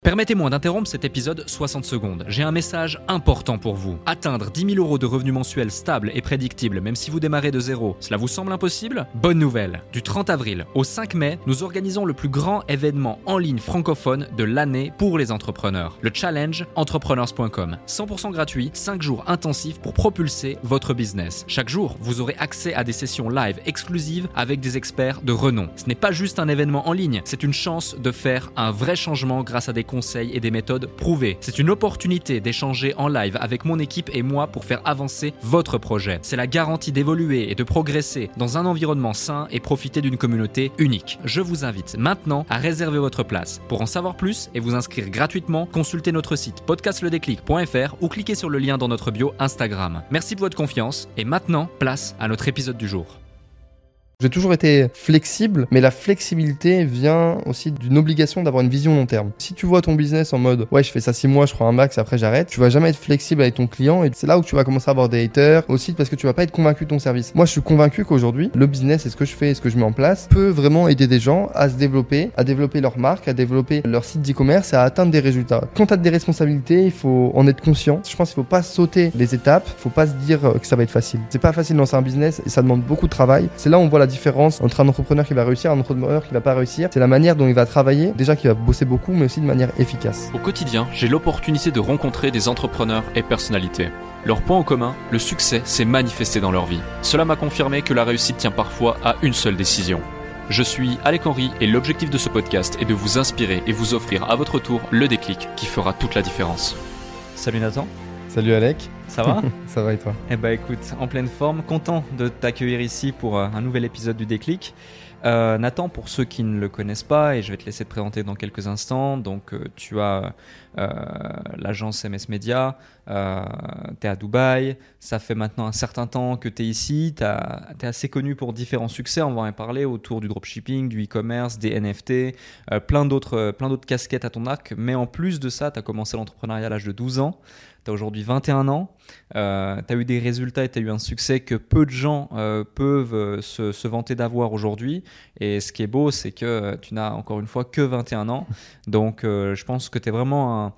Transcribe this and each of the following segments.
Permettez-moi d'interrompre cet épisode 60 secondes. J'ai un message important pour vous. Atteindre 10 000 € de revenus mensuels stables et prédictibles, même si vous démarrez de zéro, cela vous semble impossible ? Bonne nouvelle. Du 30 avril au 5 mai, nous organisons le plus grand événement en ligne francophone de l'année pour les entrepreneurs. Le Challenge Entrepreneurs.com. 100% gratuit, 5 jours intensifs pour propulser votre business. Chaque jour, vous aurez accès à des sessions live exclusives avec des experts de renom. Ce n'est pas juste un événement en ligne, c'est une chance de faire un vrai changement grâce à des conseils et des méthodes prouvées. C'est une opportunité d'échanger en live avec mon équipe et moi pour faire avancer votre projet. C'est la garantie d'évoluer et de progresser dans un environnement sain et profiter d'une communauté unique. Je vous invite maintenant à réserver votre place. Pour en savoir plus et vous inscrire gratuitement, consultez notre site podcastledéclic.fr ou cliquez sur le lien dans notre bio Instagram. Merci pour votre confiance et maintenant, place à notre épisode du jour. J'ai toujours été flexible, mais la flexibilité vient aussi d'une obligation d'avoir une vision long terme. Si tu vois ton business en mode « ouais, je fais ça 6 mois, je prends un max, après j'arrête », tu vas jamais être flexible avec ton client et c'est là où tu vas commencer à avoir des haters, aussi parce que tu vas pas être convaincu de ton service. Moi, je suis convaincu qu'aujourd'hui, le business et ce que je fais et ce que je mets en place peut vraiment aider des gens à se développer, à développer leur marque, à développer leur site d'e-commerce et à atteindre des résultats. Quand tu as des responsabilités, il faut en être conscient. Je pense qu'il faut pas sauter les étapes, il faut pas se dire que ça va être facile. C'est pas facile de lancer un business et ça demande beaucoup de travail. C'est là où on voit la différence entre un entrepreneur qui va réussir et un entrepreneur qui va pas réussir. C'est la manière dont il va travailler, déjà qu'il va bosser beaucoup, mais aussi de manière efficace. Au quotidien, j'ai l'opportunité de rencontrer des entrepreneurs et personnalités. Leur point en commun, le succès s'est manifesté dans leur vie. Cela m'a confirmé que la réussite tient parfois à une seule décision. Je suis Alec Henry et l'objectif de ce podcast est de vous inspirer et vous offrir à votre tour le déclic qui fera toute la différence. Salut Nathan. Salut Alec. Ça va ? Ça va et toi ? Eh ben écoute, en pleine forme, content de t'accueillir ici pour un nouvel épisode du Déclic. Nathan, pour ceux qui ne le connaissent pas, et je vais te laisser te présenter dans quelques instants, donc tu as l'agence MS Media, tu es à Dubaï, ça fait maintenant un certain temps que tu es ici, tu es assez connu pour différents succès, on va en parler, autour du dropshipping, du e-commerce, des NFT, plein d'autres casquettes à ton arc, mais en plus de ça, tu as commencé l'entrepreneuriat à l'âge de 12 ans. Tu as aujourd'hui 21 ans, tu as eu des résultats et tu as eu un succès que peu de gens peuvent se vanter d'avoir aujourd'hui. Et ce qui est beau, c'est que tu n'as encore une fois que 21 ans. Donc je pense que tu es vraiment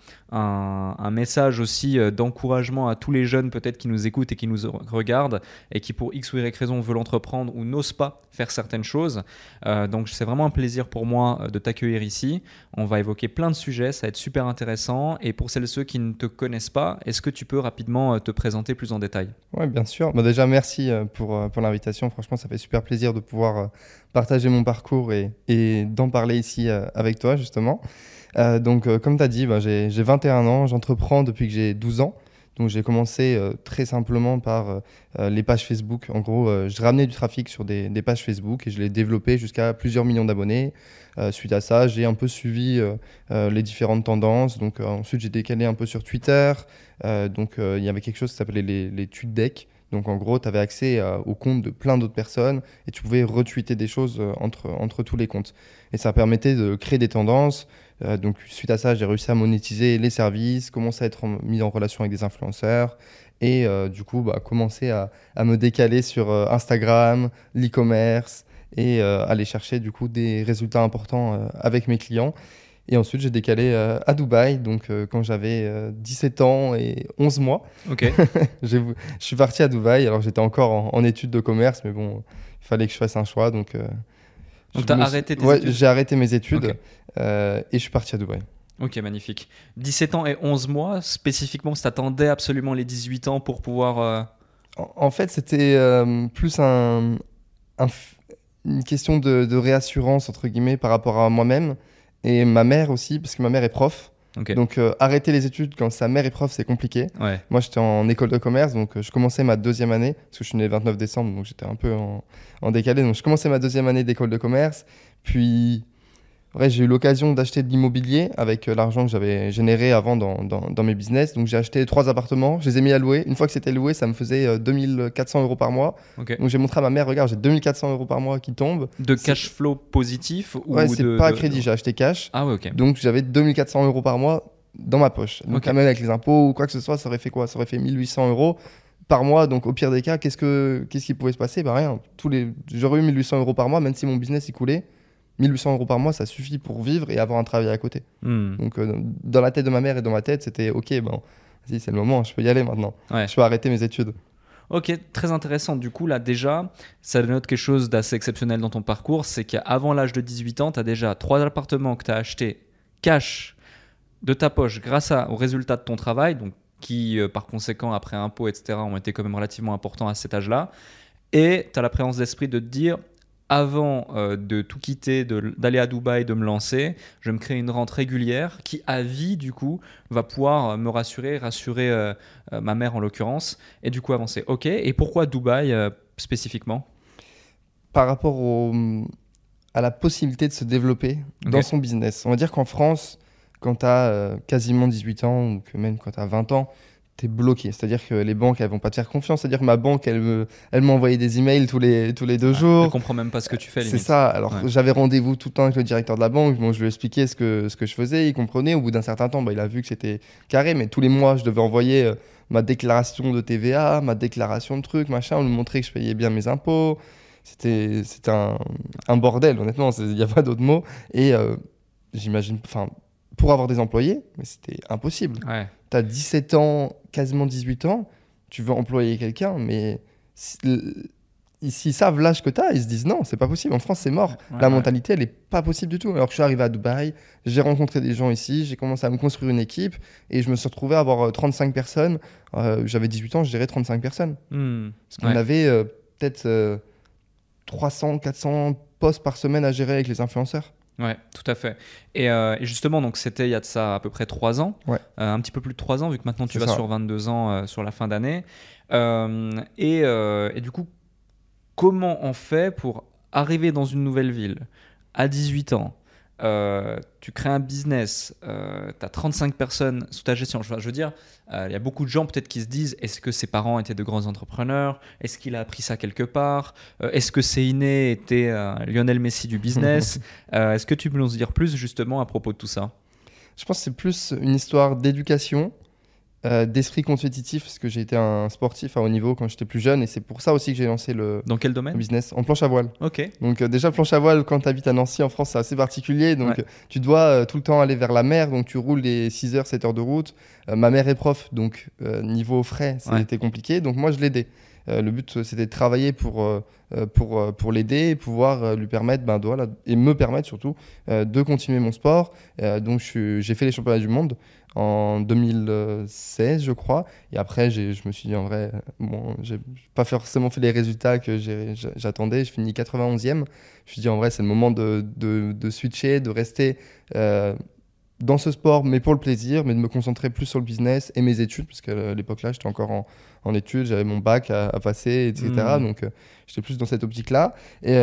un message aussi d'encouragement à tous les jeunes peut-être qui nous écoutent et qui nous regardent et qui pour X ou Y raison veulent entreprendre ou n'osent pas faire certaines choses. Donc c'est vraiment un plaisir pour moi de t'accueillir ici. On va évoquer plein de sujets, ça va être super intéressant. Et pour celles et ceux qui ne te connaissent pas, est-ce que tu peux rapidement te présenter plus en détail ? Oui, bien sûr. Déjà, merci pour l'invitation. Franchement, ça fait super plaisir de pouvoir partager mon parcours et d'en parler ici avec toi, justement. Comme tu as dit, j'ai 21 ans, j'entreprends depuis que j'ai 12 ans. Donc, j'ai commencé très simplement par les pages Facebook. En gros, je ramenais du trafic sur des pages Facebook et je l'ai développé jusqu'à plusieurs millions d'abonnés. Suite à ça, j'ai un peu suivi les différentes tendances. Donc, ensuite, j'ai décalé un peu sur Twitter. Il y avait quelque chose qui s'appelait les TweetDeck. Donc, en gros, tu avais accès aux comptes de plein d'autres personnes et tu pouvais retweeter des choses entre tous les comptes. Et ça permettait de créer des tendances. Donc, suite à ça, j'ai réussi à monétiser les services, commencer à être mis en relation avec des influenceurs et commencer à me décaler sur Instagram, l'e-commerce et aller chercher du coup des résultats importants avec mes clients. Et ensuite, j'ai décalé à Dubaï, quand j'avais 17 ans et 11 mois. Ok. Je suis parti à Dubaï, alors j'étais encore en études de commerce, mais bon, il fallait que je fasse un choix. Donc tu as arrêté tes études ? J'ai arrêté mes études Okay. Et je suis parti à Dubaï. Ok, magnifique. 17 ans et 11 mois, spécifiquement, si tu attendais absolument les 18 ans pour pouvoir… En fait, c'était plus une question de réassurance, entre guillemets, par rapport à moi-même. Et ma mère aussi, parce que ma mère est prof. Okay. Donc, arrêter les études quand sa mère est prof, c'est compliqué. Ouais. Moi, j'étais en école de commerce, donc je commençais ma deuxième année, parce que je suis né le 29 décembre, donc j'étais un peu en décalé. Donc, je commençais ma deuxième année d'école de commerce. Puis, j'ai eu l'occasion d'acheter de l'immobilier avec l'argent que j'avais généré avant dans mes business. Donc, j'ai acheté 3 appartements, je les ai mis à louer. Une fois que c'était loué, ça me faisait 2400 € par mois. Okay. Donc, j'ai montré à ma mère, regarde, j'ai 2400 € par mois qui tombent. De cash flow positif ou c'est pas à crédit, j'ai acheté cash. Ah ouais, ok. Donc, j'avais 2400 € par mois dans ma poche. Donc, Okay. même avec les impôts ou quoi que ce soit, ça aurait fait quoi ? Ça aurait fait 1800 € par mois. Donc, au pire des cas, qu'est-ce qui pouvait se passer ? Rien. J'aurais eu 1800 € par mois, même si mon business il coulait. 1800 € par mois, ça suffit pour vivre et avoir un travail à côté. Donc, dans la tête de ma mère et dans ma tête, c'était OK, bon, vas-y, c'est le moment, je peux y aller maintenant. Ouais. Je peux arrêter mes études. Ok, très intéressant. Du coup, là, déjà, ça dénote quelque chose d'assez exceptionnel dans ton parcours. C'est qu'avant l'âge de 18 ans, tu as déjà 3 appartements que tu as achetés cash de ta poche grâce aux résultats de ton travail, donc qui, par conséquent, après impôts, etc., ont été quand même relativement importants à cet âge-là. Et tu as la présence d'esprit de te dire, avant de tout quitter, d'aller à Dubaï, de me lancer, je vais me créer une rente régulière qui, à vie, du coup, va pouvoir me rassurer ma mère en l'occurrence, et du coup avancer. Ok, et pourquoi Dubaï spécifiquement ? Par rapport à la possibilité de se développer dans son business. On va dire qu'en France, quand tu as quasiment 18 ans, ou que même quand tu as 20 ans, tu es bloqué. C'est-à-dire que les banques, elles vont pas te faire confiance. C'est-à-dire que ma banque, elle m'a envoyé des emails tous les 2 jours. Elle comprend même pas ce que tu fais, limite. C'est ça. Alors, j'avais rendez-vous tout le temps avec le directeur de la banque. Bon, je lui ai expliqué ce que je faisais. Il comprenait. Au bout d'un certain temps, il a vu que c'était carré. Mais tous les mois, je devais envoyer ma déclaration de TVA, ma déclaration de trucs, machin. On lui montrait que je payais bien mes impôts. C'était un bordel, honnêtement. Il n'y a pas d'autre mot. Et j'imagine... pour avoir des employés, mais c'était impossible. Ouais. Tu as 17 ans, quasiment 18 ans, tu veux employer quelqu'un, mais s'ils savent l'âge que tu as, ils se disent non, c'est pas possible. En France, c'est mort. La mentalité, elle est pas possible du tout. Alors que je suis arrivé à Dubaï, j'ai rencontré des gens ici, j'ai commencé à me construire une équipe et je me suis retrouvé à avoir 35 personnes. J'avais 18 ans, je gérais 35 personnes. Parce qu'on avait peut-être 300, 400 postes par semaine à gérer avec les influenceurs. Ouais, tout à fait. Et justement, donc c'était il y a de ça à peu près 3 ans, un petit peu plus de 3 ans, vu que maintenant tu vas sur 22 ans sur la fin d'année. Et du coup, comment on fait pour arriver dans une nouvelle ville à 18 ans? Tu crées un business, tu as 35 personnes sous ta gestion. Je veux dire, il y a beaucoup de gens peut-être qui se disent, est-ce que ses parents étaient de grands entrepreneurs? Est-ce qu'il a appris ça quelque part? Est-ce que ses innés étaient Lionel Messi du business? Est-ce que tu peux nous en dire plus justement à propos de tout ça? Je pense que c'est plus une histoire d'éducation, d'esprit compétitif, parce que j'ai été un sportif à haut niveau quand j'étais plus jeune et c'est pour ça aussi que j'ai lancé le Dans quel domaine? Business en planche à voile. Ok. Donc déjà planche à voile quand tu habites à Nancy en France c'est assez particulier, donc tu dois tout le temps aller vers la mer, donc tu roules les 6 heures, 7 heures de route. Ma mère est prof, donc niveau frais c'était compliqué, donc moi je l'aidais. Le but c'était de travailler pour l'aider et pouvoir lui permettre et me permettre surtout de continuer mon sport. Donc j'ai fait les championnats du monde en 2016 je crois, et après je me suis dit en vrai j'ai pas forcément fait les résultats que j'attendais. Je finis 91e. Je me suis dit en vrai c'est le moment de switcher, de rester dans ce sport mais pour le plaisir, mais de me concentrer plus sur le business et mes études, parce qu'à l'époque là j'étais encore en études, j'avais mon bac à passer, etc. Donc j'étais plus dans cette optique là, et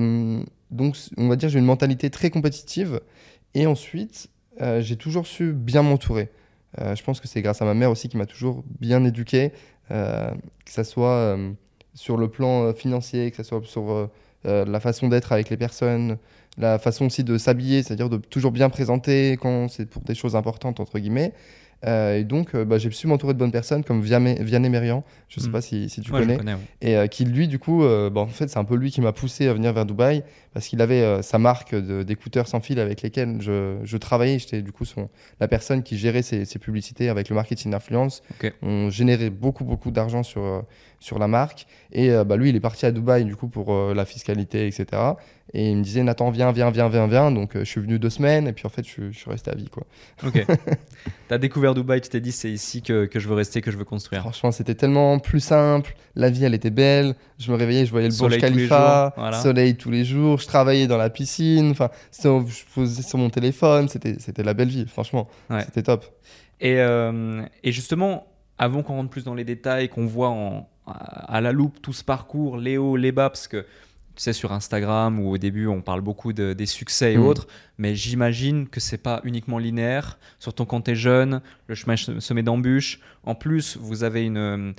donc on va dire j'ai une mentalité très compétitive. Et ensuite j'ai toujours su bien m'entourer. Je pense que c'est grâce à ma mère aussi qui m'a toujours bien éduqué, que ce soit sur le plan financier, que ce soit sur la façon d'être avec les personnes, la façon aussi de s'habiller, c'est-à-dire de toujours bien présenter quand c'est pour des choses importantes, entre guillemets. Et donc, j'ai su m'entourer de bonnes personnes comme Vianney Merian, je ne sais pas si tu connais. Je connais, et qui lui, du coup, en fait, c'est un peu lui qui m'a poussé à venir vers Dubaï, parce qu'il avait sa marque d'écouteurs sans fil avec lesquels je travaillais. J'étais du coup la personne qui gérait ses publicités avec le marketing d'influence. On générait beaucoup d'argent sur la marque. Et lui, il est parti à Dubaï du coup pour la fiscalité, etc. Et il me disait, Nathan, viens. Donc, je suis venu 2 semaines et puis en fait, je suis resté à vie, quoi. Ok. T'as découvert Dubaï, tu t'es dit, c'est ici que je veux rester, que je veux construire. Franchement, c'était tellement plus simple. La vie, elle était belle. Je me réveillais, je voyais le Burj Khalifa, soleil tous les jours. Je travaillais dans la piscine. Enfin, je posais sur mon téléphone. C'était la belle vie, franchement. C'était top. Et justement, avant qu'on rentre plus dans les détails, qu'on voit à la loupe tout ce parcours, les hauts, les bas, parce que tu sais, sur Instagram où au début on parle beaucoup des succès et autres, mais j'imagine que c'est pas uniquement linéaire. Surtout quand tu es jeune, le chemin est semé d'embûches. En plus, vous avez une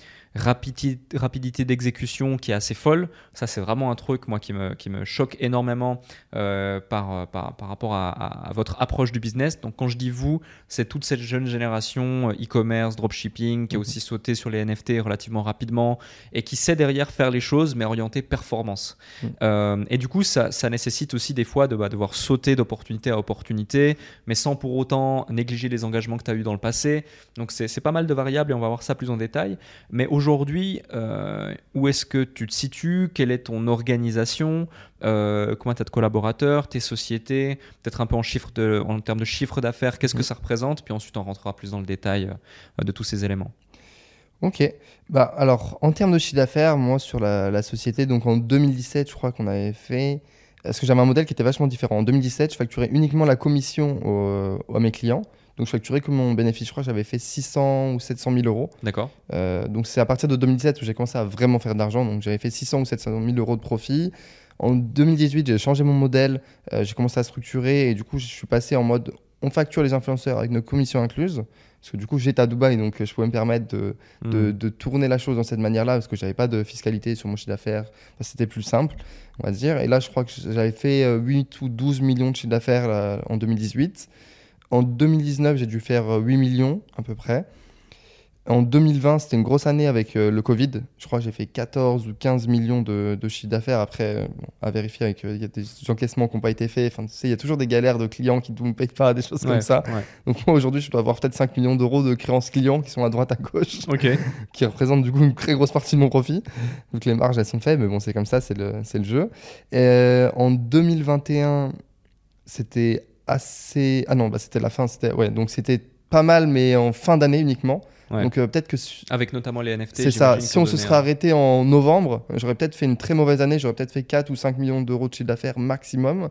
rapidité d'exécution qui est assez folle. Ça, c'est vraiment un truc moi qui me choque énormément par rapport à votre approche du business. Donc quand je dis vous, c'est toute cette jeune génération e-commerce, dropshipping qui a aussi sauté sur les NFT relativement rapidement et qui sait derrière faire les choses mais orienté performance. Et du coup, ça nécessite aussi des fois de devoir sauter d'opportunité à opportunité, mais sans pour autant négliger les engagements que tu as eu dans le passé. Donc c'est pas mal de variables et on va voir ça plus en détail. Mais aujourd'hui, où est-ce que tu te situes? Quelle est ton organisation? Combien tu as de collaborateurs, tes sociétés, peut-être un peu en termes de chiffre d'affaires, qu'est-ce que ça représente? Puis ensuite, on rentrera plus dans le détail de tous ces éléments. Ok. Alors, en termes de chiffre d'affaires, moi, sur la société, donc en 2017, je crois qu'on avait fait... Parce que j'avais un modèle qui était vachement différent. En 2017, je facturais uniquement la commission à mes clients. Donc, je facturais que mon bénéfice. Je crois que j'avais fait 600 ou 700 000 euros. D'accord. Donc, c'est à partir de 2017 où j'ai commencé à vraiment faire de l'argent. Donc, j'avais fait 600 ou 700 000 euros de profit. En 2018, j'ai changé mon modèle. J'ai commencé à structurer. Et du coup, je suis passé en mode on facture les influenceurs avec nos commissions incluses. Parce que du coup, j'étais à Dubaï, donc je pouvais me permettre de tourner la chose de cette manière-là, parce que je n'avais pas de fiscalité sur mon chiffre d'affaires. Enfin, c'était plus simple, on va dire. Et là, je crois que j'avais fait 8 ou 12 millions de chiffre d'affaires là, en 2018. En 2019, j'ai dû faire 8 millions à peu près. En 2020, c'était une grosse année avec le Covid. Je crois que j'ai fait 14 ou 15 millions de chiffre d'affaires. Après, à vérifier, il y a des encaissements qui n'ont pas été faits. Enfin, tu sais, il y a toujours des galères de clients qui ne me payent pas, des choses comme ça. Ouais. Donc moi, aujourd'hui, je dois avoir peut-être 5 millions d'euros de créances clients qui sont à droite, à gauche, qui représentent du coup une très grosse partie de mon profit. Donc les marges, elles sont faibles, mais bon, c'est comme ça, c'est le jeu. En 2021, c'était assez... Ah non, c'était la fin. Donc c'était pas mal, mais en fin d'année uniquement. Ouais. Donc peut-être que avec notamment les NFT, c'est ça. Si on se serait arrêté en novembre, j'aurais peut-être fait une très mauvaise année. J'aurais peut-être fait 4 ou 5 millions d'euros de chiffre d'affaires maximum.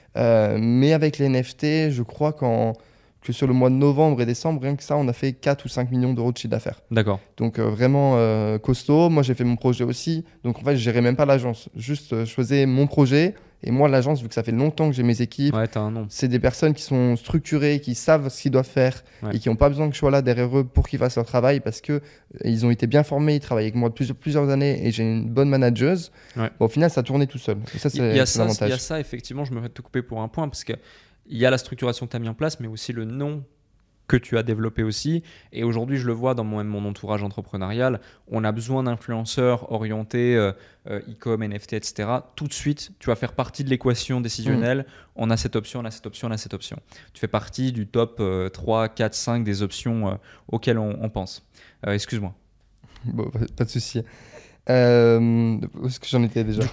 Mais avec les NFT, je crois que sur le mois de novembre et décembre, rien que ça, on a fait 4 ou 5 millions d'euros de chiffre d'affaires. D'accord. Donc vraiment costaud. Moi, j'ai fait mon projet aussi. Donc en fait, je gérais même pas l'agence. Juste, je faisais mon projet. Et moi, l'agence, vu que ça fait longtemps que j'ai mes équipes, c'est des personnes qui sont structurées, qui savent ce qu'ils doivent faire et qui n'ont pas besoin que je sois là derrière eux pour qu'ils fassent leur travail parce qu'ils ont été bien formés, ils travaillent avec moi depuis plusieurs années et j'ai une bonne manageuse. Ouais. Bon, au final, ça tournait tout seul. Et ça, c'est l'avantage. Il y a ça, effectivement, je me vais te couper pour un point parce qu'il y a la structuration que tu as mis en place, mais aussi le nom que tu as développé aussi. Et aujourd'hui, je le vois dans mon entourage entrepreneurial, on a besoin d'influenceurs orientés e-com, NFT, etc. Tout de suite, tu vas faire partie de l'équation décisionnelle. On a cette option, on a cette option, on a cette option. Tu fais partie du top 3, 4, 5 des options auxquelles on pense. Excuse-moi. Bon, pas de souci. Où est-ce que j'en étais déjà? Du coup,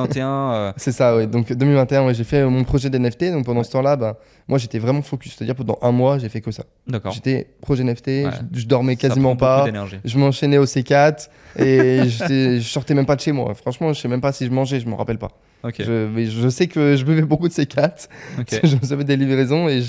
2021. C'est ça, oui. Donc 2021, j'ai fait mon projet d'NFT. Donc pendant ce temps-là, moi j'étais vraiment focus. C'est-à-dire pendant un mois, j'ai fait que ça. D'accord. J'étais projet NFT, je dormais quasiment pas. Je m'enchaînais au C4 et je sortais même pas de chez moi. Franchement, je sais même pas si je mangeais, je me rappelle pas. Okay. Mais je sais que je buvais beaucoup de C4. Okay. Je faisais des livraisons et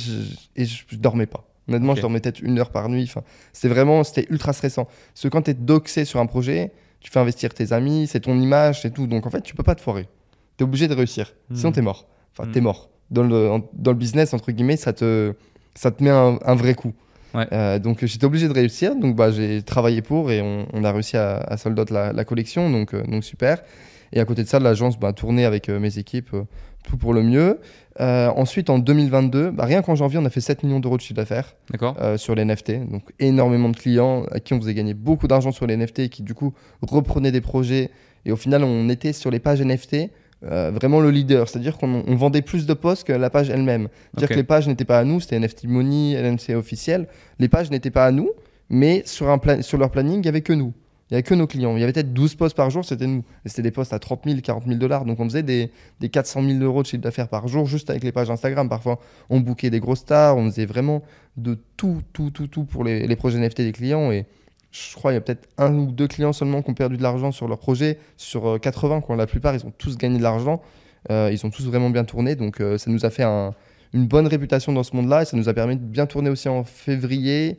je dormais pas. Honnêtement, je dormais peut-être 1 heure par nuit. Enfin, c'était ultra stressant. Parce que quand tu es doxé sur un projet, tu fais investir tes amis, c'est ton image, c'est tout. Donc en fait, tu peux pas te foirer. Tu es obligé de réussir. Sinon, tu es mort. Enfin, tu es mort. Dans le business, entre guillemets, ça te met un vrai coup. Ouais. Donc j'étais obligé de réussir. Donc j'ai travaillé pour et on a réussi à sold out la collection. Donc super. Et à côté de ça, l'agence tournait avec mes équipes, tout pour le mieux. Ensuite, en 2022, rien qu'en janvier, on a fait 7 millions d'euros de chiffre d'affaires sur les NFT. Donc, énormément de clients à qui on faisait gagner beaucoup d'argent sur les NFT et qui, du coup, reprenaient des projets. Et au final, on était sur les pages NFT vraiment le leader. C'est-à-dire qu'on vendait plus de posts que la page elle-même. C'est-à-dire que les pages n'étaient pas à nous, c'était NFT Money, LNC officiel. Les pages n'étaient pas à nous, mais sur leur planning, il n'y avait que nous. Il n'y avait que nos clients. Il y avait peut-être 12 posts par jour, c'était nous. Et c'était des posts à 30 000, 40 000 $. Donc on faisait des 400 000 euros de chiffre d'affaires par jour juste avec les pages Instagram. Parfois, on bookait des grosses stars. On faisait vraiment de tout pour les projets NFT des clients. Et je crois qu'il y a peut-être 1 ou 2 clients seulement qui ont perdu de l'argent sur leur projet. Sur 80, quoi. La plupart, ils ont tous gagné de l'argent. Ils ont tous vraiment bien tourné. Donc ça nous a fait une bonne réputation dans ce monde-là. Et ça nous a permis de bien tourner aussi en février,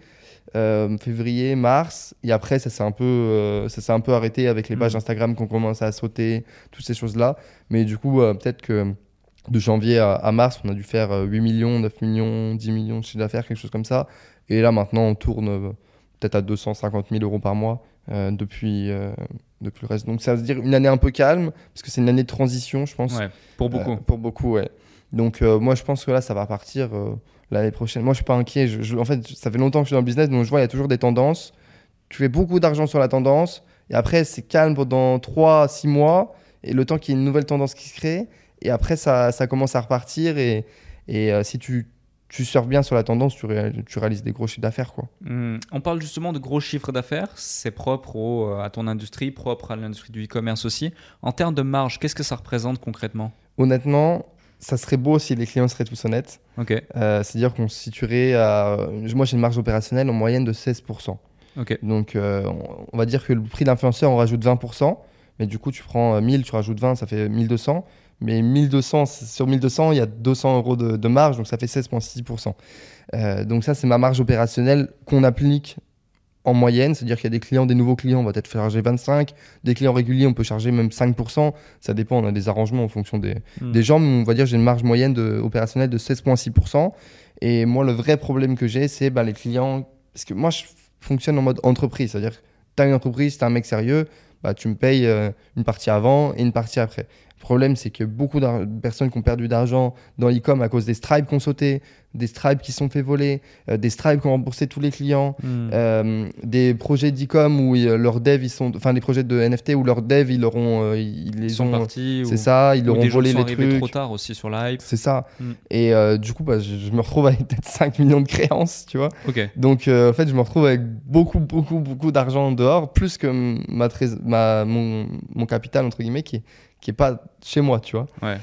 mars, et après ça s'est un peu arrêté avec les pages Instagram qui ont commencé à sauter, toutes ces choses là, mais du coup peut-être que De janvier à mars, on a dû faire 8 millions, 9 millions, 10 millions de chiffre d'affaires, quelque chose comme ça. Et là, maintenant, on tourne peut-être à 250 000 euros par mois depuis le reste. Donc, ça veut dire une année un peu calme, parce que c'est une année de transition, je pense. Ouais, pour beaucoup. Pour beaucoup, ouais. Donc, moi, je pense que là, ça va partir l'année prochaine. Moi, je suis pas inquiet. En fait, ça fait longtemps que je suis dans le business, donc je vois, il y a toujours des tendances. Tu fais beaucoup d'argent sur la tendance, et après, c'est calme pendant 3 à 6 mois, et le temps qu'il y ait une nouvelle tendance qui se crée. Et après, ça commence à repartir. Et si tu surfes bien sur la tendance, tu réalises des gros chiffres d'affaires, quoi. On parle justement de gros chiffres d'affaires. C'est propre à ton industrie, propre à l'industrie du e-commerce aussi. En termes de marge, qu'est-ce que ça représente concrètement? Honnêtement, ça serait beau si les clients seraient tous honnêtes. Ok. C'est-à-dire qu'on se situerait à... Moi, j'ai une marge opérationnelle en moyenne de 16%. Ok. Donc, on va dire que le prix d'influenceur, on rajoute 20%. Mais du coup, tu prends 1000, tu rajoutes 20, ça fait 1200. Mais 1200, sur 1200, il y a 200 euros de marge, donc ça fait 16,6%. Donc ça, c'est ma marge opérationnelle qu'on applique en moyenne. C'est-à-dire qu'il y a des clients, des nouveaux clients, on va peut-être charger 25. Des clients réguliers, on peut charger même 5%. Ça dépend, on a des arrangements en fonction des gens. Mais on va dire que j'ai une marge moyenne opérationnelle de 16,6%. Et moi, le vrai problème que j'ai, c'est les clients... Parce que moi, je fonctionne en mode entreprise. C'est-à-dire que tu as une entreprise, tu as un mec sérieux, tu me payes une partie avant et une partie après. Le problème, c'est que beaucoup de personnes qui ont perdu d'argent dans l'e-com à cause des stripes qui ont sauté, des stripes qui sont fait voler, des stripes qui ont remboursé tous les clients, des projets d'e-com où leurs devs, des projets de NFT où leurs devs, ils sont partis. C'est ça, ils leur ont volé les trucs. Trop tard aussi sur la hype. C'est ça. Et du coup, je me retrouve avec peut-être 5 millions de créances, tu vois. Ok. Donc, en fait, je me retrouve avec beaucoup d'argent dehors, plus que mon capital, entre guillemets, qui est pas chez moi, tu vois. Ouais.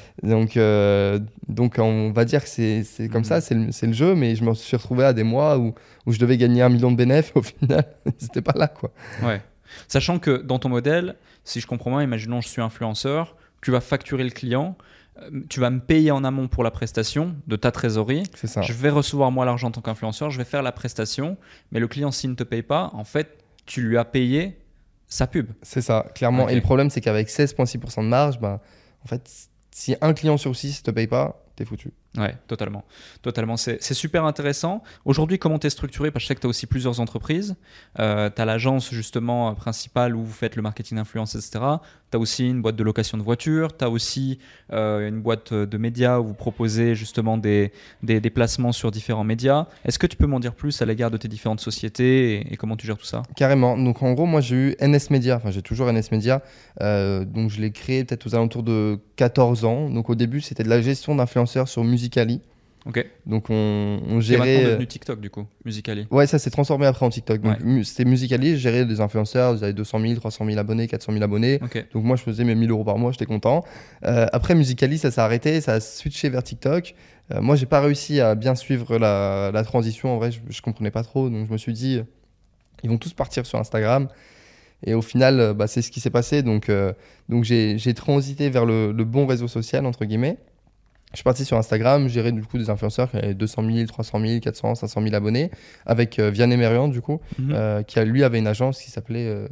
Donc on va dire que c'est comme ça, c'est le jeu, mais je me suis retrouvé à des mois où je devais gagner 1 million de bénéfices, au final, c'était pas là, quoi. Ouais. Sachant que dans ton modèle, si je comprends bien, imaginons je suis influenceur, tu vas facturer le client, tu vas me payer en amont pour la prestation de ta trésorerie. C'est ça. Je vais recevoir moi l'argent en tant qu'influenceur, je vais faire la prestation, mais le client, s'il ne te paye pas, en fait, tu lui as payé sa pub. C'est ça, clairement. Okay. Et le problème, c'est qu'avec 16,6% de marge, en fait, si un client sur 6 ne te paye pas, t'es foutu. Ouais, totalement. C'est super intéressant. Aujourd'hui, comment tu es structuré? Parce que je sais que tu as aussi plusieurs entreprises. Tu as l'agence justement principale où vous faites le marketing d'influence, etc. Tu as aussi une boîte de location de voitures. Tu as aussi une boîte de médias où vous proposez justement des placements sur différents médias. Est-ce que tu peux m'en dire plus à l'égard de tes différentes sociétés et comment tu gères tout ça? Carrément. Donc en gros, moi j'ai eu NS Media. Enfin, j'ai toujours NS Media. Donc je l'ai créé peut-être aux alentours de 14 ans. Donc au début, c'était de la gestion d'influenceurs sur Musical.ly. Ok. Donc on gérait. C'est maintenant devenu TikTok du coup, Musical.ly. Ouais, ça s'est transformé après en TikTok. Donc ouais. C'était Musical.ly, je gérais des influenceurs, ils avaient 200 000, 300 000 abonnés, 400 000 abonnés. Okay. Donc moi je faisais mes 1 000 euros par mois, j'étais content. Après Musical.ly, ça s'est arrêté, ça a switché vers TikTok. Moi j'ai pas réussi à bien suivre la transition, en vrai je comprenais pas trop. Donc je me suis dit, ils vont tous partir sur Instagram. Et au final, c'est ce qui s'est passé. Donc j'ai transité vers le bon réseau social, entre guillemets. Je suis parti sur Instagram, gérer du coup des influenceurs qui avaient 200 000, 300 000, 400, 500 000 abonnés, avec Vianney Merian du coup, qui lui avait une agence qui s'appelait,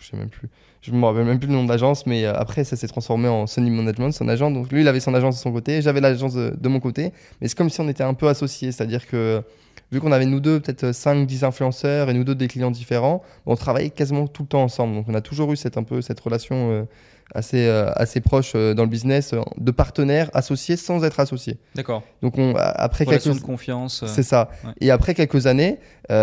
je me rappelle même plus le nom de l'agence, mais après ça s'est transformé en Sony Management, son agent. Donc lui il avait son agence de son côté, j'avais l'agence de mon côté, mais c'est comme si on était un peu associés, c'est-à-dire que vu qu'on avait nous deux peut-être 5-10 influenceurs et nous deux des clients différents, on travaillait quasiment tout le temps ensemble. Donc on a toujours eu cette relation assez proche dans le business, de partenaires associés sans être associés. D'accord. Donc après relation de confiance. C'est ça. Ouais. Et après quelques années,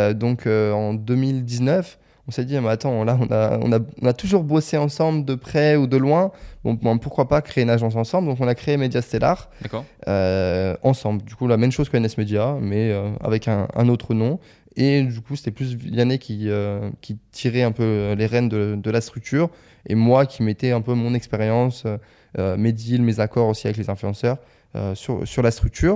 en 2019, on s'est dit, mais attends, là on a toujours bossé ensemble de près ou de loin. Bon, pourquoi pas créer une agence ensemble? Donc on a créé Media Stellar. D'accord. Ensemble. Du coup, la même chose que NS Media, mais avec un autre nom. Et du coup, c'était plus Vianney qui tirait un peu les rênes de la structure et moi qui mettais un peu mon expérience, mes deals, mes accords aussi avec les influenceurs sur la structure.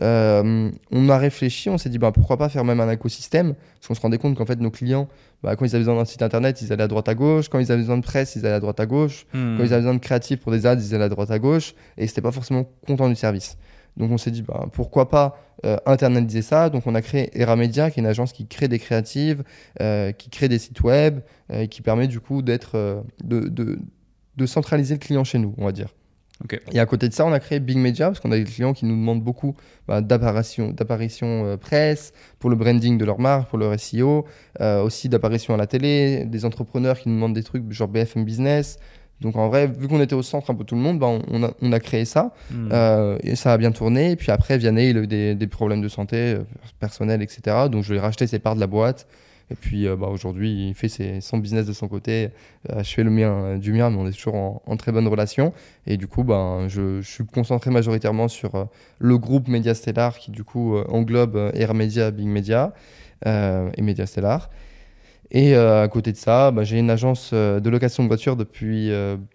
On a réfléchi, on s'est dit pourquoi pas faire même un écosystème, parce qu'on se rendait compte qu'en fait nos clients, quand ils avaient besoin d'un site internet, ils allaient à droite à gauche, quand ils avaient besoin de presse, ils allaient à droite à gauche, quand ils avaient besoin de créatifs pour des ads, ils allaient à droite à gauche, et c'était pas forcément content du service. Donc on s'est dit pourquoi pas internaliser ça. Donc on a créé Era Media, qui est une agence qui crée des créatives, qui crée des sites web, et qui permet du coup de centraliser le client chez nous, on va dire. Ok. Et à côté de ça, on a créé Big Media parce qu'on a des clients qui nous demandent beaucoup d'apparition presse, pour le branding de leur marque, pour leur SEO, aussi d'apparition à la télé, des entrepreneurs qui nous demandent des trucs genre BFM Business. Donc en vrai, vu qu'on était au centre un peu tout le monde, on a créé ça et ça a bien tourné. Et puis après, Vianney, il a eu des problèmes de santé personnels, etc. Donc je lui ai racheté ses parts de la boîte. Et puis aujourd'hui, il fait son business de son côté. Je fais le mien du mien, mais on est toujours en très bonne relation. Et du coup, je suis concentré majoritairement sur le groupe Média Stellar qui du coup englobe Air Media, Big Media et Média Stellar. Et à côté de ça, j'ai une agence de location de voitures depuis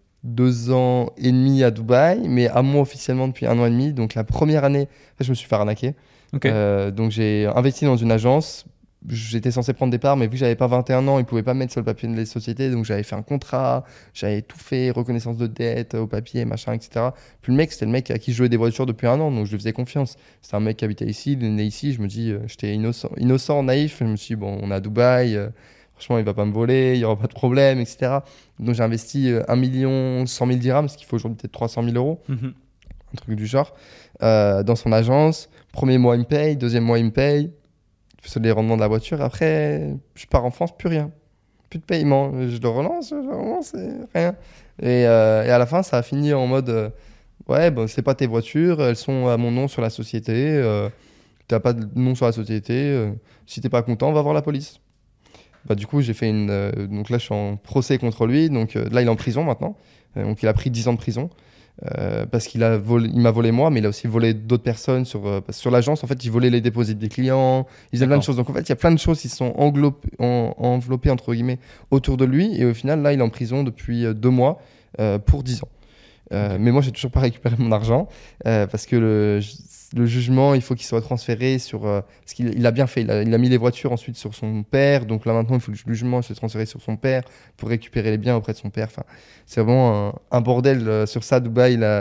2 ans et demi à Dubaï, mais à moi officiellement depuis 1 an et demi. Donc la première année, je me suis fait arnaquer. Ok. Donc j'ai investi dans une agence. J'étais censé prendre des parts, mais vu que j'avais pas 21 ans, ils pouvaient pas me mettre sur le papier des sociétés. Donc j'avais fait un contrat, j'avais tout fait, reconnaissance de dette au papier, machin, etc. Puis le mec, c'était le mec à qui je jouais des voitures depuis 1 an, donc je lui faisais confiance. C'était un mec qui habitait ici, il est né ici. Je me dis, j'étais innocent, naïf. Je me suis dit, bon, on est à Dubaï. Franchement, il va pas me voler, il y aura pas de problème, etc. Donc j'ai investi 1 100 000 dirhams, ce qu'il faut aujourd'hui peut-être 300 000 euros, un truc du genre, dans son agence. Premier mois, il me paye, deuxième mois, il me paye. C'est les rendements de la voiture. Après, je pars en France, plus rien. Plus de paiement. Je le relance, et rien. Et à la fin, ça a fini en mode ouais, c'est pas tes voitures, elles sont à mon nom sur la société. T'as pas de nom sur la société. Si t'es pas content, va voir la police. Du coup, j'ai fait donc là, je suis en procès contre lui. Donc là, il est en prison maintenant. Donc il a pris 10 ans de prison. Parce qu'il m'a volé moi, mais il a aussi volé d'autres personnes sur l'agence. En fait, il volait les dépôts des clients, il faisait plein de choses. Donc en fait, il y a plein de choses qui sont enveloppées entre guillemets autour de lui. Et au final, là, il est en prison depuis 2 mois pour 10 ans. Mais moi, j'ai toujours pas récupéré mon argent parce que le jugement, il faut qu'il soit transféré parce qu'il a bien fait. Il a mis les voitures ensuite sur son père. Donc là, maintenant, il faut que le jugement soit transféré sur son père pour récupérer les biens auprès de son père. Enfin, c'est vraiment un bordel sur ça. Dubaï, la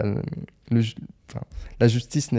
justice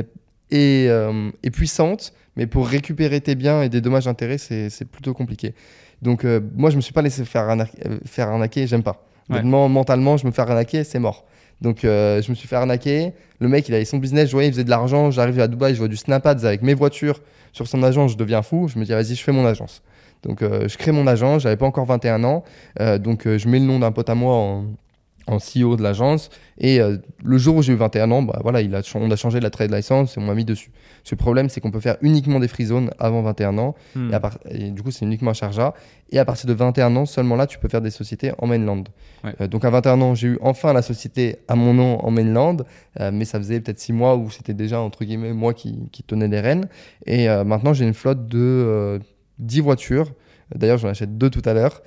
est puissante, mais pour récupérer tes biens et des dommages-intérêts, c'est plutôt compliqué. Donc moi, je me suis pas laissé faire arnaquer. J'aime pas. Ouais. Mentalement, je me fais arnaquer, c'est mort. Donc je me suis fait arnaquer. Le mec, il avait son business, je voyais, il faisait de l'argent. J'arrive à Dubaï, je vois du Snap Ads avec mes voitures sur son agence, je deviens fou. Je me dis, vas-y, je fais mon agence. Donc je crée mon agence, j'avais pas encore 21 ans. Donc je mets le nom d'un pote à moi en CEO de l'agence. Et le jour où j'ai eu 21 ans, voilà, on a changé la trade license et on m'a mis dessus. Le problème, c'est qu'on peut faire uniquement des free zones avant 21 ans. Et du coup, c'est uniquement à Sharjah. Et à partir de 21 ans, seulement là, tu peux faire des sociétés en mainland. Ouais. Donc à 21 ans, j'ai eu enfin la société à mon nom en mainland. Mais ça faisait peut-être 6 mois où c'était déjà, entre guillemets, moi qui tenais les rênes. Et maintenant, j'ai une flotte de 10 voitures. D'ailleurs, j'en achète 2 tout à l'heure.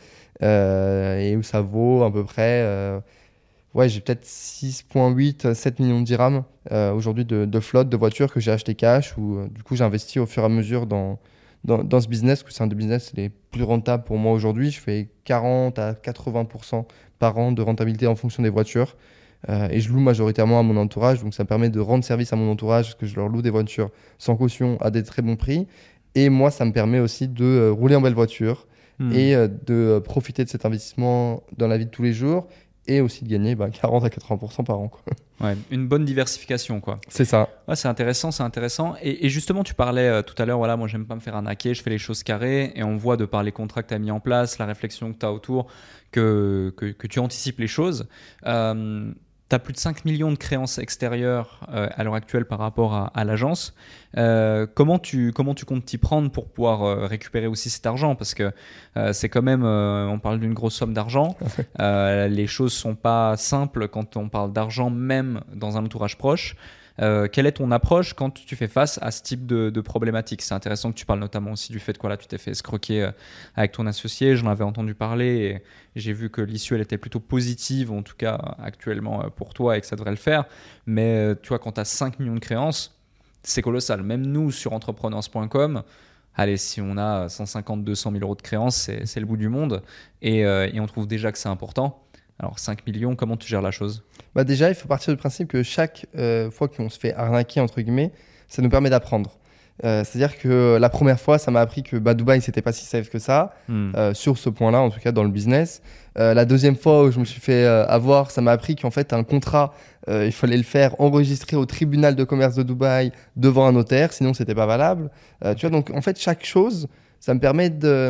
Et où ça vaut à peu près... ouais, j'ai peut-être 6,8, 7 millions de dirhams aujourd'hui de flotte de voitures que j'ai acheté cash ou du coup j'ai investi au fur et à mesure dans ce business, que c'est un des business les plus rentables pour moi aujourd'hui. Je fais 40 à 80% par an de rentabilité en fonction des voitures et je loue majoritairement à mon entourage, donc ça me permet de rendre service à mon entourage parce que je leur loue des voitures sans caution à des très bons prix et moi ça me permet aussi de rouler en belle voiture et de profiter de cet investissement dans la vie de tous les jours. Et aussi de gagner 40 à 80% par an, quoi. Ouais, une bonne diversification, quoi. C'est ça. Ouais, c'est intéressant, c'est intéressant. Et justement, tu parlais tout à l'heure, voilà, moi j'aime pas me faire arnaquer, je fais les choses carrées, et on voit de par les contrats que tu as mis en place, la réflexion que tu as autour, que tu anticipes les choses. Tu as plus de 5 millions de créances extérieures à l'heure actuelle par rapport à l'agence. Comment tu comptes t'y prendre pour pouvoir récupérer aussi cet argent? Parce que c'est quand même, on parle d'une grosse somme d'argent. Les choses sont pas simples quand on parle d'argent, même dans un entourage proche. Quelle est ton approche quand tu fais face à ce type de problématique? C'est intéressant que tu parles notamment aussi du fait que voilà, tu t'es fait escroquer avec ton associé. J'en avais entendu parler et j'ai vu que l'issue elle était plutôt positive, en tout cas actuellement pour toi, et que ça devrait le faire. Mais tu vois, quand tu as 5 millions de créances, c'est colossal. Même nous, sur entrepreneurs.com, allez, si on a 150, 200 000 euros de créances, c'est le bout du monde. Et on trouve déjà que c'est important. Alors 5 millions, comment tu gères la chose? Déjà, il faut partir du principe que chaque fois qu'on se fait arnaquer, entre guillemets, ça nous permet d'apprendre. C'est-à-dire que la première fois, ça m'a appris que Dubaï, c'était pas si safe que ça, sur ce point-là, en tout cas dans le business. La deuxième fois où je me suis fait avoir, ça m'a appris qu'en fait, un contrat, il fallait le faire enregistrer au tribunal de commerce de Dubaï devant un notaire, sinon c'était pas valable. Tu vois, donc en fait, chaque chose, ça me permet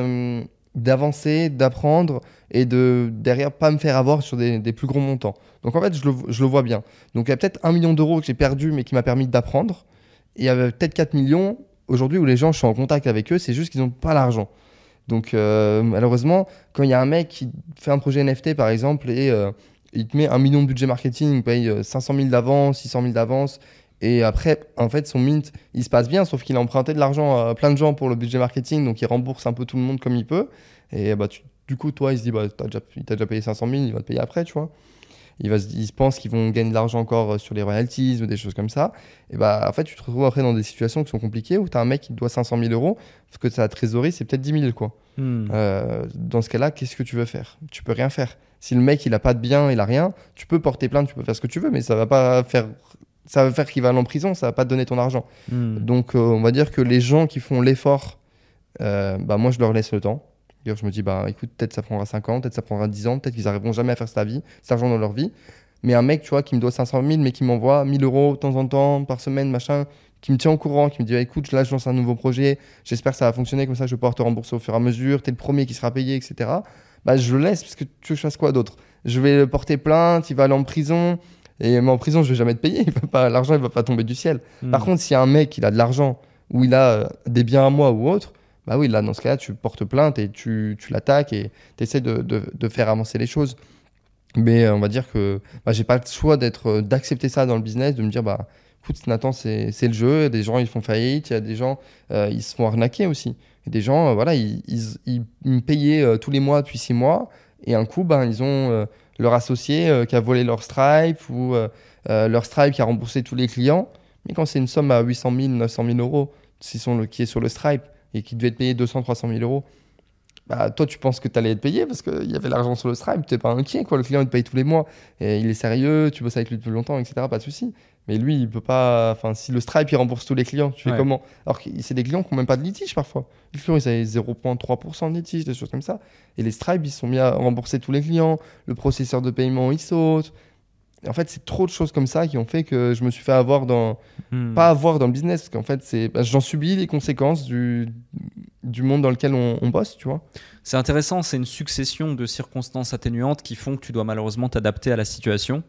d'avancer, d'apprendre et de derrière pas me faire avoir sur des plus gros montants. Donc en fait, je le vois bien. Donc il y a peut-être 1 million d'euros que j'ai perdu, mais qui m'a permis d'apprendre. Et il y avait peut-être 4 millions aujourd'hui où les gens, je suis en contact avec eux, c'est juste qu'ils n'ont pas l'argent. Donc malheureusement, quand il y a un mec qui fait un projet NFT par exemple et il te met 1 million de budget marketing, il paye 500 000 d'avance, 600 000 d'avance, et après, en fait, son mint, il se passe bien, sauf qu'il a emprunté de l'argent à plein de gens pour le budget marketing, donc il rembourse un peu tout le monde comme il peut. Et du coup, toi, il se dit, il t'a déjà payé 500 000, il va te payer après, tu vois. Il se pense qu'ils vont gagner de l'argent encore sur les royalties ou des choses comme ça. Et en fait, tu te retrouves après dans des situations qui sont compliquées où tu as un mec qui te doit 500 000 euros, parce que sa trésorerie, c'est peut-être 10 000, quoi. Dans ce cas-là, qu'est-ce que tu veux faire? Tu peux rien faire. Si le mec, il a pas de bien, il a rien, tu peux porter plainte, tu peux faire ce que tu veux, mais ça va pas faire. Ça va faire qu'il va aller en prison, ça va pas te donner ton argent. Donc, on va dire que les gens qui font l'effort, moi, je leur laisse le temps. Je me dis, écoute, peut-être ça prendra 5 ans, peut-être ça prendra 10 ans, peut-être qu'ils n'arriveront jamais à faire cet argent dans leur vie. Mais un mec, tu vois, qui me doit 500 000, mais qui m'envoie 1 000 euros de temps en temps, par semaine, machin, qui me tient au courant, qui me dit, écoute, là, je lance un nouveau projet, j'espère que ça va fonctionner, comme ça, je vais pouvoir te rembourser au fur et à mesure, t'es le premier qui sera payé, etc. Je le laisse, parce que tu veux que je fasse quoi d'autre? Je vais le porter plainte, il va aller en prison. Et en prison, je vais jamais te payer. L'argent, il va pas tomber du ciel. Par contre, s'il y a un mec, il a de l'argent ou il a des biens à moi ou autre, oui, là, dans ce cas-là, tu portes plainte et tu l'attaques et tu essaies de faire avancer les choses. Mais on va dire que j'ai pas le choix d'accepter ça dans le business, de me dire, écoute, Nathan, c'est le jeu. Il y a des gens, ils font faillite. Il y a des gens, ils se font arnaquer aussi. Et des gens, ils me payaient tous les mois depuis 6 mois. Et un coup, ils ont leur associé qui a volé leur Stripe ou leur Stripe qui a remboursé tous les clients. Mais quand c'est une somme à 800 000, 900 000 euros qui est sur le Stripe et qui devait te payer 200, 300 000 euros, toi, tu penses que tu allais être payé parce qu'il y avait l'argent sur le Stripe. Tu n'es pas inquiet, quoi. Le client, il te paye tous les mois. Et il est sérieux, tu bosses avec lui depuis longtemps, etc. Pas de souci. Mais lui, il peut pas. Enfin, si le Stripe, il rembourse tous les clients, tu fais comment? Alors que c'est des clients qui n'ont même pas de litige parfois. Les clients, ils avaient 0,3% de litige, des choses comme ça. Et les Stripe, ils sont mis à rembourser tous les clients. Le processeur de paiement, il saute. Et en fait, c'est trop de choses comme ça qui ont fait que je me suis fait avoir pas avoir dans le business. Parce qu'en fait, j'en subis les conséquences du monde dans lequel on bosse, tu vois. C'est intéressant, c'est une succession de circonstances atténuantes qui font que tu dois malheureusement t'adapter à la situation.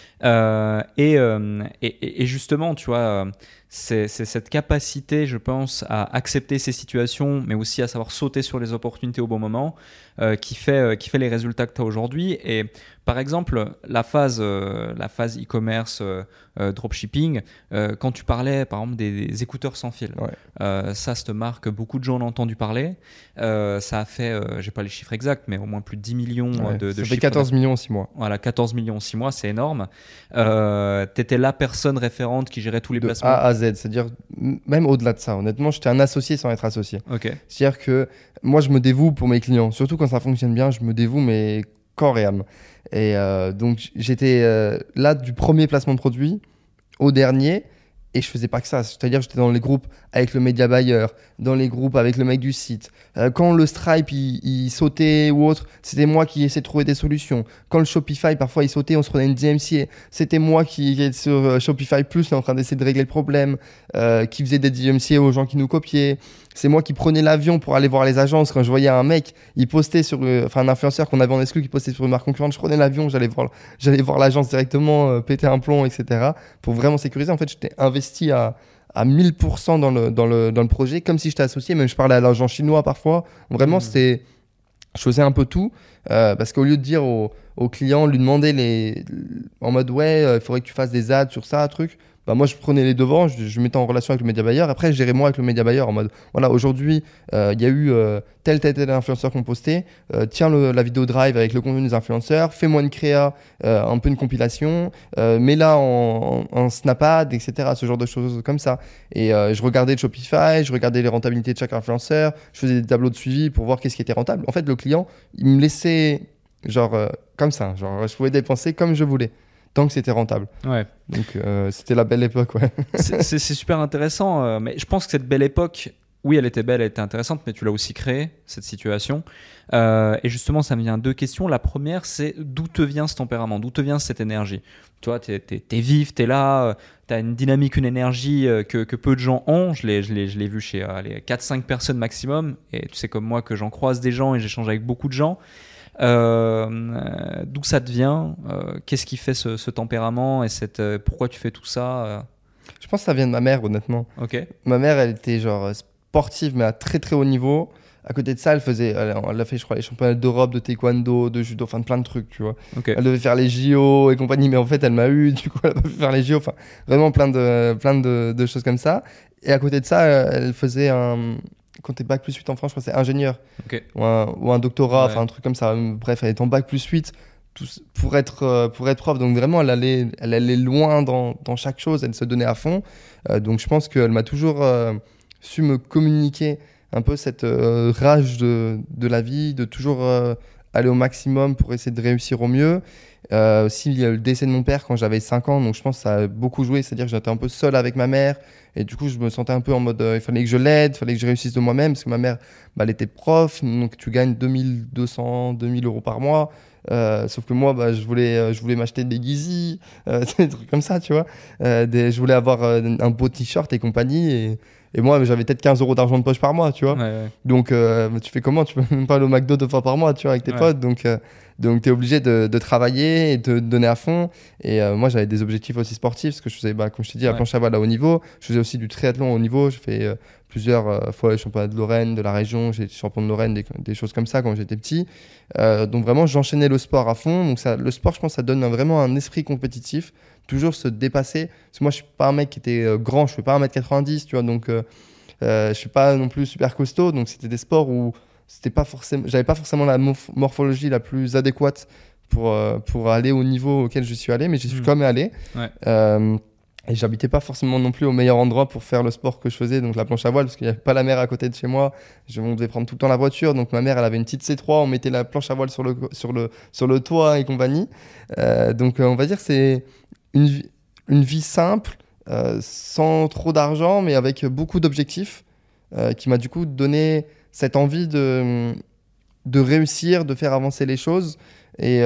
Et justement, tu vois, c'est cette capacité, je pense, à accepter ces situations, mais aussi à savoir sauter sur les opportunités au bon moment, qui fait les résultats que tu as aujourd'hui. Et par exemple, la phase e-commerce, dropshipping, quand tu parlais par exemple des écouteurs sans fil, ça, cette marque, beaucoup de gens ont entendu parler. Ça a fait, j'ai pas les chiffres exacts, mais au moins plus de 10 millions de chiffres. Ça fait fait 14 millions en 6 mois. Voilà, 14 millions en 6 mois, c'est énorme. Tu étais la personne référente qui gérait tous les placements. A à Z, c'est-à-dire même au-delà de ça. Honnêtement, j'étais un associé sans être associé. Okay. C'est-à-dire que moi, je me dévoue pour mes clients. Surtout quand ça fonctionne bien, je me dévoue, mais corps et âme. Et donc, j'étais là du premier placement de produit au dernier. Et je faisais pas que ça. C'est-à-dire, j'étais dans les groupes avec le média buyer, dans les groupes avec le mec du site. Quand le Stripe, il sautait ou autre, c'était moi qui essayais de trouver des solutions. Quand le Shopify, parfois, il sautait, on se prenait une DMCA. C'était moi qui était sur Shopify Plus, en train d'essayer de régler le problème, qui faisait des DMCA aux gens qui nous copiaient. C'est moi qui prenais l'avion pour aller voir les agences. Quand je voyais un mec, il postait sur, un influenceur qu'on avait en exclu qui postait sur une marque concurrente, je prenais l'avion, j'allais voir l'agence directement, péter un plomb, etc. pour vraiment sécuriser. En fait, j'étais investi à 1000% dans le projet, comme si j'étais associé. Même je parlais à l'agent chinois parfois. Vraiment, je faisais un peu tout parce qu'au lieu de dire aux clients, lui demander en mode il faudrait que tu fasses des ads sur ça, truc. Moi, je prenais les devants, je mettais en relation avec le média buyer. Après, je gérais moi avec le média buyer en mode, voilà, aujourd'hui, il y a eu tel influenceur qu'on postait. Tiens la vidéo drive avec le contenu des influenceurs. Fais-moi une créa, un peu une compilation. Mets-la en Snapad, etc. Ce genre de choses comme ça. Et je regardais le Shopify, je regardais les rentabilités de chaque influenceur. Je faisais des tableaux de suivi pour voir qu'est-ce qui était rentable. En fait, le client, il me laissait comme ça. Je pouvais dépenser comme je voulais. tant que c'était rentable. Ouais. Donc c'était la belle époque, ouais. C'est super intéressant, mais je pense que cette belle époque, oui, elle était belle, elle était intéressante, mais tu l'as aussi créée, cette situation. Et justement, ça me vient à 2 questions. La première, c'est d'où te vient ce tempérament, d'où te vient cette énergie? Tu vois, t'es vif, t'es là, t'as une dynamique, une énergie que peu de gens ont. Je l'ai vu chez 4-5 personnes maximum. Et tu sais comme moi que j'en croise des gens et j'échange avec beaucoup de gens. D'où ça te vient? Qu'est-ce qui fait ce tempérament et pourquoi tu fais tout ça? Je pense que ça vient de ma mère, honnêtement. Ok. Ma mère, elle était genre sportive, mais à très très haut niveau. À côté de ça, elle a fait, je crois, les championnats d'Europe de taekwondo, de judo, enfin de plein de trucs, tu vois. Okay. Elle devait faire les JO et compagnie, mais en fait, elle m'a eu, du coup, elle a pas pu faire les JO. Enfin, vraiment plein de choses comme ça. Et à côté de ça, elle faisait quand t'es bac plus 8 en France, je crois que c'est ingénieur. Okay. Ou un doctorat, enfin un truc comme ça. Bref, elle est en bac plus 8 pour être prof. Donc vraiment, elle allait loin dans chaque chose, elle se donnait à fond. Donc je pense qu'elle m'a toujours su me communiquer un peu cette rage de la vie, de toujours aller au maximum pour essayer de réussir au mieux. Aussi, il y a eu le décès de mon père quand j'avais 5 ans, donc je pense que ça a beaucoup joué, c'est-à-dire que j'étais un peu seul avec ma mère, et du coup, je me sentais un peu en mode, il fallait que je l'aide, il fallait que je réussisse de moi-même, parce que ma mère, elle était prof, donc tu gagnes 2200, 2000 euros par mois, sauf que moi, je voulais m'acheter des Yeezy, des trucs comme ça, tu vois. Je voulais avoir un beau t-shirt et compagnie, et moi, j'avais peut-être 15 euros d'argent de poche par mois, tu vois. Ouais. Donc, tu fais comment? Tu peux même pas aller au McDo 2 fois par mois, tu vois, avec tes potes. Donc tu es obligé de travailler et de te donner à fond. Et moi, j'avais des objectifs aussi sportifs, parce que je faisais, comme je t'ai dit, la planche à voile à haut niveau. Je faisais aussi du triathlon à haut niveau. J'ai fait plusieurs fois les championnats de Lorraine, de la région. J'ai été champion de Lorraine, des choses comme ça quand j'étais petit. Donc vraiment, j'enchaînais le sport à fond. Donc le sport, je pense, ça donne vraiment un esprit compétitif. Toujours se dépasser. Parce que moi, je suis pas un mec qui était grand. Je fais pas 1m90, tu vois. Donc, je suis pas non plus super costaud. Donc, c'était des sports où j'avais pas forcément la morphologie la plus adéquate pour aller au niveau auquel je suis allé, mais j'y suis quand même allé. Ouais. Et j'habitais pas forcément non plus au meilleur endroit pour faire le sport que je faisais, donc la planche à voile, parce qu'il n'y avait pas la mer à côté de chez moi. On devait prendre tout le temps la voiture, donc ma mère, elle avait une petite C3, on mettait la planche à voile sur le toit et compagnie. Donc on va dire que c'est une vie simple, sans trop d'argent, mais avec beaucoup d'objectifs, qui m'a du coup donné cette envie de réussir, de faire avancer les choses et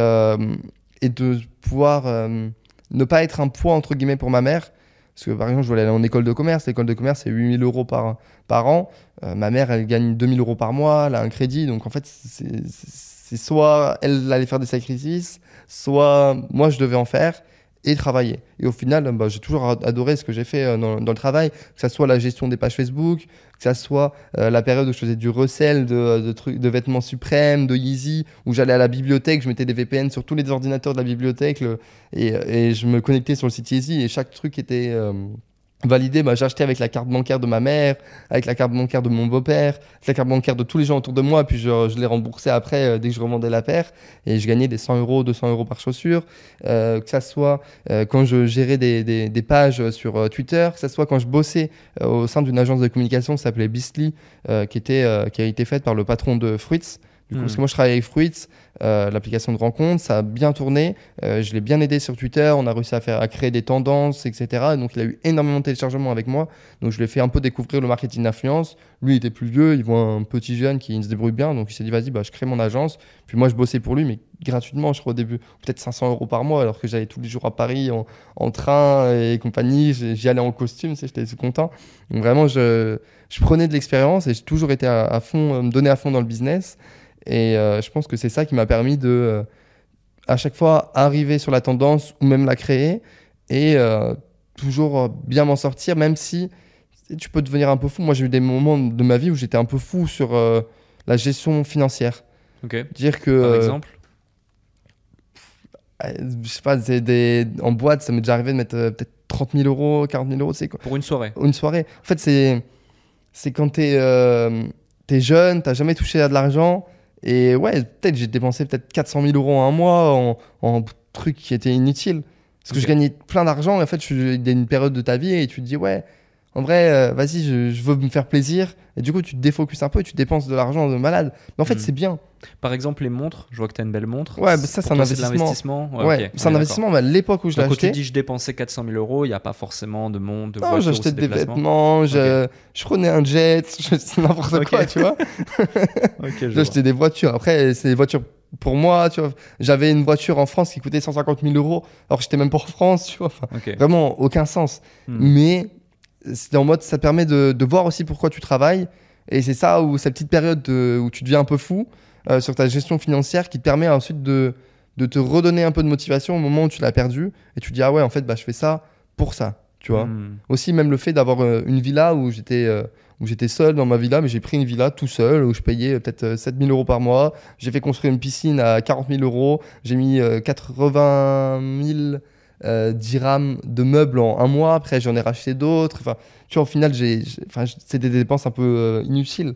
de pouvoir ne pas être un poids entre guillemets pour ma mère. Parce que par exemple, je voulais aller en école de commerce. L'école de commerce, c'est 8 000 euros par an. Ma mère, elle gagne 2 000 euros par mois, elle a un crédit. Donc en fait, c'est soit elle allait faire des sacrifices, soit moi, je devais en faire et travailler. Et au final, j'ai toujours adoré ce que j'ai fait dans le travail, que ça soit la gestion des pages Facebook, que ça soit la période où je faisais du resell de vêtements suprêmes, de Yeezy, où j'allais à la bibliothèque, je mettais des VPN sur tous les ordinateurs de la bibliothèque et je me connectais sur le site Yeezy et chaque truc était validé. J'achetais avec la carte bancaire de ma mère, avec la carte bancaire de mon beau-père, avec la carte bancaire de tous les gens autour de moi, puis je les remboursais après dès que je revendais la paire et je gagnais des 100 euros, 200 euros par chaussure, que ça soit quand je gérais des pages sur Twitter, que ça soit quand je bossais au sein d'une agence de communication qui s'appelait Beastly, qui a été faite par le patron de Fruits. Du coup, parce que moi, je travaille avec Fruits, l'application de rencontre, ça a bien tourné. Je l'ai bien aidé sur Twitter, on a réussi à créer des tendances, etc. Donc, il a eu énormément de téléchargements avec moi. Donc, je lui ai fait un peu découvrir le marketing d'influence. Lui, il était plus vieux, il voit un petit jeune qui se débrouille bien. Donc, il s'est dit, vas-y, je crée mon agence. Puis moi, je bossais pour lui, mais gratuitement, je crois au début, peut-être 500 euros par mois, alors que j'allais tous les jours à Paris en train et compagnie. J'y allais en costume, j'étais tout content. Donc, vraiment, je prenais de l'expérience et j'ai toujours été à fond, me donner à fond dans le business. Et je pense que c'est ça qui m'a permis de, à chaque fois, arriver sur la tendance ou même la créer et toujours bien m'en sortir, même si tu peux devenir un peu fou. Moi, j'ai eu des moments de ma vie où j'étais un peu fou sur la gestion financière. Ok. Dire que, par exemple je sais pas, en boîte, ça m'est déjà arrivé de mettre peut-être 30 000 euros, 40 000 euros. C'est quoi ? Pour une soirée. Une soirée. En fait, c'est quand t'es jeune, t'as jamais touché à de l'argent. Et ouais, peut-être j'ai dépensé 400 000 euros en un mois en trucs qui étaient inutiles. Parce que je gagnais plein d'argent et en fait, il y a une période de ta vie et tu te dis, ouais, En vrai, vas-y, je veux me faire plaisir. Et du coup, tu te défocuses un peu et tu dépenses de l'argent de malade. Mais en fait, c'est bien. Par exemple, les montres, je vois que tu as une belle montre. Ouais, bah ça, c'est un de investissement. l'investissement. Ouais, ok, c'est un investissement. Mais à l'époque où je l'ai Donc, quand tu acheté, dis je dépensais 400 000 euros, il n'y a pas forcément de montre, de non, voiture ou j'achetais de des déplacement. vêtements, je prenais un jet, n'importe Ok. quoi, tu vois. Ok, je vois. J'achetais des voitures. Après, c'est des voitures pour moi, tu vois. J'avais une voiture en France qui coûtait 150 000 euros, alors que j'étais même pas en France, tu vois. Enfin, Ok. vraiment, aucun sens. Hmm. Mais c'est en mode, ça permet de voir aussi pourquoi tu travailles. Et c'est ça, où cette petite période où tu deviens un peu fou sur ta gestion financière qui te permet ensuite de te redonner un peu de motivation au moment où tu l'as perdu. Et tu te dis, ah ouais, en fait, bah, je fais ça pour ça, tu vois. Hmm. Aussi, même le fait d'avoir une villa où j'étais seul dans ma villa, mais j'ai pris une villa tout seul où je payais peut-être 7 000 euros par mois. J'ai fait construire une piscine à 40 000 euros. J'ai mis 80 000 dirhams de meubles en un mois. Après, j'en ai racheté d'autres. Enfin, tu vois, au final, c'est des dépenses un peu inutiles.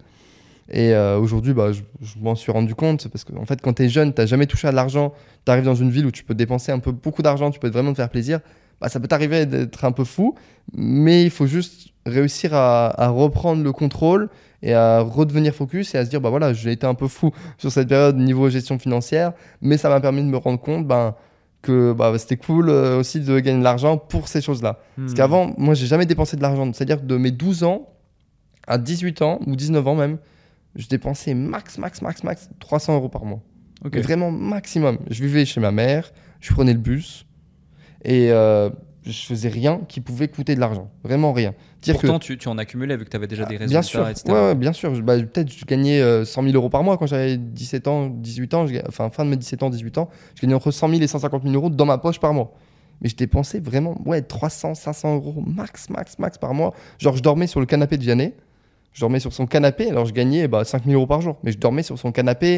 Et aujourd'hui, bah, je m'en suis rendu compte parce qu'en fait, quand tu es jeune, tu n'as jamais touché à de l'argent. Tu arrives dans une ville où tu peux dépenser beaucoup d'argent, tu peux vraiment te faire plaisir. Bah, ça peut t'arriver d'être un peu fou, mais il faut juste réussir à reprendre le contrôle et à redevenir focus et à se dire, bah voilà, j'ai été un peu fou sur cette période niveau gestion financière, mais ça m'a permis de me rendre compte que c'était cool aussi de gagner de l'argent pour ces choses-là. Parce Hmm. qu'avant, moi, j'ai jamais dépensé de l'argent. C'est-à-dire que de mes 12 ans à 18 ans ou 19 ans même, je dépensais max 300 euros par mois. Ok. Mais vraiment maximum. Je vivais chez ma mère, je prenais le bus et je faisais rien qui pouvait coûter de l'argent. Vraiment rien. Dire Pourtant, tu en accumulais vu que tu avais déjà des résultats, bien sûr, etc. ouais, bien sûr. Peut-être je gagnais 100 000 euros par mois quand j'avais 17 ans, 18 ans, enfin fin de mes 17 ans, 18 ans. Je gagnais entre 100 000 et 150 000 euros dans ma poche par mois. Mais je dépensais vraiment 300, 500 euros max par mois. Genre, je dormais sur le canapé de Vianney. Je dormais sur son canapé, alors je gagnais 5 000 euros par jour. Mais je dormais sur son canapé,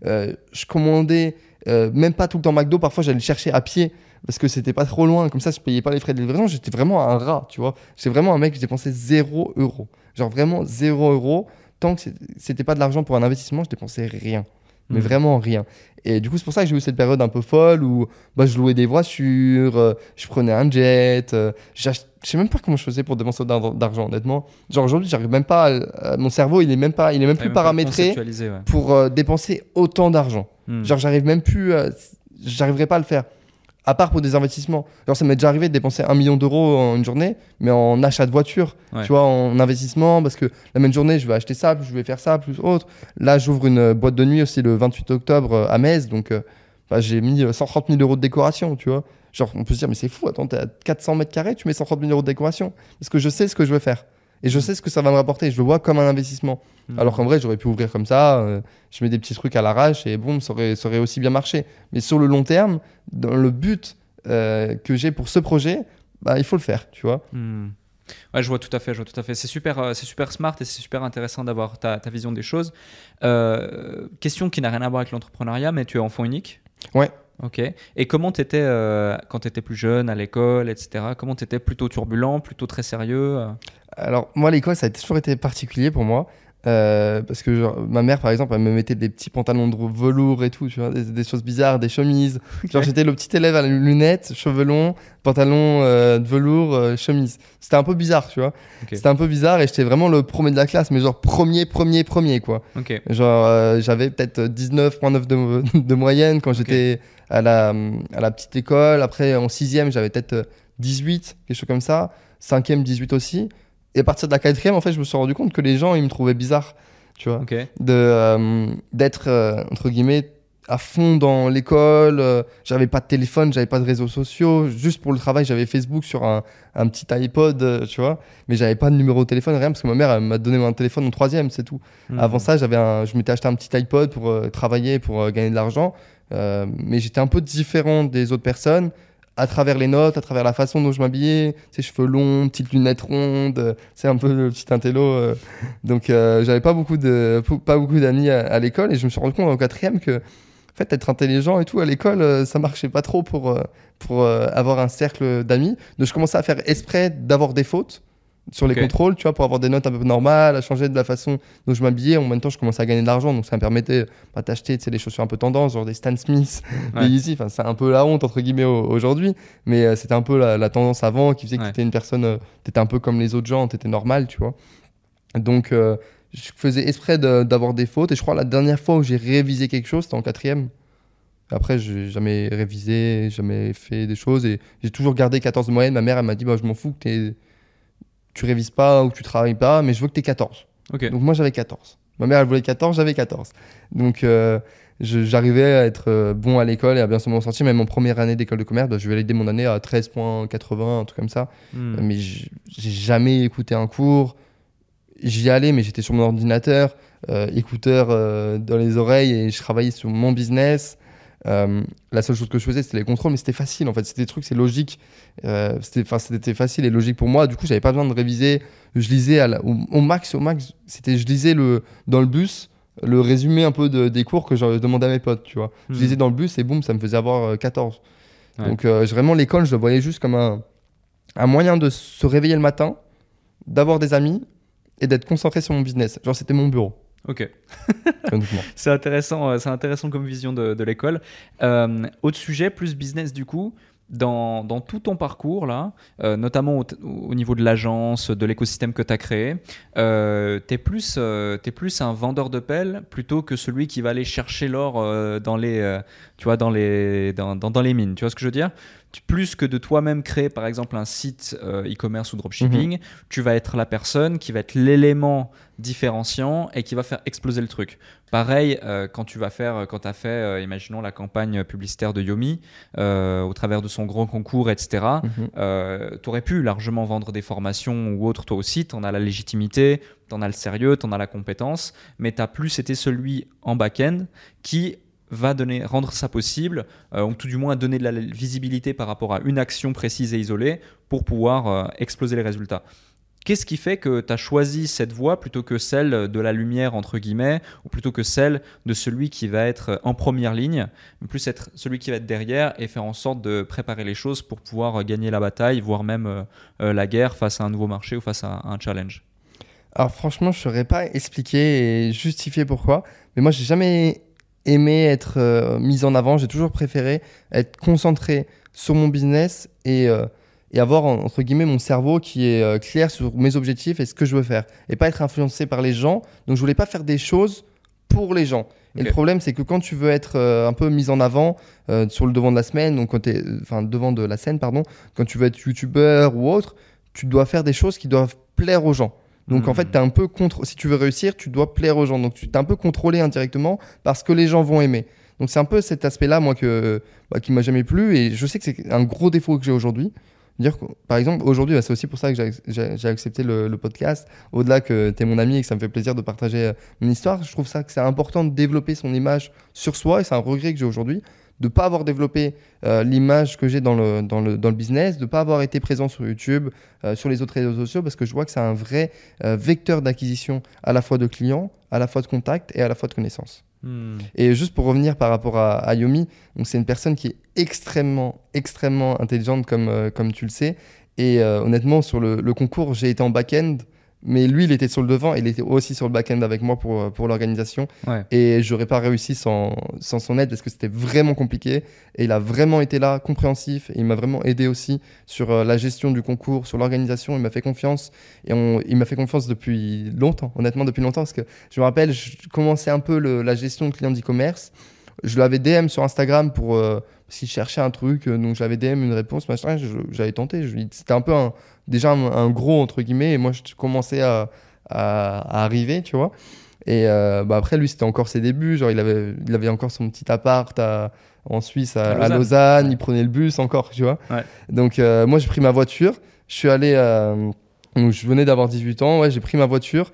je commandais même pas tout le temps McDo. Parfois, j'allais le chercher à pied parce que c'était pas trop loin. Comme ça, je payais pas les frais de livraison. J'étais vraiment un rat, tu vois. J'étais vraiment un mec, je dépensais 0 euros. Genre vraiment 0 euros. Tant que c'était pas de l'argent pour un investissement, je dépensais rien. Mais vraiment rien. Et du coup, c'est pour ça que j'ai eu cette période un peu folle où je louais des voitures, je prenais un jet. Je sais même pas comment je faisais pour dépenser d'argent, honnêtement. Genre aujourd'hui, j'arrive même pas mon cerveau, il est même plus paramétré conceptualisé, ouais. pour dépenser autant d'argent. Hmm. Genre, j'arrive même plus, j'arriverai pas à le faire. À part pour des investissements. Genre, ça m'est déjà arrivé de dépenser 1 million d'euros en une journée, mais en achat de voiture, Ouais. tu vois, en investissement, parce que la même journée, je vais acheter ça, puis je vais faire ça, plus autre. Là, j'ouvre une boîte de nuit aussi le 28 octobre à Metz, donc j'ai mis 130 000 euros de décoration, tu vois. Genre, on peut se dire, mais c'est fou, attends, t'es à 400 mètres carrés, tu mets 130 000 euros de décoration. Parce que je sais ce que je veux faire. Et je sais ce que ça va me rapporter. Je le vois comme un investissement. Alors qu'en vrai, j'aurais pu ouvrir comme ça. Je mets des petits trucs à l'arrache et boum, ça aurait aussi bien marché. Mais sur le long terme, dans le but que j'ai pour ce projet, il faut le faire, tu vois. Ouais, je vois tout à fait. C'est super smart et c'est super intéressant d'avoir ta vision des choses. Question qui n'a rien à voir avec l'entrepreneuriat, mais tu es enfant unique. Ouais. Ok. Et comment t'étais quand t'étais plus jeune, à l'école, etc. Comment t'étais? Plutôt turbulent, plutôt très sérieux? Alors, moi, l'école, ça a toujours été particulier pour moi. Parce que genre, ma mère, par exemple, elle me mettait des petits pantalons de velours et tout, tu vois, des choses bizarres, des chemises. Genre, j'étais le petit élève à la lunette, cheveux longs, pantalon de velours, chemise. C'était un peu bizarre, tu vois. Okay. C'était un peu bizarre et j'étais vraiment le premier de la classe, mais genre premier, quoi. Okay. Genre, j'avais peut-être 19,9 de moyenne quand j'étais à la petite école. Après, en 6e, j'avais peut-être 18, quelque chose comme ça. 5e, 18 aussi. Et à partir de la 4e, en fait, je me suis rendu compte que les gens, ils me trouvaient bizarre, tu vois, d'être, entre guillemets, à fond dans l'école. J'avais pas de téléphone, j'avais pas de réseaux sociaux. Juste pour le travail, j'avais Facebook sur un petit iPod, tu vois. Mais j'avais pas de numéro de téléphone, rien, parce que ma mère, elle m'a donné mon téléphone en 3e, c'est tout. Avant ça, je m'étais acheté un petit iPod pour travailler, pour gagner de l'argent. Mais j'étais un peu différent des autres personnes. À travers les notes, à travers la façon dont je m'habillais, cheveux longs, petites lunettes rondes, c'est un peu le petit intello. Donc, j'avais pas beaucoup d'amis à l'école et je me suis rendu compte en 4e que, en fait, être intelligent et tout à l'école, ça marchait pas trop pour avoir un cercle d'amis. Donc, je commençais à faire exprès d'avoir des fautes sur les contrôles, tu vois, pour avoir des notes un peu normales, à changer de la façon dont je m'habillais. En même temps, je commençais à gagner de l'argent, donc ça me permettait d'acheter, tu sais, des chaussures un peu tendance, genre des Stan Smith, des Yeezy. Enfin, c'est un peu la honte, entre guillemets, aujourd'hui, mais c'était un peu la tendance avant qui faisait que t'étais une personne, t'étais un peu comme les autres gens, t'étais normal, tu vois. Donc, je faisais exprès d'avoir des fautes, et je crois la dernière fois où j'ai révisé quelque chose, c'était en 4e. Après, j'ai jamais révisé, jamais fait des choses, et j'ai toujours gardé 14 de moyenne. Ma mère, elle m'a dit, je m'en fous que tu révises pas ou que tu travailles pas, mais je veux que tu aies 14. Okay. Donc moi, j'avais 14. Ma mère, elle voulait 14, j'avais 14. Donc j'arrivais à être bon à l'école et à bien s'en sortir. Même en première année d'école de commerce, je validais mon année à 13,80, un truc comme ça. Mais j'ai jamais écouté un cours. J'y allais, mais j'étais sur mon ordinateur, écouteurs dans les oreilles, et je travaillais sur mon business. La seule chose que je faisais, c'était les contrôles, mais c'était facile en fait. C'était des trucs, c'est logique. C'était facile et logique pour moi. Du coup, j'avais pas besoin de réviser. Je lisais au max, je lisais dans le bus le résumé un peu des cours que je demandais à mes potes, tu vois. Je lisais dans le bus et boum, ça me faisait avoir 14. Donc vraiment, l'école, je le voyais juste comme un moyen de se réveiller le matin, d'avoir des amis et d'être concentré sur mon business. Genre, c'était mon bureau. Ok. C'est intéressant comme vision de l'école. Autre sujet, plus business du coup, dans tout ton parcours là, notamment au niveau de l'agence, de l'écosystème que tu as créé, t'es plus un vendeur de pelles plutôt que celui qui va aller chercher l'or dans les mines. Tu vois ce que je veux dire ? Plus que de toi-même créer par exemple un site e-commerce ou dropshipping, tu vas être la personne qui va être l'élément différenciant et qui va faire exploser le truc. Pareil, quand tu as fait, imaginons la campagne publicitaire de Yomi au travers de son grand concours, etc. Tu aurais pu largement vendre des formations ou autres, toi aussi, tu en as la légitimité, tu en as le sérieux, tu en as la compétence, mais tu as plus été celui en back-end qui va rendre ça possible, ou tout du moins donner de la visibilité par rapport à une action précise et isolée pour pouvoir exploser les résultats. Qu'est-ce qui fait que tu as choisi cette voie plutôt que celle de la lumière, entre guillemets, ou plutôt que celle de celui qui va être en première ligne, mais plus être celui qui va être derrière et faire en sorte de préparer les choses pour pouvoir gagner la bataille, voire même la guerre face à un nouveau marché ou face à un challenge ? Alors franchement, je ne saurais pas expliquer et justifier pourquoi, mais moi, j'ai jamais aimé être mis en avant. J'ai toujours préféré être concentré sur mon business et avoir, entre guillemets, mon cerveau qui est clair sur mes objectifs et ce que je veux faire. Et pas être influencé par les gens. Donc, je voulais pas faire des choses pour les gens. Et le problème, c'est que quand tu veux être un peu mis en avant sur le devant de la semaine, donc devant de la scène, pardon, quand tu veux être youtubeur ou autre, tu dois faire des choses qui doivent plaire aux gens. Donc en fait, t'es un peu si tu veux réussir, tu dois plaire aux gens. Donc tu t'es un peu contrôlé indirectement parce que les gens vont aimer. Donc c'est un peu cet aspect-là, moi, qui m'a jamais plu. Et je sais que c'est un gros défaut que j'ai aujourd'hui. Dire que, par exemple, aujourd'hui, c'est aussi pour ça que j'ai accepté le podcast. Au-delà que tu es mon ami et que ça me fait plaisir de partager mon histoire, je trouve ça que c'est important de développer son image sur soi. Et c'est un regret que j'ai aujourd'hui de ne pas avoir développé l'image que j'ai dans le business, de ne pas avoir été présent sur YouTube, sur les autres réseaux sociaux, parce que je vois que c'est un vrai vecteur d'acquisition à la fois de clients, à la fois de contacts et à la fois de connaissances. Et juste pour revenir par rapport à Yomi, donc c'est une personne qui est extrêmement, extrêmement intelligente comme tu le sais. Et honnêtement, sur le concours, j'ai été en back-end, mais lui, il était sur le devant et il était aussi sur le back-end avec moi pour l'organisation. Ouais. Et je n'aurais pas réussi sans son aide parce que c'était vraiment compliqué. Et il a vraiment été là, compréhensif. Et il m'a vraiment aidé aussi sur la gestion du concours, sur l'organisation. Il m'a fait confiance. Et il m'a fait confiance depuis longtemps, honnêtement, depuis longtemps. Parce que je me rappelle, je commençais un peu la gestion de clients d'e-commerce. Je l'avais DM sur Instagram pour s'il cherchait un truc. Donc j'avais DM une réponse, machin. J'avais tenté. C'était un peu déjà un gros entre guillemets, et moi je commençais à arriver, tu vois. Et après lui c'était encore ses débuts, genre il avait encore son petit appart en Suisse à Lausanne, il prenait le bus encore, tu vois. Ouais. Donc moi j'ai pris ma voiture, je suis allé donc je venais d'avoir 18 ans, ouais, j'ai pris ma voiture.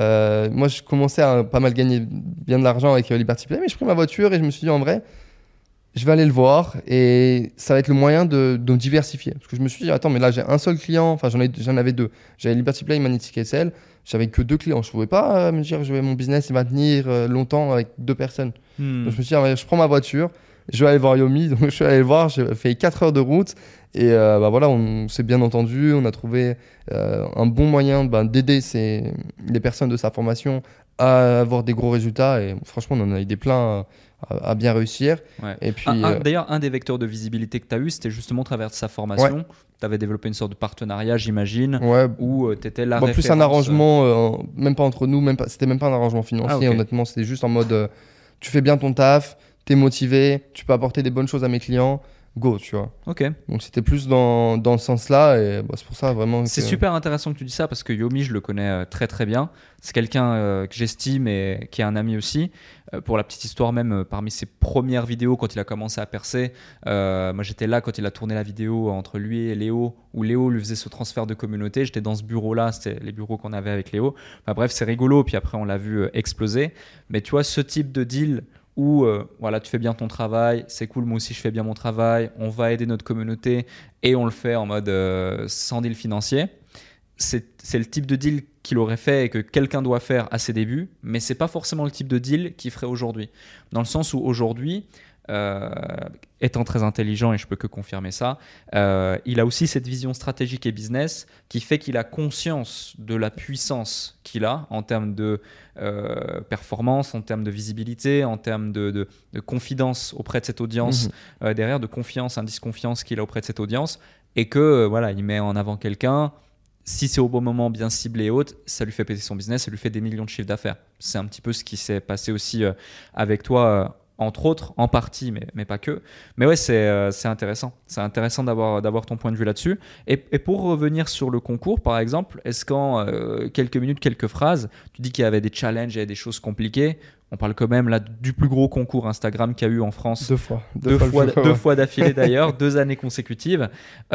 Moi je commençais à pas mal gagner bien de l'argent avec Liberty Play, mais j'ai pris ma voiture et je me suis dit en vrai je vais aller le voir et ça va être le moyen de me diversifier. Parce que je me suis dit, attends, mais là, j'ai un seul client. Enfin, j'en avais deux. J'avais Liberty Play et Magnetic SL. J'avais que 2 clients. Je ne pouvais pas me dire, mon business, il va tenir longtemps avec 2 personnes. Donc, je me suis dit, je prends ma voiture, je vais aller voir Yomi. Donc, je suis allé le voir. J'ai fait 4 heures de route Et voilà, on s'est bien entendu, on a trouvé un bon moyen d'aider les personnes de sa formation à avoir des gros résultats. Et franchement, on en a aidé plein à bien réussir. Ouais. Et puis, D'ailleurs, un des vecteurs de visibilité que tu as eu, c'était justement à travers sa formation. Tu avais développé une sorte de partenariat, j'imagine, où tu étais la référence. Plus un arrangement, même pas entre nous, c'était même pas un arrangement financier, honnêtement. C'était juste en mode, tu fais bien ton taf, tu es motivé, tu peux apporter des bonnes choses à mes clients. Go, tu vois. Ok. Donc c'était plus dans ce sens-là et c'est pour ça vraiment. C'est super intéressant que tu dis ça parce que Yomi, je le connais très très bien. C'est quelqu'un que j'estime et qui est un ami aussi. Pour la petite histoire même, parmi ses premières vidéos quand il a commencé à percer, moi j'étais là quand il a tourné la vidéo entre lui et Léo, où Léo lui faisait ce transfert de communauté. J'étais dans ce bureau-là, c'était les bureaux qu'on avait avec Léo. Enfin, bref, c'est rigolo. Puis après, on l'a vu exploser. Mais tu vois, ce type de deal où voilà, tu fais bien ton travail, c'est cool, moi aussi je fais bien mon travail, on va aider notre communauté et on le fait en mode sans deal financier. C'est le type de deal qu'il aurait fait et que quelqu'un doit faire à ses débuts, mais c'est pas forcément le type de deal qu'il ferait aujourd'hui. Dans le sens où aujourd'hui, étant très intelligent, et je peux que confirmer ça, il a aussi cette vision stratégique et business qui fait qu'il a conscience de la puissance qu'il a en termes de performance, en termes de visibilité, en termes de confidence auprès de cette audience, derrière, de confiance, indice confiance qu'il a auprès de cette audience, et que voilà, il met en avant quelqu'un. Si c'est au bon moment, bien ciblé et haute, ça lui fait péter son business, ça lui fait des millions de chiffres d'affaires. C'est un petit peu ce qui s'est passé aussi avec toi, entre autres, en partie, mais pas que. Mais ouais, c'est intéressant. C'est intéressant d'avoir ton point de vue là-dessus. Et pour revenir sur le concours, par exemple, est-ce qu'en quelques minutes, quelques phrases, tu dis qu'il y avait des challenges et des choses compliquées? On parle quand même là du plus gros concours Instagram qu'il y a eu en France. Deux fois d'affilée d'ailleurs, 2 années consécutives.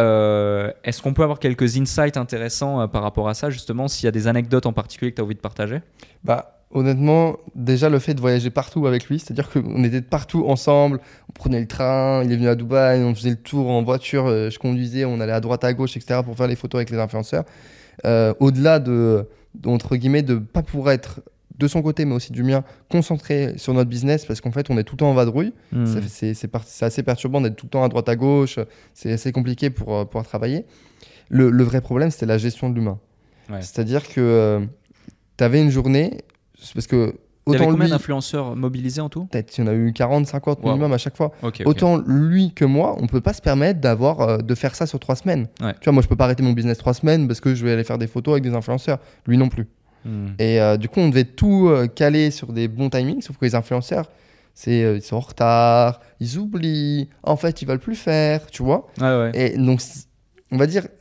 Est-ce qu'on peut avoir quelques insights intéressants par rapport à ça, justement, s'il y a des anecdotes en particulier que tu as envie de partager? Honnêtement, déjà le fait de voyager partout avec lui, c'est-à-dire qu'on était partout ensemble, on prenait le train, il est venu à Dubaï, on faisait le tour en voiture, je conduisais, on allait à droite à gauche, etc. pour faire les photos avec les influenceurs. Au-delà entre guillemets, de pas pouvoir être de son côté, mais aussi du mien, concentré sur notre business, parce qu'en fait, on est tout le temps en vadrouille. C'est assez perturbant d'être tout le temps à droite à gauche, c'est assez compliqué pour pouvoir travailler. Le vrai problème, c'était la gestion de l'humain. Ouais. C'est-à-dire que tu avais une journée... Parce que il y avait combien d'influenceurs mobilisés en tout? Peut-être il y en a eu 40, 50 minimum à chaque fois. Okay. Autant lui que moi, on ne peut pas se permettre de faire ça sur 3 semaines. Ouais. Tu vois, moi, je ne peux pas arrêter mon business 3 semaines parce que je vais aller faire des photos avec des influenceurs. Lui non plus. Et du coup, on devait tout caler sur des bons timings, sauf que les influenceurs, ils sont en retard, ils oublient, en fait, ils ne veulent plus faire, tu vois. Ouais. Et donc, on va dire,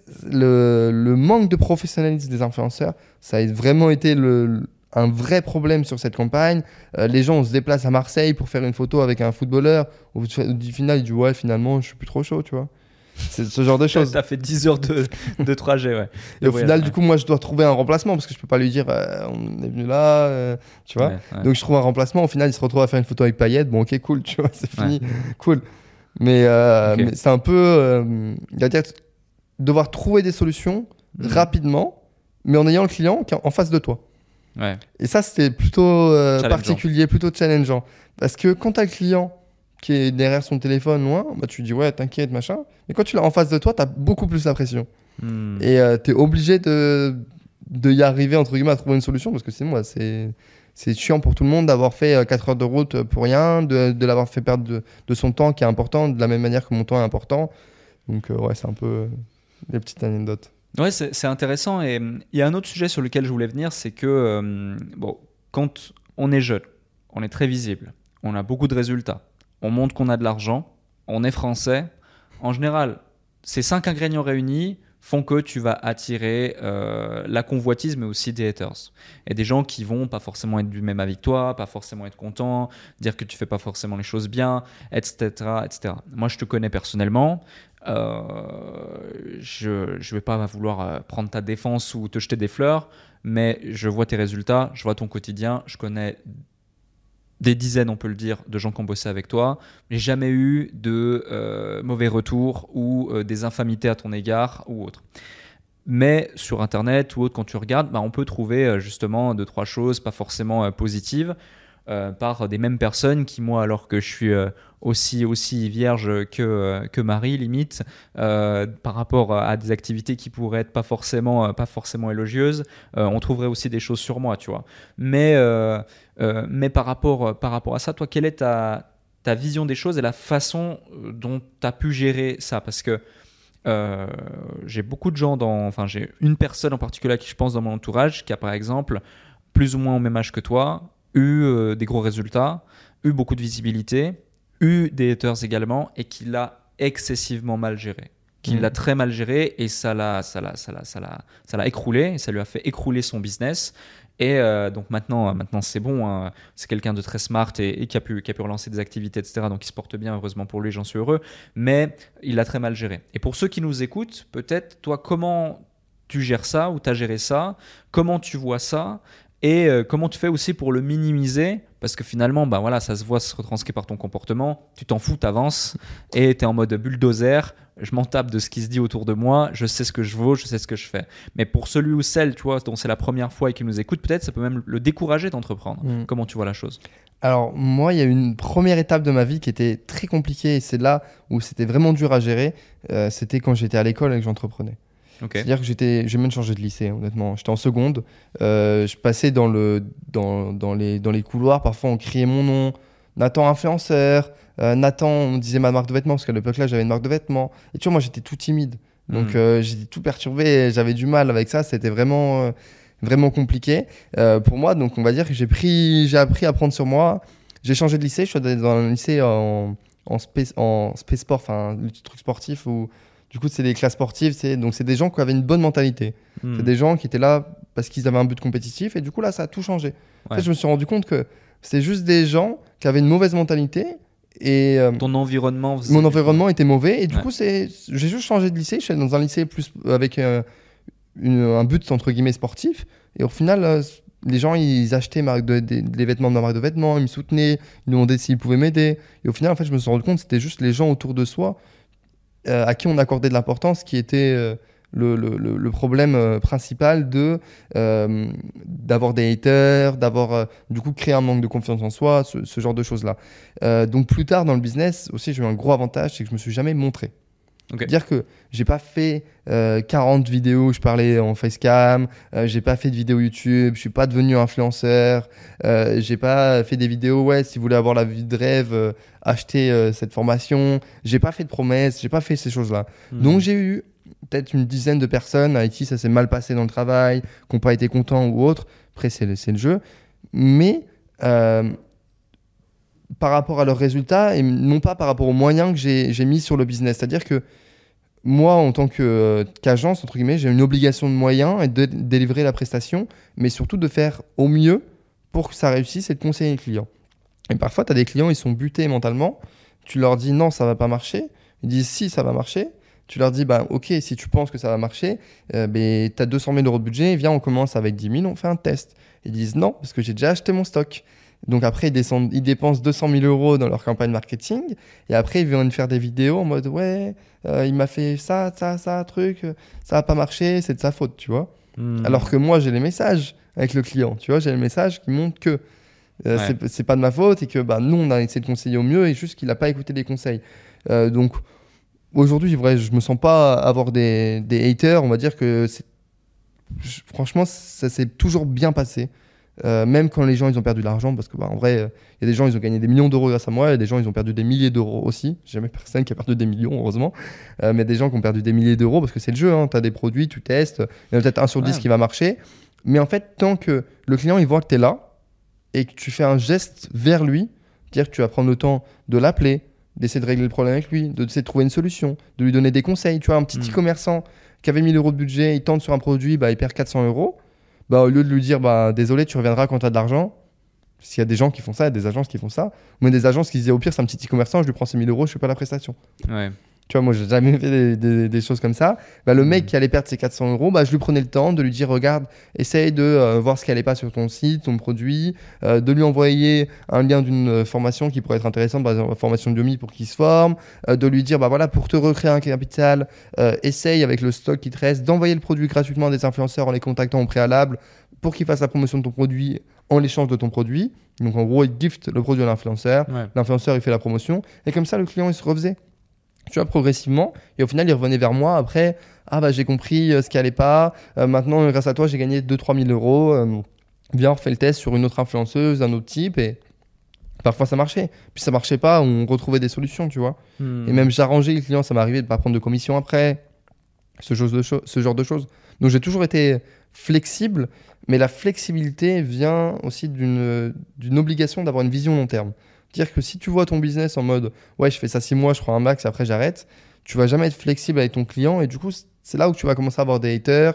le manque de professionnalisme des influenceurs, ça a vraiment été un vrai problème sur cette campagne. Les gens, on se déplace à Marseille pour faire une photo avec un footballeur. Au final, il dit ouais, finalement, je suis plus trop chaud, tu vois. C'est ce genre de choses. T'as fait 10 heures de trajet, ouais. Et au final, du coup, moi, je dois trouver un remplacement parce que je peux pas lui dire on est venu là, tu vois. Ouais. Donc, je trouve un remplacement. Au final, il se retrouve à faire une photo avec Payet. Bon, ok, cool, tu vois, c'est fini. Cool. Mais c'est un peu, devoir trouver des solutions rapidement, mais en ayant le client en face de toi. Ouais. Et ça, c'était plutôt particulier, plutôt challengeant. Parce que quand tu as le client qui est derrière son téléphone loin, tu dis ouais, t'inquiète, machin. Mais quand tu l'as en face de toi, tu as beaucoup plus la pression. Et tu es obligé de y arriver, entre guillemets, à trouver une solution. Parce que sinon, c'est chiant pour tout le monde d'avoir fait 4 heures de route pour rien, de l'avoir fait perdre de son temps qui est important, de la même manière que mon temps est important. Donc, c'est un peu les petites anecdotes. Ouais, c'est intéressant. Et il y a un autre sujet sur lequel je voulais venir, c'est que quand on est jeune, on est très visible, on a beaucoup de résultats, on montre qu'on a de l'argent, on est français. En général, ces 5 ingrédients réunis font que tu vas attirer la convoitise, mais aussi des haters. Et des gens qui vont pas forcément être du même avis que toi, pas forcément être contents, dire que tu fais pas forcément les choses bien, etc., etc. Moi, je te connais personnellement. Je vais pas vouloir prendre ta défense ou te jeter des fleurs, mais je vois tes résultats, je vois ton quotidien, je connais des dizaines, on peut le dire, de gens qui ont bossé avec toi. J'ai jamais eu de mauvais retours ou des infamités à ton égard ou autre. Mais sur Internet ou autre, quand tu regardes, on peut trouver justement 2-3 choses pas forcément positives. par des mêmes personnes qui, moi, alors que je suis aussi vierge que Marie, limite, par rapport à des activités qui pourraient être pas forcément élogieuses, on trouverait aussi des choses sur moi, tu vois. Mais par rapport à ça, toi, quelle est ta vision des choses et la façon dont tu as pu gérer ça? Parce que j'ai beaucoup de gens j'ai une personne en particulier qui je pense dans mon entourage qui a par exemple plus ou moins au même âge que toi eu des gros résultats, eu beaucoup de visibilité, eu des haters également et qui l'a excessivement mal géré, qui l'a très mal géré et ça l'a écroulé et ça lui a fait écrouler son business. Et donc maintenant c'est bon, hein. C'est quelqu'un de très smart et qui a pu relancer des activités, etc. Donc il se porte bien, heureusement pour lui, j'en suis heureux. Mais il l'a très mal géré. Et pour ceux qui nous écoutent, peut-être, toi, comment tu gères ça ou tu as géré ça? Comment tu vois ça? Et comment tu fais aussi pour le minimiser? Parce que finalement, ça se voit, se retranscrit par ton comportement. Tu t'en fous, t'avances et tu es en mode bulldozer. Je m'en tape de ce qui se dit autour de moi. Je sais ce que je vaux, je sais ce que je fais. Mais pour celui ou celle, tu vois, dont c'est la première fois et qui nous écoute, peut-être ça peut même le décourager d'entreprendre. Comment tu vois la chose? Alors moi, il y a eu une première étape de ma vie qui était très compliquée et c'est là où c'était vraiment dur à gérer. C'était quand j'étais à l'école et que j'entreprenais. Okay. C'est-à-dire que j'ai même changé de lycée, honnêtement. J'étais en seconde. Je passais dans les couloirs. Parfois, on criait mon nom. Nathan influenceur. Nathan, on disait ma marque de vêtements parce qu'à l'époque là, j'avais une marque de vêtements. Et tu vois, moi, j'étais tout timide. Donc, j'étais tout perturbé. J'avais du mal avec ça. C'était vraiment compliqué pour moi. Donc, on va dire que j'ai appris à prendre sur moi. J'ai changé de lycée. Je suis allé dans un lycée en space sport, enfin, le truc sportif où du coup, c'est des classes sportives. Donc, c'est des gens qui avaient une bonne mentalité. C'est des gens qui étaient là parce qu'ils avaient un but compétitif. Et du coup, là, ça a tout changé. En fait, je me suis rendu compte que c'était juste des gens qui avaient une mauvaise mentalité. Et ton environnement mon environnement était mauvais. Et du coup, j'ai juste changé de lycée. Je suis allé dans un lycée plus avec un but, entre guillemets, sportif. Et au final, les gens, ils achetaient les vêtements de ma marque de vêtements. Ils me soutenaient. Ils me demandaient s'ils pouvaient m'aider. Et au final, en fait, je me suis rendu compte que c'était juste les gens autour de soi à qui on accordait de l'importance, qui était le problème principal d'avoir des haters, d'avoir du coup créé un manque de confiance en soi, ce genre de choses-là. Donc plus tard dans le business aussi, j'ai eu un gros avantage, c'est que je me suis jamais montré. Okay. C'est-à-dire que j'ai pas fait 40 vidéos où je parlais en facecam, j'ai pas fait de vidéos YouTube, je suis pas devenu influenceur, j'ai pas fait des vidéos si vous voulez avoir la vie de rêve, achetez cette formation. J'ai pas fait de promesses, j'ai pas fait ces choses-là. Donc j'ai eu peut-être une dizaine de personnes avec qui ça s'est mal passé dans le travail, qui n'ont pas été contents ou autre. Après c'est le jeu, mais par rapport à leurs résultats et non pas par rapport aux moyens que j'ai mis sur le business. C'est-à-dire que moi, en tant qu'agence, entre guillemets, j'ai une obligation de moyens et de délivrer la prestation, mais surtout de faire au mieux pour que ça réussisse et de conseiller les clients. Et parfois, tu as des clients, ils sont butés mentalement. Tu leur dis non, ça ne va pas marcher. Ils disent si, ça va marcher. Tu leur dis ok, si tu penses que ça va marcher, tu as 200 000 € de budget, viens, on commence avec 10 000, on fait un test. Ils disent non, parce que j'ai déjà acheté mon stock. Donc après, ils dépensent 200 000 € dans leur campagne marketing. Et après, ils viennent faire des vidéos en mode il m'a fait ça, truc, ça n'a pas marché, c'est de sa faute, tu vois. Alors que moi, j'ai les messages avec le client, tu vois, j'ai les messages qui montrent que c'est pas de ma faute et que nous, on a essayé de conseiller au mieux et juste qu'il n'a pas écouté les conseils. Donc aujourd'hui, je me sens pas avoir des haters. On va dire que franchement, ça s'est toujours bien passé. Même quand les gens ils ont perdu de l'argent, parce que en vrai, il y a des gens ils ont gagné des millions d'euros grâce à moi, et des gens ils ont perdu des milliers d'euros aussi. J'ai jamais personne qui a perdu des millions, heureusement, mais des gens qui ont perdu des milliers d'euros parce que c'est le jeu. Tu as des produits, tu testes, il y en a peut-être 1 sur 10 qui va marcher, mais en fait, tant que le client il voit que tu es là et que tu fais un geste vers lui, c'est-à-dire que tu vas prendre le temps de l'appeler, d'essayer de régler le problème avec lui, d'essayer de trouver une solution, de lui donner des conseils. Tu vois, un petit e-commerçant qui avait 1 000 € de budget, il tente sur un produit, il perd 400 €. Au lieu de lui dire désolé, tu reviendras quand tu as de l'argent, s'il y a des gens qui font ça, il y a des agences qui font ça, ou des agences qui disaient au pire c'est un petit e-commerçant, je lui prends ces 1 000 €, je fais pas la prestation. Tu vois, moi j'ai jamais fait des choses comme ça. Le mec qui allait perdre ses 400 €, je lui prenais le temps de lui dire regarde, essaye de voir ce qui allait pas sur ton site, ton produit, de lui envoyer un lien d'une formation qui pourrait être intéressante, par exemple la formation de Yomi pour qu'il se forme, de lui dire pour te recréer un capital, essaye avec le stock qui te reste d'envoyer le produit gratuitement à des influenceurs en les contactant au préalable pour qu'il fasse la promotion de ton produit en l'échange de ton produit. Donc en gros, il gift le produit à l'influenceur, l'influenceur il fait la promotion, et comme ça le client il se refaisait. Tu vois, progressivement, et au final il revenait vers moi après, ah bah j'ai compris ce qui allait pas, maintenant grâce à toi j'ai gagné 2-3 000 euros, viens on refait le test sur une autre influenceuse, un autre type, et parfois ça marchait, puis ça marchait pas, on retrouvait des solutions, tu vois. Et même j'arrangeais les clients, ça m'arrivait de pas prendre de commission après, ce genre de choses. Donc j'ai toujours été flexible, mais la flexibilité vient aussi d'une obligation d'avoir une vision long terme. Dire que si tu vois ton business en mode ouais, je fais ça 6 mois, je prends un max, après j'arrête, tu vas jamais être flexible avec ton client, et du coup c'est là où tu vas commencer à avoir des haters,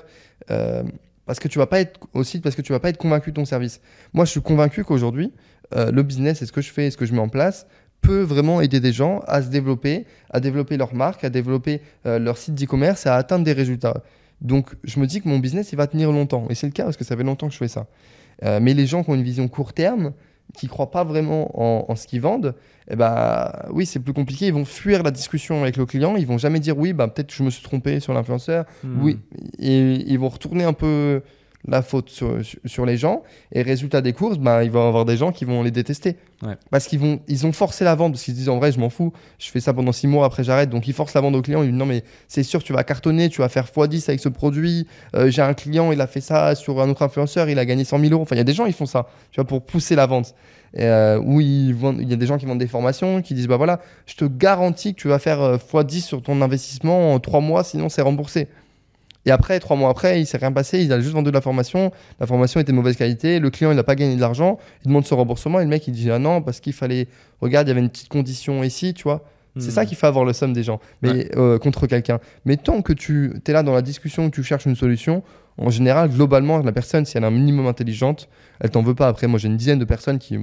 parce que tu vas pas être convaincu de ton service. Moi je suis convaincu qu'aujourd'hui le business et ce que je fais et ce que je mets en place peut vraiment aider des gens à se développer, à développer leur marque, à développer leur site d'e-commerce et à atteindre des résultats. Donc je me dis que mon business il va tenir longtemps, et c'est le cas parce que ça fait longtemps que je fais ça. Mais les gens qui ont une vision court terme, qui ne croient pas vraiment en ce qu'ils vendent, eh bah, oui, c'est plus compliqué. Ils vont fuir la discussion avec le client. Ils vont jamais dire oui, bah, peut-être que je me suis trompé sur l'influenceur. Oui, et ils vont retourner un peu la faute sur les gens. Et résultat des courses, bah, il va y avoir des gens qui vont les détester. Ouais. Parce ils ont forcé la vente. Parce qu'ils se disent en vrai, je m'en fous. Je fais ça pendant 6 mois, après j'arrête. Donc ils forcent la vente au client. Ils disent non, mais c'est sûr, tu vas cartonner, tu vas faire x10 avec ce produit. J'ai un client, il a fait ça sur un autre influenceur, il a gagné 100 000 euros. Enfin, il y a des gens, ils font ça, tu vois, pour pousser la vente. Où il y a des gens qui vendent des formations qui disent bah voilà, je te garantis que tu vas faire x10 sur ton investissement en 3 mois, sinon c'est remboursé. Et après, 3 mois après, il s'est rien passé, ils avaient juste vendu de la formation était de mauvaise qualité, le client il n'a pas gagné de l'argent, il demande son remboursement, et le mec il dit ah non, parce qu'il fallait, regarde, il y avait une petite condition ici, tu vois. C'est ça qui fait avoir le somme des gens, mais contre quelqu'un. Mais tant que tu es là dans la discussion, que tu cherches une solution, en général, globalement, la personne, si elle est un minimum intelligente, elle t'en veut pas. Après, moi, j'ai une dizaine de personnes qui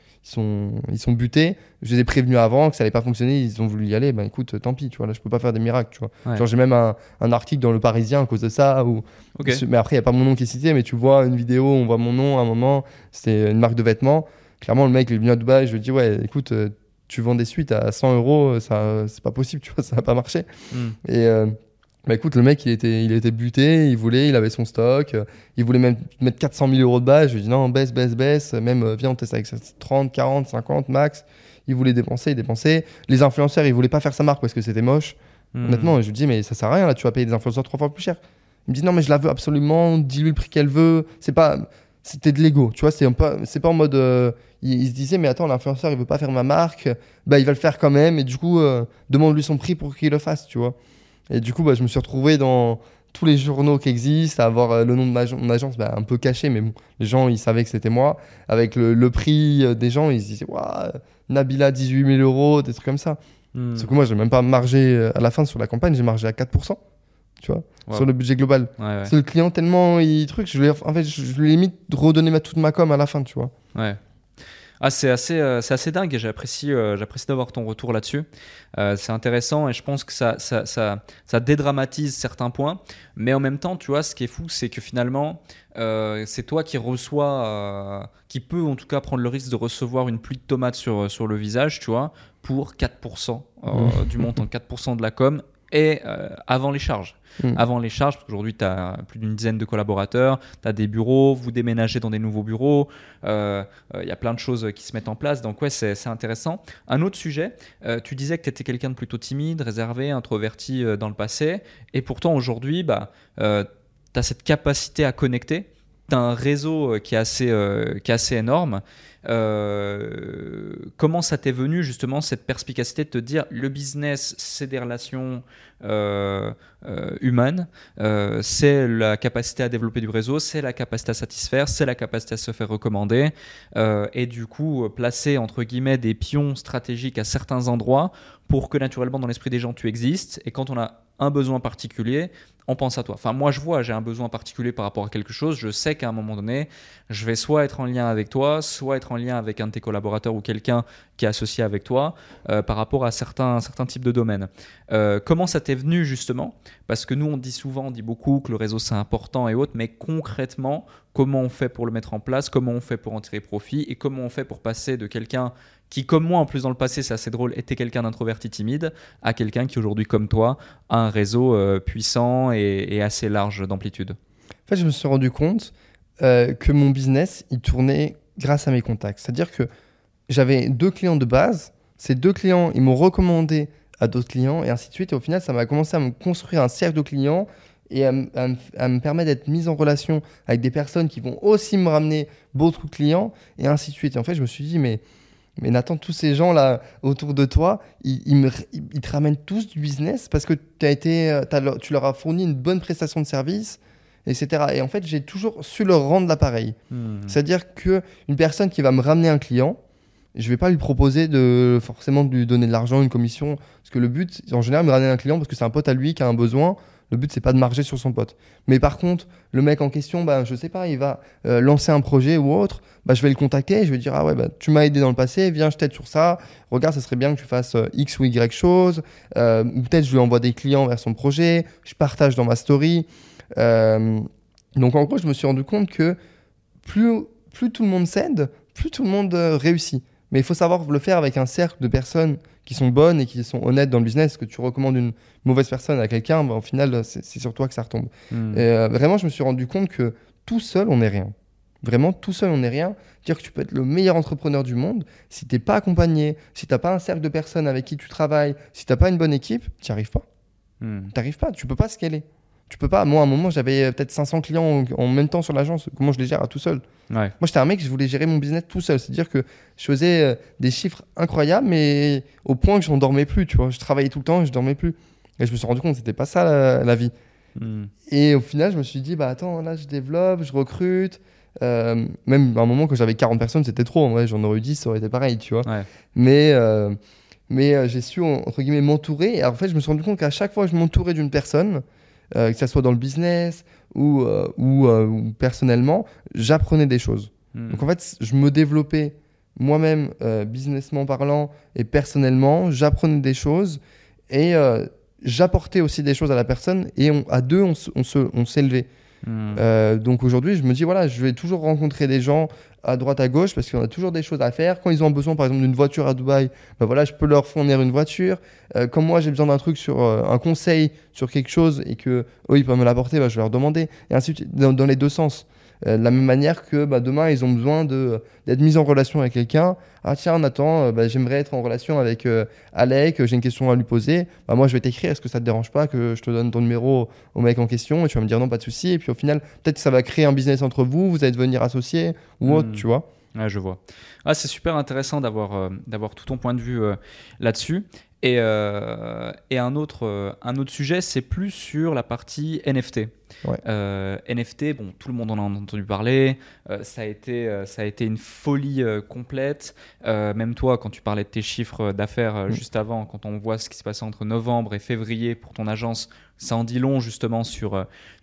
ils sont butés. Je les ai prévenus avant que ça allait pas fonctionner. Ils ont voulu y aller. Ben écoute, tant pis. Tu vois, là, je peux pas faire des miracles. Tu vois. Ouais. Genre, j'ai même un article dans Le Parisien à cause de ça. Mais après, il y a pas mon nom qui est cité. Mais tu vois une vidéo, on voit mon nom à un moment. C'était une marque de vêtements. Clairement, le mec, il est venu à Dubaï. Je lui dis ouais, écoute, tu vends des suites à 100 euros, ça, c'est pas possible. Tu vois, ça va pas marcher. Et bah écoute, le mec, il était buté, il avait son stock, il voulait même mettre 400 000 euros de base. Je lui ai dit non, baisse, même viens, on teste avec 30, 40, 50 max. Il voulait dépenser, il dépensait. Les influenceurs, ils voulaient pas faire sa marque parce que c'était moche. Honnêtement, je lui dis, mais ça sert à rien, là, tu vas payer des influenceurs 3 fois plus cher. Il me dit non, mais je la veux absolument, dis-lui le prix qu'elle veut. C'était de l'ego, tu vois, c'est pas en mode. Il se disait, mais attends, l'influenceur, il veut pas faire ma marque, bah il va le faire quand même, et du coup, demande-lui son prix pour qu'il le fasse, tu vois. Et du coup, bah, je me suis retrouvé dans tous les journaux qui existent, à avoir le nom de mon agence un peu caché, mais bon, les gens, ils savaient que c'était moi. Avec le prix des gens, ils se disaient, waouh, Nabila, 18 000 euros, des trucs comme ça. Sauf que moi, j'ai même pas margé à la fin sur la campagne, j'ai margé à 4%, tu vois, sur le budget global. Ouais. C'est le client tellement, je lui ai limite redonné toute ma com à la fin, tu vois. Ouais. Ah, c'est assez dingue, et j'apprécie d'avoir ton retour là-dessus. C'est intéressant, et je pense que ça dédramatise certains points. Mais en même temps, tu vois, ce qui est fou, c'est que finalement, c'est toi qui reçois, qui peut en tout cas prendre le risque de recevoir une pluie de tomates sur le visage, tu vois, pour 4% du montant, 4% de la com. Et avant les charges. Avant les charges, parce qu'aujourd'hui, tu as plus d'une dizaine de collaborateurs, tu as des bureaux, vous déménagez dans des nouveaux bureaux, y a plein de choses qui se mettent en place. Donc ouais, c'est intéressant. Un autre sujet, tu disais que tu étais quelqu'un de plutôt timide, réservé, introverti dans le passé. Et pourtant, aujourd'hui, tu as cette capacité à connecter. Tu as un réseau qui est assez énorme. Comment ça t'est venu justement cette perspicacité de te dire le business c'est des relations humaines, c'est la capacité à développer du réseau, c'est la capacité à satisfaire, c'est la capacité à se faire recommander, et du coup placer entre guillemets des pions stratégiques à certains endroits pour que naturellement dans l'esprit des gens tu existes, et quand on a un besoin particulier, on pense à toi. Enfin, moi, j'ai un besoin particulier par rapport à quelque chose. Je sais qu'à un moment donné, je vais soit être en lien avec toi, soit être en lien avec un de tes collaborateurs ou quelqu'un qui est associé avec toi par rapport à certains types de domaines. Comment ça t'est venu justement ? Parce que nous, on dit beaucoup que le réseau, c'est important et autres, mais concrètement, comment on fait pour le mettre en place ? Comment on fait pour en tirer profit ? Et comment on fait pour passer de quelqu'un qui, comme moi, en plus dans le passé, c'est assez drôle, était quelqu'un d'introverti timide, à quelqu'un qui aujourd'hui, comme toi, a un réseau puissant et assez large d'amplitude. En fait, je me suis rendu compte que mon business, il tournait grâce à mes contacts. C'est-à-dire que j'avais 2 clients de base. Ces 2 clients, ils m'ont recommandé à d'autres clients et ainsi de suite. Et au final, ça m'a commencé à me construire un cercle de clients et à me permettre d'être mis en relation avec des personnes qui vont aussi me ramener beaucoup de clients et ainsi de suite. Et en fait, je me suis dit, mais Nathan, tous ces gens-là autour de toi, ils te ramènent tous du business parce que tu leur as fourni une bonne prestation de service, etc. Et en fait, j'ai toujours su leur rendre l'appareil. C'est-à-dire qu'une personne qui va me ramener un client, je ne vais pas lui proposer forcément de lui donner de l'argent, une commission. Parce que le but, en général, me ramener un client parce que c'est un pote à lui qui a un besoin. Le but, c'est pas de marger sur son pote. Mais par contre, le mec en question, je sais pas, il va lancer un projet ou autre. Je vais le contacter. Je vais dire, ah ouais, tu m'as aidé dans le passé. Viens, je t'aide sur ça. Regarde, ça serait bien que tu fasses X ou Y chose. Ou peut-être je lui envoie des clients vers son projet. Je partage dans ma story. Donc en gros, je me suis rendu compte que plus tout le monde s'aide, plus tout le monde réussit. Mais il faut savoir le faire avec un cercle de personnes qui sont bonnes et qui sont honnêtes dans le business. Que tu recommandes une mauvaise personne à quelqu'un, au final, c'est sur toi que ça retombe. Et, vraiment, je me suis rendu compte que tout seul, on n'est rien. Vraiment, tout seul, on n'est rien. Dire que tu peux être le meilleur entrepreneur du monde, si tu n'es pas accompagné, si tu n'as pas un cercle de personnes avec qui tu travailles, si tu n'as pas une bonne équipe, tu n'y arrives pas. Tu n'arrives pas, tu ne peux pas scaler. Tu peux pas. Moi, à un moment, j'avais peut-être 500 clients en même temps sur l'agence. Comment je les gère tout seul? Ouais. Moi, j'étais un mec, je voulais gérer mon business tout seul. C'est-à-dire que je faisais des chiffres incroyables, mais au point que je n'en dormais plus. Tu vois, je travaillais tout le temps et je dormais plus. Et je me suis rendu compte que c'était pas ça la vie. Et au final, je me suis dit, attends, là, je développe, je recrute. Même à un moment, quand j'avais 40 personnes, c'était trop. En vrai, j'en aurais eu 10, ça aurait été pareil, tu vois. Ouais. Mais j'ai su, entre guillemets, m'entourer. Et en fait, je me suis rendu compte qu'à chaque fois que je m'entourais d'une personne, que ce soit dans le business ou personnellement, j'apprenais des choses. Donc en fait, je me développais moi-même, businessment parlant et personnellement, j'apprenais des choses et j'apportais aussi des choses à la personne et à deux, on s'élevait. Donc aujourd'hui, je me dis, voilà, je vais toujours rencontrer des gens à droite à gauche parce qu'on a toujours des choses à faire. Quand ils ont besoin par exemple d'une voiture à Dubaï, voilà, je peux leur fournir une voiture. Quand moi j'ai besoin d'un truc sur un conseil sur quelque chose et que eux ils peuvent me l'apporter, je vais leur demander, et ainsi de suite, dans les deux sens. De la même manière que demain ils ont besoin d'être mis en relation avec quelqu'un. Ah tiens Nathan, j'aimerais être en relation avec Alec, j'ai une question à lui poser. Moi je vais t'écrire, est-ce que ça te dérange pas que je te donne ton numéro au mec en question? Et tu vas me dire non, pas de souci. Et puis au final peut-être que ça va créer un business entre vous, vous allez devenir associés ou autre, tu vois. Ouais, je vois. C'est super intéressant d'avoir tout ton point de vue là-dessus. Et un autre sujet, c'est plus sur la partie NFT. Ouais. NFT, bon, tout le monde en a entendu parler. Ça a été une folie complète. Même toi, quand tu parlais de tes chiffres d'affaires juste avant, quand on voit ce qui s'est passé entre novembre et février pour ton agence, ça en dit long justement sur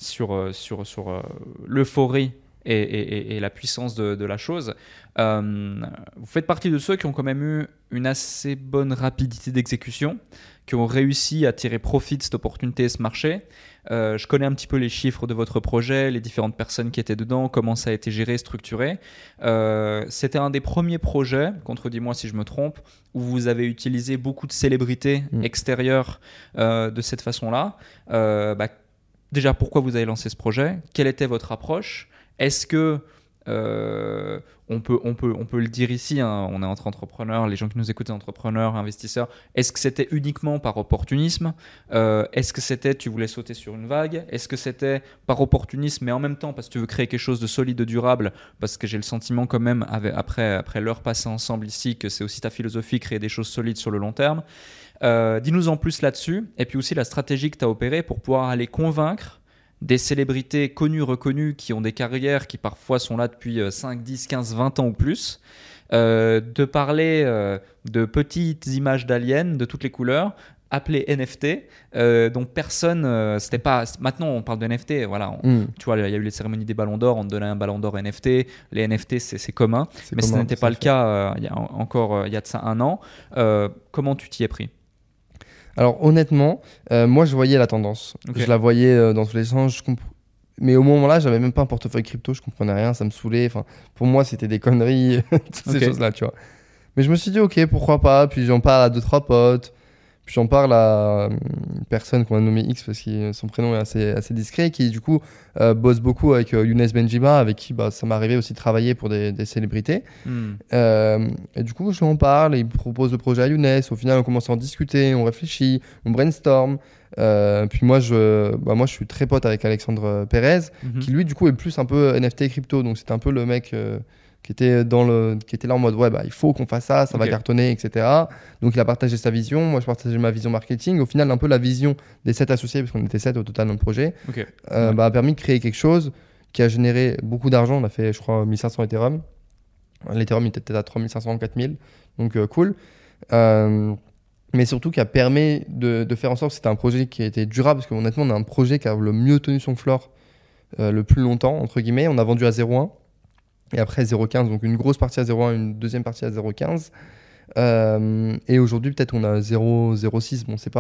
l'euphorie et la puissance de la chose. Vous faites partie de ceux qui ont quand même eu une assez bonne rapidité d'exécution, qui ont réussi à tirer profit de cette opportunité et ce marché. Je connais un petit peu les chiffres de votre projet, les différentes personnes qui étaient dedans, comment ça a été géré, structuré. C'était un des premiers projets, contredis-moi si je me trompe, où vous avez utilisé beaucoup de célébrités extérieures de cette façon-là. Déjà, pourquoi vous avez lancé ce projet? Quelle était votre approche? Est-ce que on peut le dire ici, hein, on est entre entrepreneurs, les gens qui nous écoutent, entrepreneurs, investisseurs. Est-ce que c'était uniquement par opportunisme? Est-ce que c'était tu voulais sauter sur une vague? Est-ce que c'était par opportunisme, mais en même temps parce que tu veux créer quelque chose de solide, de durable? Parce que j'ai le sentiment quand même, après l'heure passée ensemble ici, que c'est aussi ta philosophie, créer des choses solides sur le long terme. Dis-nous en plus là-dessus. Et puis aussi la stratégie que tu as opérée pour pouvoir aller convaincre des célébrités connues, reconnues, qui ont des carrières qui parfois sont là depuis 5, 10, 15, 20 ans ou plus, de parler de petites images d'aliens de toutes les couleurs, appelées NFT, dont personne, c'était pas... Maintenant, on parle de NFT, voilà, tu vois, il y a eu les cérémonies des ballons d'or, on donnait un ballon d'or NFT, les NFT, c'est commun, mais ce n'était pas le cas il y a de ça un an. Comment tu t'y es pris ? Alors honnêtement, moi je voyais la tendance. Okay. Je la voyais dans tous les sens. Mais au moment-là, j'avais même pas un portefeuille crypto, je comprenais rien, ça me saoulait. Enfin, pour moi, c'était des conneries, toutes ces choses-là, tu vois. Mais je me suis dit, ok, pourquoi pas. Puis j'en parle à 2-3 potes. Puis j'en parle à une personne qu'on va nommer X parce que son prénom est assez discret, qui du coup bosse beaucoup avec Younes Benjima, avec qui ça m'est arrivé aussi de travailler pour des célébrités. Et du coup, je lui en parle, et il propose le projet à Younes. Au final, on commence à en discuter, on réfléchit, on brainstorm. Puis moi, je suis très pote avec Alexandre Pérez, qui lui, du coup, est plus un peu NFT et crypto. Donc c'était un peu le mec qui était là en mode il faut qu'on fasse ça, ça va cartonner, etc. Donc il a partagé sa vision, moi je partageais ma vision marketing. Au final, un peu la vision des 7 associés, parce qu'on était 7 au total dans le projet, a permis de créer quelque chose qui a généré beaucoup d'argent. On a fait, je crois, 1500 Ethereum. L'Ethereum était peut-être à 3500, 4000, donc cool. Mais surtout qui a permis de faire en sorte que c'était un projet qui a été durable, parce qu'honnêtement, on a un projet qui a le mieux tenu son floor le plus longtemps, entre guillemets. On a vendu à 0,1. Et après 0,15, donc une grosse partie à 0,1, une deuxième partie à 0,15. Et aujourd'hui, peut-être on a 0,06. Bon, c'est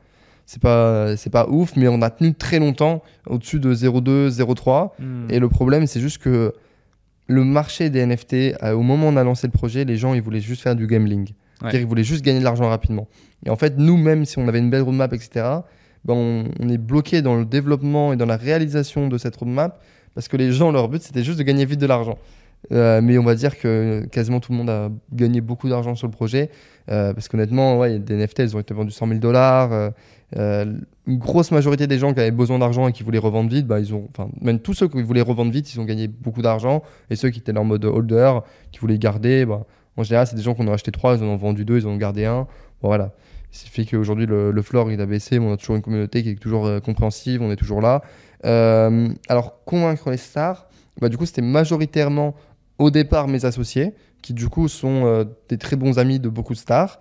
pas ouf, mais on a tenu très longtemps au-dessus de 0,2, 0,3. Et le problème, c'est juste que le marché des NFT, au moment où on a lancé le projet, les gens, ils voulaient juste faire du gambling. C'est-à-dire qu'ils voulaient juste gagner de l'argent rapidement. Et en fait, nous, même si on avait une belle roadmap, etc., on est bloqué dans le développement et dans la réalisation de cette roadmap, parce que les gens, leur but, c'était juste de gagner vite de l'argent. Mais on va dire que quasiment tout le monde a gagné beaucoup d'argent sur le projet. Parce qu'honnêtement, des NFT, elles ont été vendues $100 000. Une grosse majorité des gens qui avaient besoin d'argent et qui voulaient revendre vite, même tous ceux qui voulaient revendre vite, ils ont gagné beaucoup d'argent. Et ceux qui étaient en mode holder, qui voulaient garder, en général, c'est des gens qu'on a acheté 3, ils en ont vendu 2, ils en ont gardé 1. Voilà. Ce qui fait qu'aujourd'hui, le floor, il a baissé, mais on a toujours une communauté qui est toujours compréhensive, on est toujours là. Alors, convaincre les stars, du coup, c'était majoritairement au départ mes associés, qui du coup sont des très bons amis de beaucoup de stars.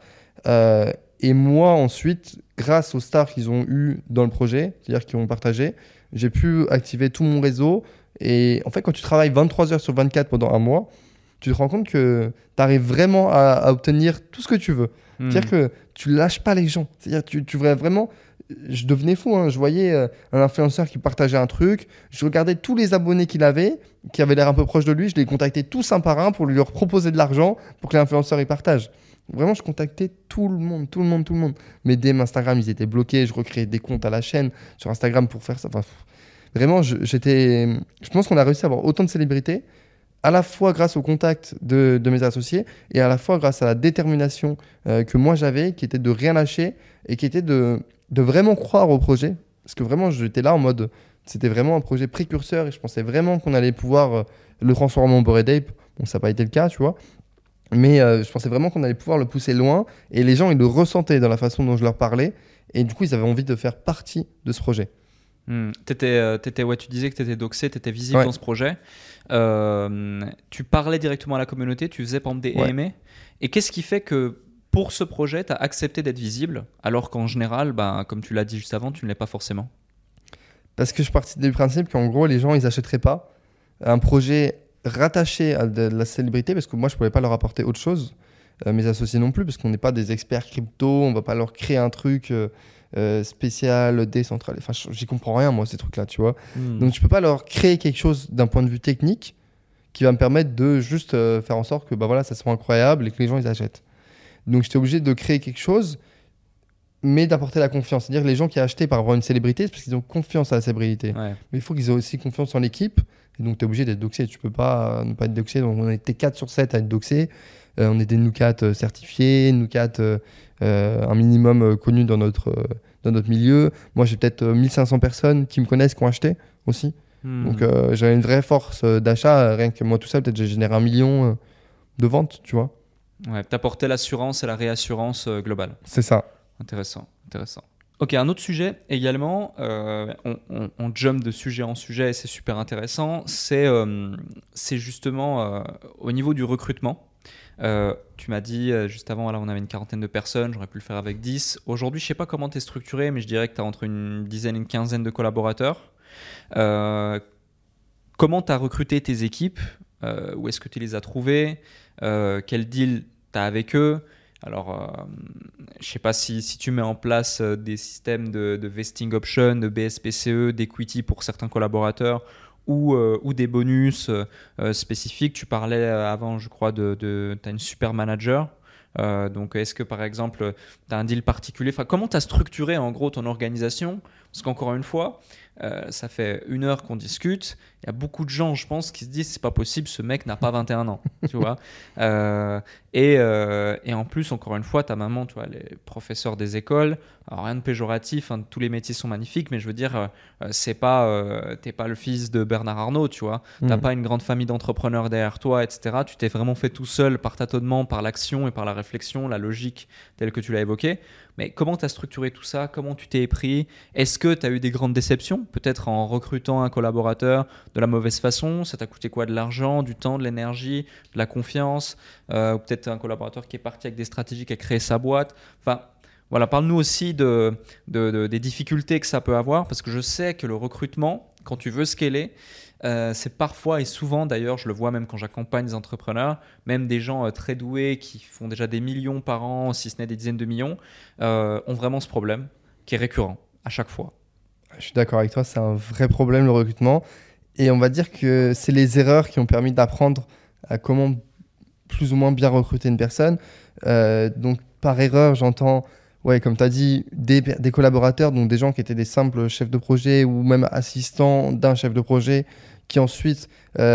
Et moi, ensuite, grâce aux stars qu'ils ont eu dans le projet, c'est-à-dire qu'ils ont partagé, j'ai pu activer tout mon réseau. Et en fait, quand tu travailles 23 heures sur 24 pendant un mois, tu te rends compte que tu arrives vraiment à obtenir tout ce que tu veux. C'est-à-dire que tu lâches pas les gens. C'est-à-dire que tu voudrais vraiment... Je devenais fou, hein. Je voyais un influenceur qui partageait un truc, je regardais tous les abonnés qu'il avait, qui avaient l'air un peu proches de lui, je les contactais tous un par un pour lui leur proposer de l'argent pour que l'influenceur y partage. Vraiment, je contactais tout le monde. Mes DM Instagram, ils étaient bloqués, je recréais des comptes à la chaîne sur Instagram pour faire ça. Vraiment, je pense qu'on a réussi à avoir autant de célébrités, à la fois grâce au contact de mes associés et à la fois grâce à la détermination que moi j'avais, qui était de rien lâcher et qui était de vraiment croire au projet. Parce que vraiment, j'étais là en mode... C'était vraiment un projet précurseur et je pensais vraiment qu'on allait pouvoir le transformer en Bored Ape. Bon, ça n'a pas été le cas, tu vois. Mais je pensais vraiment qu'on allait pouvoir le pousser loin. Et les gens, ils le ressentaient dans la façon dont je leur parlais. Et du coup, ils avaient envie de faire partie de ce projet. Tu disais que tu étais doxé, tu étais visible dans ce projet. Tu parlais directement à la communauté, tu faisais par exemple des AMA. Et qu'est-ce qui fait que pour ce projet, tu as accepté d'être visible, alors qu'en général, comme tu l'as dit juste avant, tu ne l'es pas forcément? Parce que je partais du principe qu'en gros, les gens, ils n'achèteraient pas un projet rattaché à de la célébrité, parce que moi, je ne pouvais pas leur apporter autre chose. Mes associés non plus, parce qu'on n'est pas des experts crypto, on ne va pas leur créer un truc spécial, décentralisé. Enfin, j'y comprends rien, moi, ces trucs-là, tu vois. Donc, je ne peux pas leur créer quelque chose d'un point de vue technique qui va me permettre de juste faire en sorte que ça soit incroyable et que les gens, ils achètent. Donc, j'étais obligé de créer quelque chose, mais d'apporter la confiance. C'est-à-dire que les gens qui achetaient par rapport à une célébrité, c'est parce qu'ils ont confiance à la célébrité. Mais il faut qu'ils aient aussi confiance en l'équipe. Et donc, tu es obligé d'être doxé. Tu peux pas ne pas être doxé. Donc, on était 4 sur 7 à être doxé. On est des Noucat certifiés, Noucat un minimum connu dans notre milieu. Moi, j'ai peut-être 1500 personnes qui me connaissent, qui ont acheté aussi. Donc, j'avais une vraie force d'achat. Rien que moi, tout ça, peut-être j'ai généré 1 million de ventes, tu vois. Ouais, t'apportais l'assurance et la réassurance globale. C'est ça. Intéressant. Ok, un autre sujet également, on jump de sujet en sujet et c'est super intéressant, c'est justement au niveau du recrutement. Tu m'as dit juste avant, là, on avait une quarantaine de personnes, j'aurais pu le faire avec 10. Aujourd'hui, je ne sais pas comment tu es structuré, mais je dirais que tu as entre une dizaine et une quinzaine de collaborateurs. Comment tu as recruté tes équipes? Où est-ce que tu les as trouvés? Quel deal tu as avec eux? Alors, je ne sais pas si tu mets en place des systèmes de vesting option, de BSPCE, d'equity pour certains collaborateurs ou des bonus spécifiques. Tu parlais avant, je crois, tu as une super manager. Donc, est-ce que par exemple, tu as un deal particulier? Enfin, comment tu as structuré en gros ton organisation? Parce qu'encore une fois, ça fait 1 heure qu'on discute. Il y a beaucoup de gens, je pense, qui se disent c'est pas possible, ce mec n'a pas 21 ans. Tu vois. Et en plus, encore une fois, ta maman, tu vois, les professeurs des écoles. Alors, rien de péjoratif, hein, tous les métiers sont magnifiques, mais je veux dire, t'es pas le fils de Bernard Arnault, tu vois. T'as pas une grande famille d'entrepreneurs derrière toi, etc. Tu t'es vraiment fait tout seul par tâtonnement, par l'action et par la réflexion, la logique telle que tu l'as évoquée. Mais comment tu as structuré tout ça? Comment tu t'es pris? Est-ce que tu as eu des grandes déceptions? Peut-être en recrutant un collaborateur de la mauvaise façon? Ça t'a coûté quoi? De l'argent, du temps, de l'énergie, de la confiance? Ou peut-être un collaborateur qui est parti avec des stratégies, qui a créé sa boîte? Enfin, voilà, parle-nous aussi des difficultés que ça peut avoir, parce que je sais que le recrutement, quand tu veux scaler, c'est parfois et souvent, d'ailleurs, je le vois même quand j'accompagne des entrepreneurs, même des gens très doués qui font déjà des millions par an, si ce n'est des dizaines de millions, ont vraiment ce problème qui est récurrent à chaque fois. Je suis d'accord avec toi, c'est un vrai problème le recrutement. Et on va dire que c'est les erreurs qui ont permis d'apprendre à comment plus ou moins bien recruter une personne. Donc par erreur, j'entends, ouais, comme tu as dit, des collaborateurs, donc des gens qui étaient des simples chefs de projet ou même assistants d'un chef de projet qui ensuite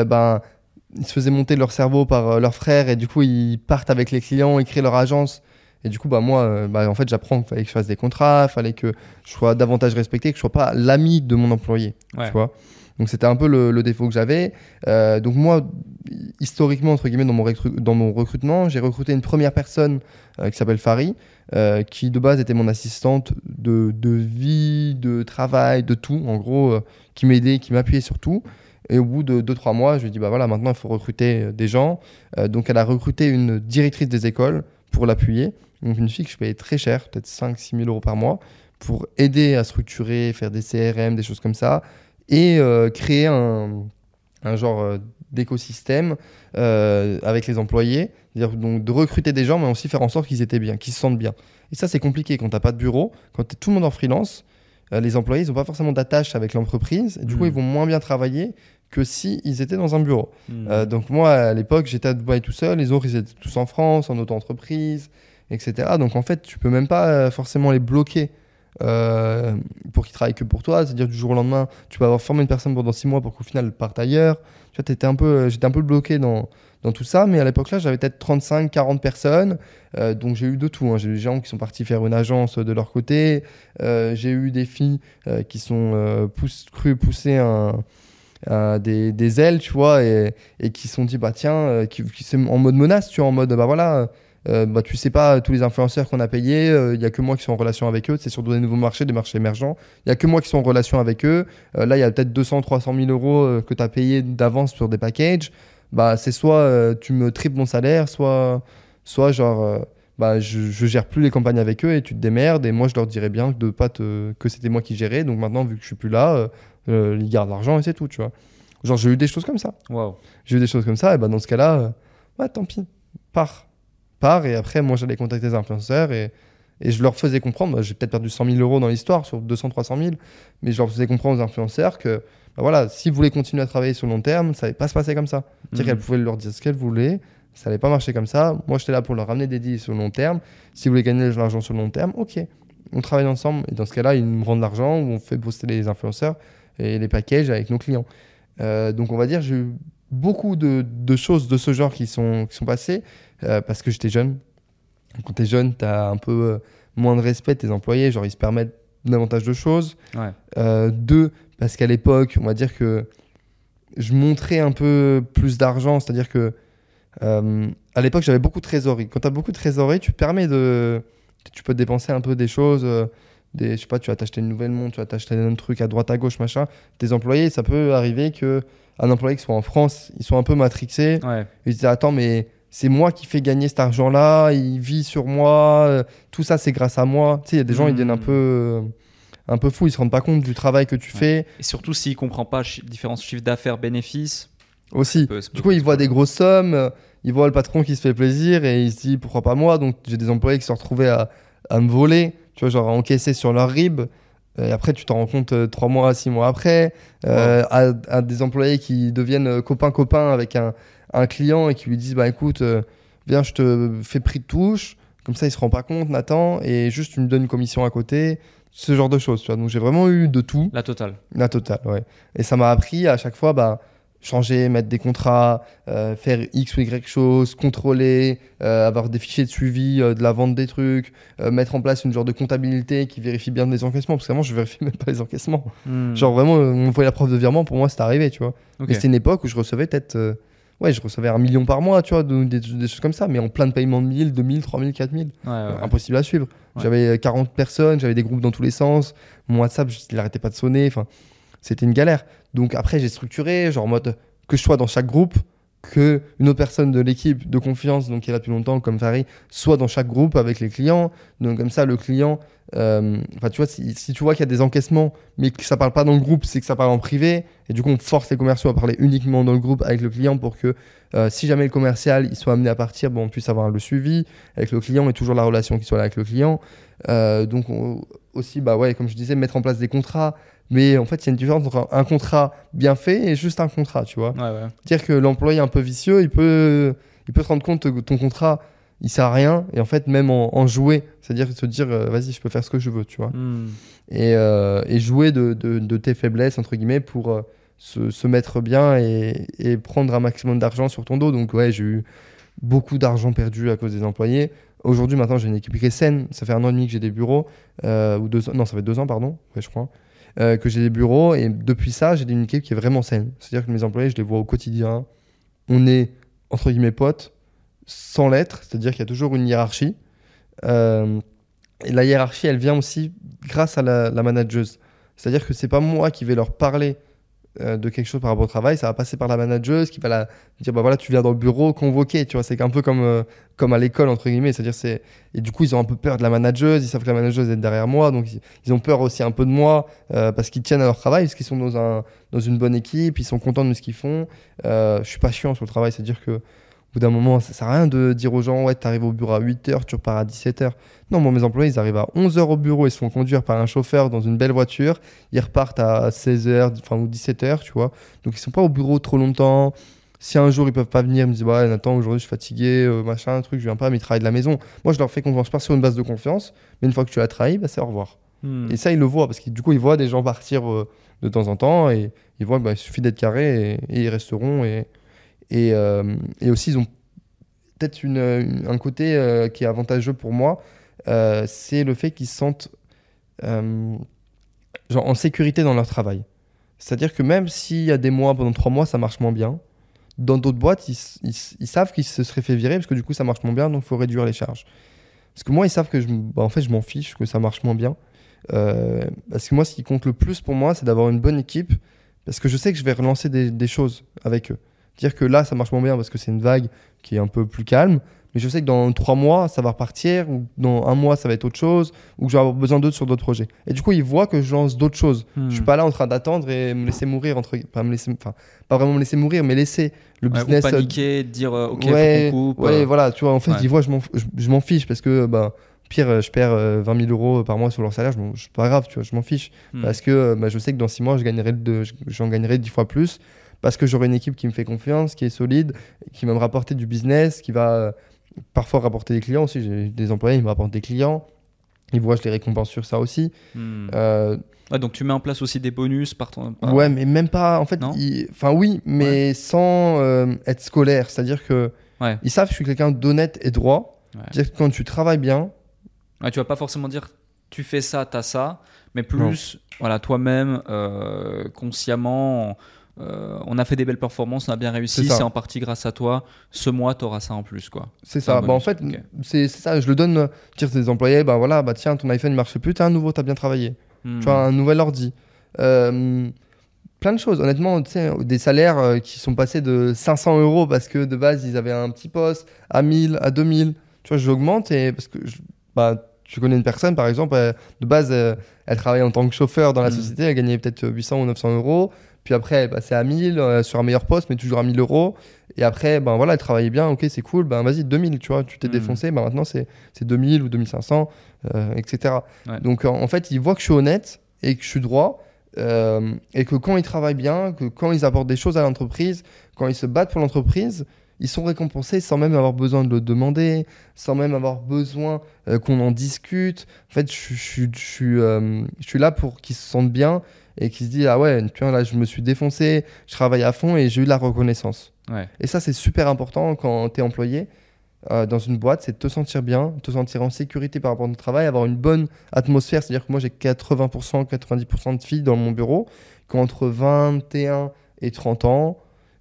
ils se faisaient monter leur cerveau par leurs frères et du coup ils partent avec les clients, ils créent leur agence. Et du coup, moi, en fait, j'apprends qu'il fallait que je fasse des contrats, il fallait que je sois davantage respecté, que je ne sois pas l'ami de mon employé. Ouais. Tu vois. Donc, c'était un peu le défaut que j'avais. Donc, moi, historiquement, entre guillemets, dans mon recrutement, j'ai recruté une première personne qui s'appelle Fari, qui de base était mon assistante de vie, de travail, de tout, en gros, qui m'aidait, qui m'appuyait sur tout. Et au bout de 2-3 mois, je lui ai dit, voilà, maintenant, il faut recruter des gens. Donc, elle a recruté une directrice des écoles pour l'appuyer. Donc, une fille que je payais très cher, peut-être 5-6 000 euros par mois, pour aider à structurer, faire des CRM, des choses comme ça, et créer un genre d'écosystème avec les employés. C'est-à-dire donc, de recruter des gens, mais aussi faire en sorte qu'ils étaient bien, qu'ils se sentent bien. Et ça, c'est compliqué quand tu n'as pas de bureau, quand tu es tout le monde en freelance. Les employés, ils n'ont pas forcément d'attache avec l'entreprise. Et du coup, ils vont moins bien travailler que s'ils étaient dans un bureau. Donc moi, à l'époque, j'étais à Dubaï tout seul. Les autres, ils étaient tous en France, en auto-entreprise, etc. Donc en fait, tu peux même pas forcément les bloquer pour qu'ils travaillent que pour toi. C'est-à-dire du jour au lendemain, tu peux avoir formé une personne pendant 6 mois pour qu'au final, elle parte ailleurs. Tu vois, j'étais un peu bloqué dans tout ça. Mais à l'époque-là, j'avais peut-être 35-40 personnes. Donc j'ai eu de tout. J'ai eu des gens qui sont partis faire une agence de leur côté. J'ai eu des filles qui sont crues pousser des ailes, tu vois, et qui se sont dit, tiens, qui c'est en mode menace, tu vois, en mode, voilà, tu sais pas, tous les influenceurs qu'on a payés, il y a que moi qui suis en relation avec eux, c'est sur des nouveaux marchés, des marchés émergents, il y a que moi qui suis en relation avec eux, là, il y a peut-être 200-300 000 euros que tu as payé d'avance sur des packages, c'est soit tu me triples mon salaire, soit genre, je gère plus les campagnes avec eux et tu te démerdes, et moi, je leur dirais bien que c'était moi qui gérais, donc maintenant, vu que je suis plus là, ils gardent l'argent et c'est tout, tu vois. Genre, j'ai eu des choses comme ça. Wow. J'ai eu des choses comme ça, et dans ce cas-là, tant pis, pars. Et après, moi, j'allais contacter des influenceurs et je leur faisais comprendre, j'ai peut-être perdu 100 000 euros dans l'histoire sur 200-300 000, mais je leur faisais comprendre aux influenceurs que, voilà, s'ils voulaient continuer à travailler sur le long terme, ça n'allait pas se passer comme ça. C'est-à-dire qu'elles pouvaient leur dire ce qu'elles voulaient, ça n'allait pas marcher comme ça. Moi, j'étais là pour leur ramener des deals sur le long terme. S'ils voulaient gagner de l'argent sur le long terme, ok, on travaille ensemble. Et dans ce cas-là, ils me rendent l'argent, ou on fait booster les influenceurs et les packages avec nos clients. Donc on va dire j'ai eu beaucoup de choses de ce genre qui sont passées parce que j'étais jeune. Quand tu es jeune, tu as un peu moins de respect de tes employés, genre ils se permettent davantage de choses. Ouais. 2, parce qu'à l'époque, on va dire que je montrais un peu plus d'argent, c'est-à-dire que à l'époque j'avais beaucoup de trésorerie. Quand tu as beaucoup de trésorerie, tu peux dépenser un peu des choses. Je sais pas, tu vas t'acheter une nouvelle montre, tu vas t'acheter un truc à droite à gauche, machin. Tes employés, ça peut arriver qu'un employé qui soit en France, ils sont un peu matrixés. Ouais. Ils se disent, attends, mais c'est moi qui fais gagner cet argent-là, il vit sur moi, tout ça c'est grâce à moi. Tu sais, il y a des gens, ils deviennent un peu fous, ils se rendent pas compte du travail que tu fais. Et surtout s'ils ne comprennent pas différents chiffres d'affaires, bénéfices. Aussi. Du coup, ils voient des grosses sommes, ils voient le patron qui se fait plaisir et ils se disent, pourquoi pas moi? Donc j'ai des employés qui se sont retrouvés à me voler. Tu vois, genre encaisser sur leur RIB, et après tu t'en rends compte 3 mois, 6 mois après, à des employés qui deviennent copains avec un client et qui lui disent, écoute, viens, je te fais prix de touche, comme ça il se rend pas compte, Nathan, et juste tu me donnes une commission à côté, ce genre de choses, tu vois. Donc j'ai vraiment eu de tout. La totale. La totale, ouais. Et ça m'a appris à chaque fois, changer, mettre des contrats, faire X ou Y choses, contrôler, avoir des fichiers de suivi de la vente des trucs, mettre en place une genre de comptabilité qui vérifie bien les encaissements, parce qu'avant je vérifiais même pas les encaissements. Genre vraiment, on voyait la preuve de virement, pour moi c'était arrivé, tu vois. Ok. Et c'était une époque où je recevais peut-être, je recevais 1 million par mois, tu vois, des choses comme ça, mais en plein de paiements de 1000, 2000, 3000, 4000. Ouais. Impossible à suivre. Ouais. J'avais 40 personnes, j'avais des groupes dans tous les sens, mon WhatsApp, il n'arrêtait pas de sonner, enfin, c'était une galère. Donc après, j'ai structuré, genre en mode que je sois dans chaque groupe, que une autre personne de l'équipe de confiance, donc qui est là depuis longtemps, comme Farid, soit dans chaque groupe avec les clients. Donc comme ça, le client, tu vois, si tu vois qu'il y a des encaissements, mais que ça parle pas dans le groupe, c'est que ça parle en privé. Et du coup, on force les commerciaux à parler uniquement dans le groupe avec le client pour que si jamais le commercial il soit amené à partir, on puisse avoir le suivi avec le client et toujours la relation qui soit là avec le client. Donc aussi, comme je disais, mettre en place des contrats. Mais en fait, il y a une différence entre un contrat bien fait et juste un contrat, tu vois. Ouais. Dire que l'employé un peu vicieux, il peut se rendre compte que ton contrat, il sert à rien. Et en fait, même en jouer, c'est-à-dire se dire, vas-y, je peux faire ce que je veux, tu vois. Et jouer de tes faiblesses, entre guillemets, pour se mettre bien et prendre un maximum d'argent sur ton dos. Donc, ouais, j'ai eu beaucoup d'argent perdu à cause des employés. Aujourd'hui, maintenant, j'ai une équipe qui est saine. Ça fait 1 an et demi que j'ai des bureaux. Ou 2 ans. Non, ça fait 2 ans, pardon. Ouais, je crois. Que j'ai des bureaux. Et depuis ça, j'ai une équipe qui est vraiment saine. C'est-à-dire que mes employés, je les vois au quotidien. On est, entre guillemets, potes, sans l'être. C'est-à-dire qu'il y a toujours une hiérarchie. Et la hiérarchie, elle vient aussi grâce à la manageuse. C'est-à-dire que c'est pas moi qui vais leur parler de quelque chose par rapport au travail, ça va passer par la manageuse qui va la dire voilà, tu viens dans le bureau convoqué, tu vois, c'est un peu comme à l'école entre guillemets, c'est-à-dire et du coup ils ont un peu peur de la manageuse, ils savent que la manageuse est derrière moi, donc ils ont peur aussi un peu de moi parce qu'ils tiennent à leur travail, parce qu'ils sont dans une bonne équipe, ils sont contents de ce qu'ils font. Je suis pas chiant sur le travail, c'est-à-dire que au bout d'un moment, ça sert à rien de dire aux gens ouais, tu arrives au bureau à 8h, tu repars à 17h. Non, moi, mes employés, ils arrivent à 11h au bureau, ils se font conduire par un chauffeur dans une belle voiture, ils repartent à 16h ou 17h, tu vois. Donc, ils sont pas au bureau trop longtemps. Si un jour, ils peuvent pas venir, ils me disent ouais, Nathan, aujourd'hui, je suis fatigué, machin, truc, je viens pas, mais ils travaillent de la maison. Moi, je leur fais confiance, pas sur une base de confiance, mais une fois que tu as trahi, c'est au revoir. Et ça, ils le voient, parce que du coup, ils voient des gens partir de temps en temps, et ils voient il suffit d'être carré, et ils resteront. Et aussi, ils ont peut-être un côté qui est avantageux pour moi, c'est le fait qu'ils se sentent en sécurité dans leur travail. C'est-à-dire que même s'il y a des mois, pendant 3 mois, ça marche moins bien, dans d'autres boîtes, ils savent qu'ils se seraient fait virer parce que du coup, ça marche moins bien, donc il faut réduire les charges. Parce que moi, ils savent que en fait, je m'en fiche que ça marche moins bien. Parce que moi, ce qui compte le plus pour moi, c'est d'avoir une bonne équipe, parce que je sais que je vais relancer des choses avec eux. Dire que là, ça marche moins bien parce que c'est une vague qui est un peu plus calme, mais je sais que dans 3 mois, ça va repartir, ou dans 1 mois, ça va être autre chose, ou que je vais avoir besoin d'autres sur d'autres projets. Et du coup, ils voient que je lance d'autres choses. Je suis pas là en train d'attendre et me laisser mourir, pas vraiment me laisser mourir, mais laisser le business... Ou paniquer, dire ok, ouais, faut qu'on coupe. Ouais, voilà, tu vois, en fait, ils voient, je m'en fiche, parce que, pire, je perds 20 000 euros par mois sur leur salaire, c'est pas grave, tu vois, je m'en fiche. Parce que je sais que dans 6 mois, j'en gagnerai 10 fois plus, parce que j'aurai une équipe qui me fait confiance, qui est solide, qui va me rapporter du business, qui va parfois rapporter des clients aussi. J'ai des employés, ils me rapportent des clients. Ils voient, je les récompense sur ça aussi. Ouais, donc tu mets en place aussi des bonus par ton... Ouais, mais même pas... En fait, oui, mais sans être scolaire. C'est-à-dire que ils savent que je suis quelqu'un d'honnête et droit. C'est-à-dire que quand tu travailles bien... Ouais, tu vas pas forcément dire tu fais ça, t'as ça, mais plus voilà, toi-même, consciemment... on a fait des belles performances, on a bien réussi, c'est en partie grâce à toi. Ce mois, tu auras ça en plus, quoi. C'est ça. En fait, c'est ça. Je le donne. Dire tes employés, tiens, ton iPhone ne marche plus, t'as un nouveau, t'as bien travaillé. Tu vois, un nouvel ordi. Plein de choses. Honnêtement, tu sais, des salaires qui sont passés de 500 euros parce que de base, ils avaient un petit poste à 1000, à 2000. Tu vois, j'augmente et parce que tu connais une personne, par exemple, de base, elle travaillait en tant que chauffeur dans la société, elle gagnait peut-être 800 ou 900 euros. Puis après, elle passait à 1000 sur un meilleur poste, mais toujours à 1000 euros. Et après, elle travaillait bien, ok, c'est cool, vas-y, 2000, tu vois, tu t'es défoncé, maintenant c'est 2000 ou 2500, etc. Ouais. Donc en fait, ils voient que je suis honnête et que je suis droit, et que quand ils travaillent bien, que quand ils apportent des choses à l'entreprise, quand ils se battent pour l'entreprise, ils sont récompensés sans même avoir besoin de le demander, sans même avoir besoin qu'on en discute. En fait, je suis là pour qu'ils se sentent bien et qu'ils se disent ah ouais, tu vois, là, je me suis défoncé, je travaille à fond et j'ai eu de la reconnaissance. Ouais. Et ça, c'est super important quand tu es employé dans une boîte, c'est de te sentir bien, te sentir en sécurité par rapport à ton travail, avoir une bonne atmosphère. C'est-à-dire que moi, j'ai 80%, 90% de filles dans mon bureau qui ont entre 21 et 30 ans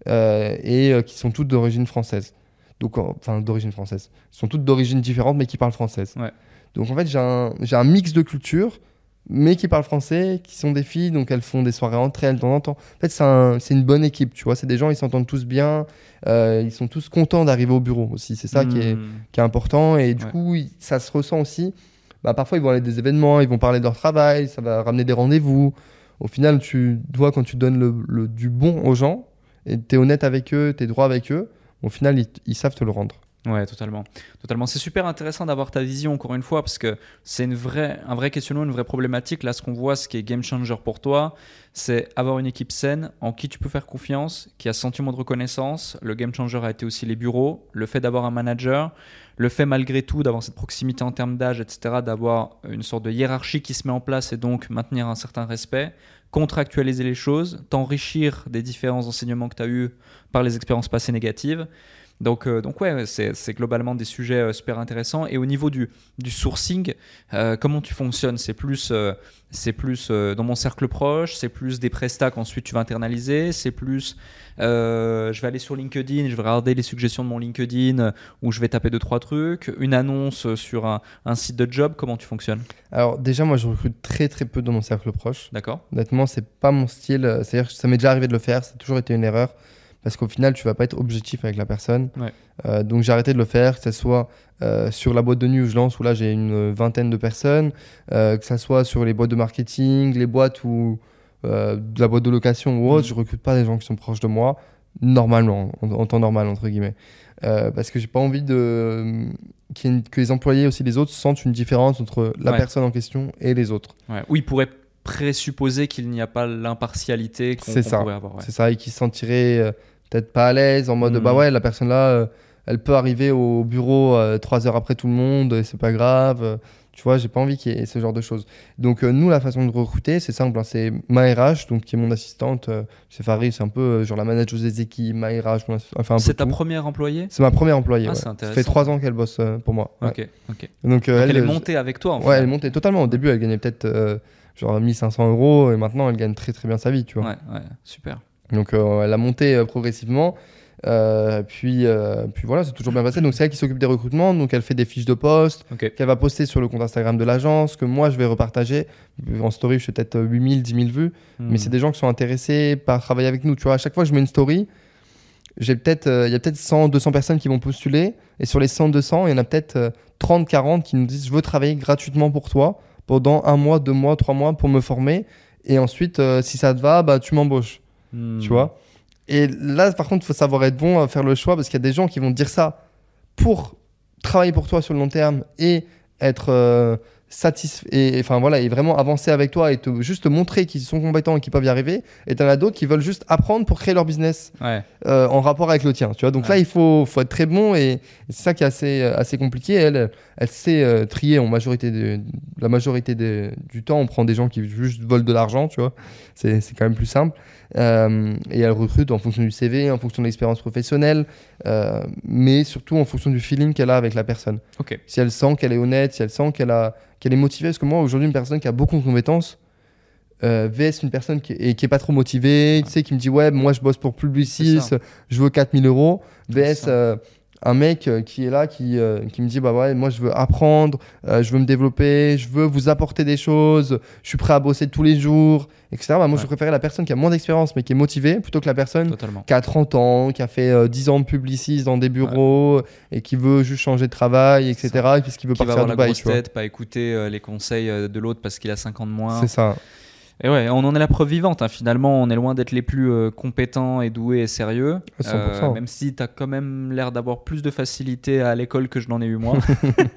qui sont toutes d'origine française. Donc, enfin, d'origine française. Elles sont toutes d'origine différente, mais qui parlent française. Ouais. Donc, en fait, j'ai un mix de cultures, mais qui parlent français, qui sont des filles, donc elles font des soirées entre elles de temps en temps. En fait, c'est une bonne équipe, tu vois. C'est des gens, ils s'entendent tous bien, ils sont tous contents d'arriver au bureau aussi. C'est ça qui est important. Et du coup, ça se ressent aussi. Bah, parfois, ils vont aller à des événements, ils vont parler de leur travail, ça va ramener des rendez-vous. Au final, tu dois, quand tu donnes du bon aux gens, et tu es honnête avec eux, tu es droit avec eux, au final, ils savent te le rendre. Ouais, totalement. C'est super intéressant d'avoir ta vision, encore une fois, parce que c'est un vrai questionnement, une vraie problématique. Là, ce qu'on voit, ce qui est game changer pour toi, c'est avoir une équipe saine en qui tu peux faire confiance, qui a ce sentiment de reconnaissance. Le game changer a été aussi les bureaux, le fait d'avoir un manager, le fait malgré tout d'avoir cette proximité en termes d'âge, etc., d'avoir une sorte de hiérarchie qui se met en place et donc maintenir un certain respect, contractualiser les choses, t'enrichir des différents enseignements que tu as eus par les expériences passées négatives. Donc ouais, c'est globalement des sujets super intéressants. Et au niveau du sourcing, comment tu fonctionnes? C'est plus dans mon cercle proche, c'est plus des prestats qu'ensuite tu vas internaliser, c'est plus je vais aller sur LinkedIn, je vais regarder les suggestions de mon LinkedIn où je vais taper 2-3 trucs, une annonce sur un site de job. Comment tu fonctionnes? Alors déjà, moi je recrute très très peu dans mon cercle proche. D'accord. Honnêtement, c'est pas mon style. C'est-à-dire que ça m'est déjà arrivé de le faire, ça a toujours été une erreur. Parce qu'au final, tu vas pas être objectif avec la personne. Ouais. Donc j'ai arrêté de le faire, que ce soit sur la boîte de nuit où je lance, où là j'ai une vingtaine de personnes, que ce soit sur les boîtes de marketing, les boîtes où la boîte de location ou autre, je recrute pas des gens qui sont proches de moi, normalement, en temps normal, entre guillemets. Parce que j'ai pas envie que les employés aussi, les autres, sentent une différence entre la personne en question et les autres. Ouais. Où ils pourraient présupposer qu'il n'y a pas l'impartialité qu'on pourrait avoir. Ouais. C'est ça, et qu'ils se sentiraient peut-être pas à l'aise, en mode bah ouais, la personne là, elle peut arriver au bureau 3 heures après tout le monde, et c'est pas grave. Tu vois, j'ai pas envie qu'il y ait ce genre de choses. Donc nous, la façon de recruter, c'est simple, hein, c'est ma RH, donc qui est mon assistante, c'est Farid, c'est un peu genre la manager des équipes, ma RH, c'est ta première employée? C'est ma première employée. C'est intéressant. Ça fait 3 ans qu'elle bosse pour moi. Ok. Donc elle est montée avec toi en fait. Ouais, elle est montée totalement. Au début, elle gagnait peut-être genre 1500 € et maintenant, elle gagne très très bien sa vie, tu vois. Ouais, super. Donc elle a monté progressivement. Puis voilà, c'est toujours bien passé. Donc c'est elle qui s'occupe des recrutements, donc elle fait des fiches de poste qu'elle va poster sur le compte Instagram de l'agence, que moi je vais repartager en story. Je fais peut-être 8000, 10 000 vues, mais c'est des gens qui sont intéressés par travailler avec nous, tu vois. À chaque fois que je mets une story, il y a peut-être 100, 200 personnes qui vont postuler, et sur les 100, 200, il y en a peut-être 30, 40 qui nous disent je veux travailler gratuitement pour toi pendant 1 mois, 2 mois, 3 mois pour me former, et ensuite si ça te va, bah tu m'embauches. Tu vois. Et là, par contre, il faut savoir être bon à faire le choix, parce qu'il y a des gens qui vont te dire ça pour travailler pour toi sur le long terme et être satisfait, et vraiment avancer avec toi et juste te montrer qu'ils sont compétents et qu'ils peuvent y arriver. Et tu en as d'autres qui veulent juste apprendre pour créer leur business en rapport avec le tien. Tu vois. Donc là, il faut être très bon, et c'est ça qui est assez compliqué. Elle sait trier la majorité du temps. On prend des gens qui juste volent de l'argent, tu vois. C'est quand même plus simple. Et elle recrute en fonction du CV, en fonction de l'expérience professionnelle, mais surtout en fonction du feeling qu'elle a avec la personne. Si elle sent qu'elle est honnête, si elle sent qu'elle est motivée. Parce que moi, aujourd'hui, une personne qui a beaucoup de compétences vs une personne qui est pas trop motivée, tu sais, qui me dit ouais, moi je bosse pour Publicis, je veux 4 000 €, vs un mec qui est là, qui me dit bah ouais, moi je veux apprendre, je veux me développer, je veux vous apporter des choses, je suis prêt à bosser tous les jours, etc. Bah, moi je préférais la personne qui a moins d'expérience mais qui est motivée, plutôt que la personne qui a 30 ans, qui a fait 10 ans de Publicis dans des bureaux et qui veut juste changer de travail, etc. Et puis qui veut partir à Dubaï, tu vois. Pas écouter les conseils de l'autre parce qu'il a 5 ans de moins. C'est ça. Et ouais, on en est la preuve vivante. Hein. Finalement, on est loin d'être les plus compétents et doués et sérieux. 100%. Même si tu as quand même l'air d'avoir plus de facilité à l'école que je n'en ai eu moi.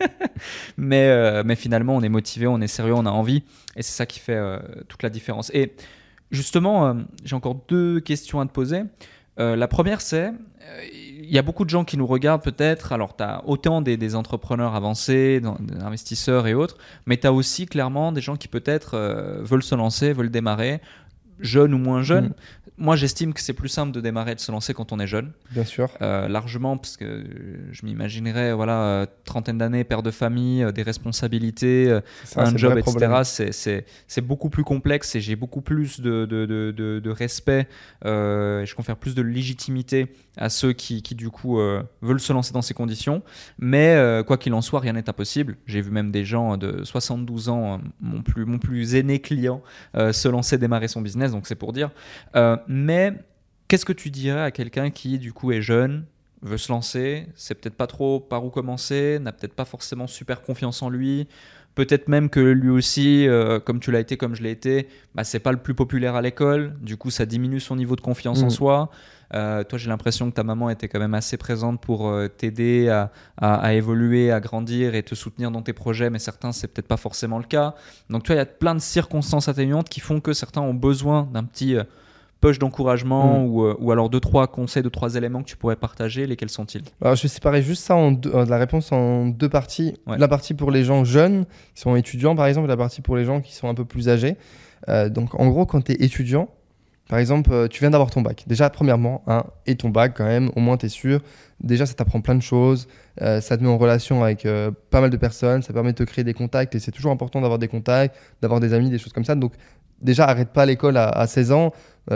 mais finalement, on est motivé, on est sérieux, on a envie. Et c'est ça qui fait toute la différence. Et justement, j'ai encore 2 questions à te poser. La première, c'est il y a beaucoup de gens qui nous regardent peut-être. Alors, tu as autant des entrepreneurs avancés, des investisseurs et autres, mais tu as aussi clairement des gens qui peut-être veulent se lancer, veulent démarrer, jeunes ou moins jeunes. Moi, j'estime que c'est plus simple de démarrer, de se lancer quand on est jeune. Bien sûr. Largement, parce que je m'imaginerais, trentaine d'années, père de famille, des responsabilités, un job, etc. C'est beaucoup plus complexe et j'ai beaucoup plus de respect et je confère plus de légitimité à ceux qui du coup veulent se lancer dans ces conditions. Mais quoi qu'il en soit, rien n'est impossible. J'ai vu même des gens de 72 ans, mon plus aîné client, se lancer, démarrer son business, donc c'est pour dire. Mais qu'est-ce que tu dirais à quelqu'un qui du coup est jeune, veut se lancer, sait peut-être pas trop par où commencer, n'a peut-être pas forcément super confiance en lui, peut-être même que lui aussi, comme tu l'as été, comme je l'ai été, c'est pas le plus populaire à l'école, du coup ça diminue son niveau de confiance en soi. Toi, j'ai l'impression que ta maman était quand même assez présente pour t'aider à évoluer, à grandir et te soutenir dans tes projets, mais certains, c'est peut-être pas forcément le cas. Donc, tu vois, il y a plein de circonstances atténuantes qui font que certains ont besoin d'un petit push d'encouragement ou alors 2-3 conseils, 2-3 éléments que tu pourrais partager. Lesquels sont-ils ? Alors, je vais séparer juste ça la réponse en deux parties. Ouais. La partie pour les gens jeunes, qui sont étudiants par exemple, et la partie pour les gens qui sont un peu plus âgés. Donc, en gros, quand tu es étudiant, par exemple, tu viens d'avoir ton bac. Déjà, premièrement, et ton bac quand même, au moins tu es sûr. Déjà, ça t'apprend plein de choses. Ça te met en relation avec pas mal de personnes. Ça permet de te créer des contacts. Et c'est toujours important d'avoir des contacts, d'avoir des amis, des choses comme ça. Donc, déjà, arrête pas l'école à 16 ans.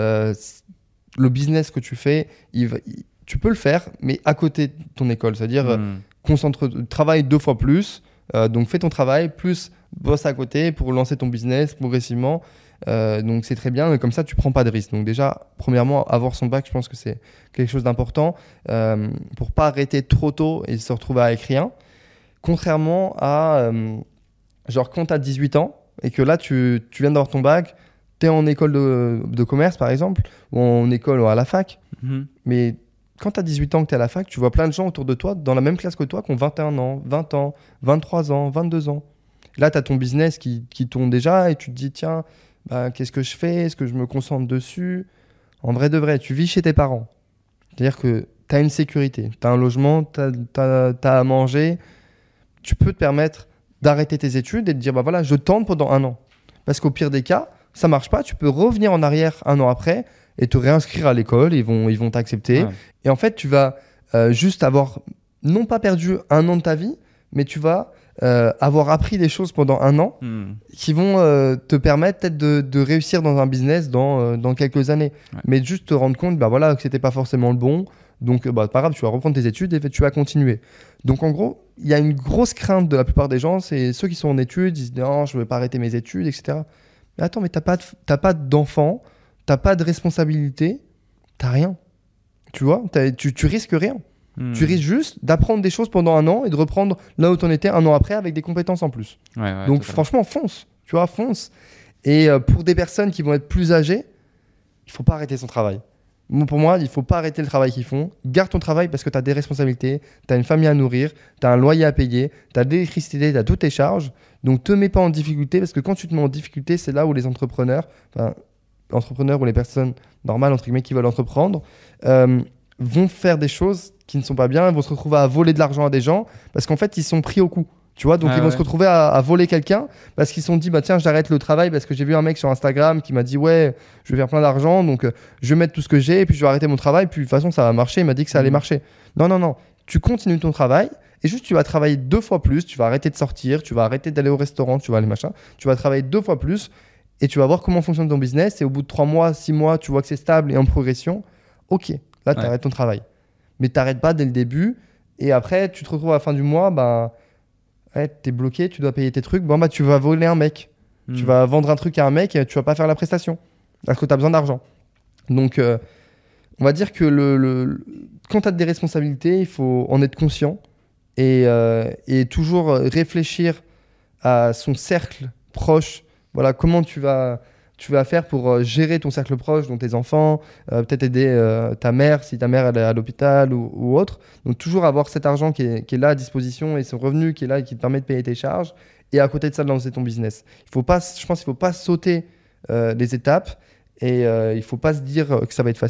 Le business que tu fais, tu peux le faire, mais à côté de ton école. C'est-à-dire, travaille 2 fois plus. Donc, fais ton travail, plus bosse à côté pour lancer ton business progressivement. Donc c'est très bien, comme ça tu prends pas de risque. Donc déjà, premièrement, avoir son bac, je pense que c'est quelque chose d'important pour pas arrêter trop tôt et se retrouver avec rien. Contrairement à genre quand tu as 18 ans et que là tu viens d'avoir ton bac, tu es en école de commerce par exemple, ou en école ou à la fac, mais quand tu as 18 ans que tu es à la fac, tu vois plein de gens autour de toi dans la même classe que toi qui ont 21 ans, 20 ans, 23 ans, 22 ans. Là, tu as ton business qui tourne déjà et tu te dis tiens, qu'est-ce que je fais ? Est-ce que je me concentre dessus ? En vrai de vrai, tu vis chez tes parents. C'est-à-dire que tu as une sécurité, tu as un logement, tu as à manger. Tu peux te permettre d'arrêter tes études et de dire voilà, je tente pendant 1 an. Parce qu'au pire des cas, ça marche pas, tu peux revenir en arrière 1 an après et te réinscrire à l'école, ils vont t'accepter. Ouais. Et en fait, tu vas juste avoir non pas perdu 1 an de ta vie, mais tu vas avoir appris des choses pendant 1 an qui vont te permettre peut-être de réussir dans un business dans quelques années. Ouais. Mais juste te rendre compte que c'était pas forcément le bon. Donc, pas grave, tu vas reprendre tes études et tu vas continuer. Donc, en gros, il y a une grosse crainte de la plupart des gens. C'est ceux qui sont en études, ils se disent non, je ne vais pas arrêter mes études, etc. Mais attends, mais tu n'as pas d'enfant, tu n'as pas de responsabilité, tu n'as rien. Tu vois, tu risques rien. Tu risques juste d'apprendre des choses pendant 1 an et de reprendre là où tu en étais 1 an après avec des compétences en plus. Ouais, donc, totalement. Franchement, fonce. Tu vois, fonce. Et pour des personnes qui vont être plus âgées, il ne faut pas arrêter son travail. Pour moi, il ne faut pas arrêter le travail qu'ils font. Garde ton travail parce que tu as des responsabilités, tu as une famille à nourrir, tu as un loyer à payer, tu as de l'électricité, tu as toutes tes charges. Donc, ne te mets pas en difficulté parce que quand tu te mets en difficulté, c'est là où les entrepreneurs ou les personnes normales, entre guillemets, qui veulent entreprendre, vont faire des choses qui ne sont pas bien, ils vont se retrouver à voler de l'argent à des gens parce qu'en fait, ils sont pris au coup. Tu vois, donc ils vont se retrouver à voler quelqu'un parce qu'ils se sont dit tiens, j'arrête le travail parce que j'ai vu un mec sur Instagram qui m'a dit ouais, je vais faire plein d'argent, donc je vais mettre tout ce que j'ai et puis je vais arrêter mon travail, puis de toute façon ça va marcher, il m'a dit que ça allait marcher. Non, tu continues ton travail et juste tu vas travailler 2 fois plus, tu vas arrêter de sortir, tu vas arrêter d'aller au restaurant, tu vas aller machin, tu vas travailler 2 fois plus et tu vas voir comment fonctionne ton business et au bout de 3 mois, 6 mois, tu vois que c'est stable et en progression, ok, là tu arrêtes ton travail. Mais tu n'arrêtes pas dès le début et après tu te retrouves à la fin du mois, t'es bloqué, tu dois payer tes trucs, tu vas voler un mec. Tu vas vendre un truc à un mec et tu vas pas faire la prestation parce que tu as besoin d'argent. Donc, on va dire que quand tu as des responsabilités, il faut en être conscient et toujours réfléchir à son cercle proche. Voilà, comment tu vas faire pour gérer ton cercle proche, dont tes enfants, peut-être aider ta mère si ta mère elle est à l'hôpital ou autre. Donc toujours avoir cet argent qui est là à disposition et ce revenu qui est là et qui te permet de payer tes charges et à côté de ça de lancer ton business. Je pense qu'il ne faut pas sauter les étapes et il ne faut pas se dire que ça va être facile.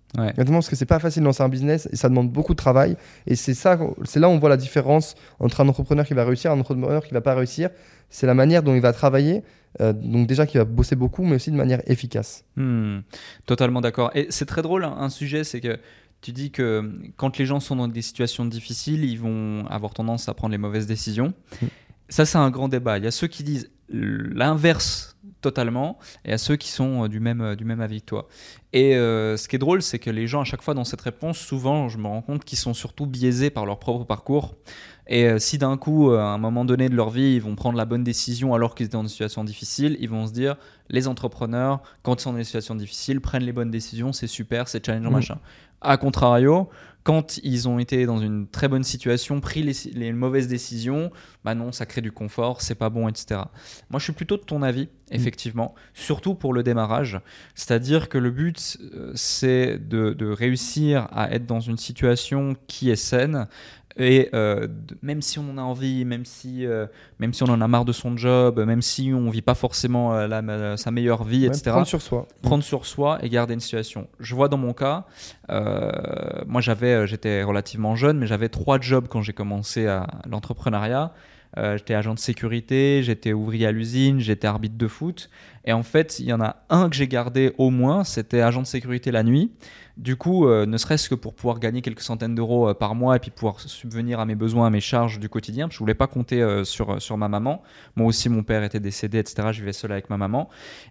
Ouais. Honnêtement, parce que c'est pas facile de lancer un business et ça demande beaucoup de travail. Et c'est là où on voit la différence entre un entrepreneur qui va réussir et un entrepreneur qui va pas réussir. C'est la manière dont il va travailler. Donc déjà qu'il va bosser beaucoup, mais aussi de manière efficace. Totalement d'accord. Et c'est très drôle, un sujet, c'est que tu dis que quand les gens sont dans des situations difficiles, ils vont avoir tendance à prendre les mauvaises décisions. Ça, c'est un grand débat. Il y a ceux qui disent l'inverse totalement, et à ceux qui sont du même avis que toi. Et ce qui est drôle, c'est que les gens, à chaque fois dans cette réponse, souvent, je me rends compte qu'ils sont surtout biaisés par leur propre parcours. Et si d'un coup, à un moment donné de leur vie, ils vont prendre la bonne décision alors qu'ils étaient dans une situation difficile, ils vont se dire, les entrepreneurs, quand ils sont dans des situations difficiles, prennent les bonnes décisions, c'est super, c'est challengeant, machin. A contrario, quand ils ont été dans une très bonne situation, pris les mauvaises décisions, bah non, ça crée du confort, c'est pas bon, etc. Moi, je suis plutôt de ton avis, effectivement, surtout pour le démarrage. C'est-à-dire que le but, c'est de réussir à être dans une situation qui est saine. Et même si on en a envie, même si on en a marre de son job, même si on vit pas forcément sa meilleure vie, etc. Prendre sur soi et garder une situation. Je vois dans mon cas, moi j'étais relativement jeune, mais j'avais 3 jobs quand j'ai commencé l'entrepreneuriat. J'étais agent de sécurité, j'étais ouvrier à l'usine, j'étais arbitre de foot. Et en fait, il y en a un que j'ai gardé au moins, c'était agent de sécurité la nuit. Du coup, ne serait-ce que pour pouvoir gagner quelques centaines d'euros par mois et puis pouvoir subvenir à mes besoins, à mes charges du quotidien, parce que je ne voulais pas compter sur ma maman. Moi aussi, mon père était décédé, etc. Je vivais seul avec ma maman.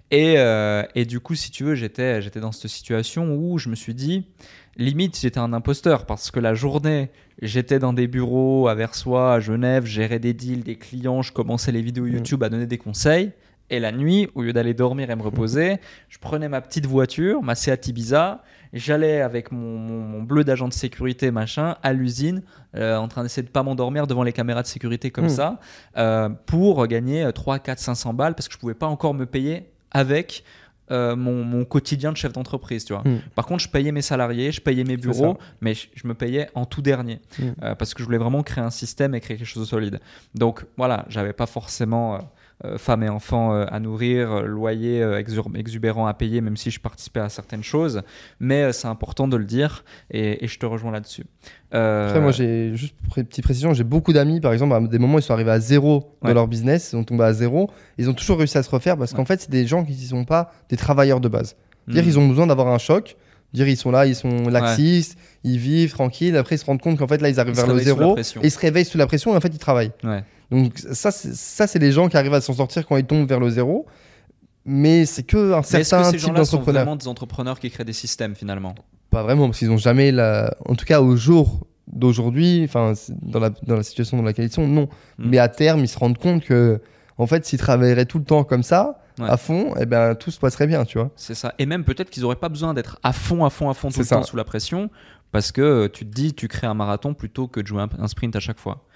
Et du coup, si tu veux, j'étais dans cette situation où je me suis dit, limite, j'étais un imposteur parce que la journée, j'étais dans des bureaux à Versoix, à Genève, je gérais des deals, des clients, je commençais les vidéos YouTube à donner des conseils. Et la nuit, au lieu d'aller dormir et me reposer, je prenais ma petite voiture, ma Seat Ibiza, j'allais avec mon bleu d'agent de sécurité machin à l'usine, en train d'essayer de pas m'endormir devant les caméras de sécurité comme ça, pour gagner 3, 4, 500 balles parce que je pouvais pas encore me payer avec mon quotidien de chef d'entreprise, tu vois. Par contre, je payais mes salariés, je payais mes bureaux, mais je me payais en tout dernier parce que je voulais vraiment créer un système et créer quelque chose de solide. Donc voilà, j'avais pas forcément femmes et enfants à nourrir, loyer exubérant à payer, même si je participais à certaines choses, mais c'est important de le dire et je te rejoins là-dessus. Après, moi, j'ai juste une petite précision, j'ai beaucoup d'amis, par exemple, à des moments, ils sont arrivés à zéro dans leur business, ils sont tombés à zéro, ils ont toujours réussi à se refaire parce qu'en fait, c'est des gens qui ne sont pas des travailleurs de base. Dire ils ont besoin d'avoir un choc, dire ils sont là, ils sont laxistes, ils vivent tranquilles, après ils se rendent compte qu'en fait, là, ils arrivent vers le zéro et ils se réveillent sous la pression et en fait, ils travaillent. Donc ça, c'est les gens qui arrivent à s'en sortir quand ils tombent vers le zéro. Mais c'est que un certain type d'entrepreneur. Est-ce que ces gens-là sont vraiment des entrepreneurs qui créent des systèmes finalement ? Pas vraiment, parce qu'ils n'ont jamais en tout cas au jour d'aujourd'hui, enfin dans la situation dans laquelle ils sont, non. Mais à terme, ils se rendent compte que en fait, s'ils travailleraient tout le temps comme ça, à fond, eh ben tout se passerait bien, tu vois. C'est ça. Et même peut-être qu'ils n'auraient pas besoin d'être à fond tout le temps sous la pression, parce que tu te dis, tu crées un marathon plutôt que de jouer un sprint à chaque fois.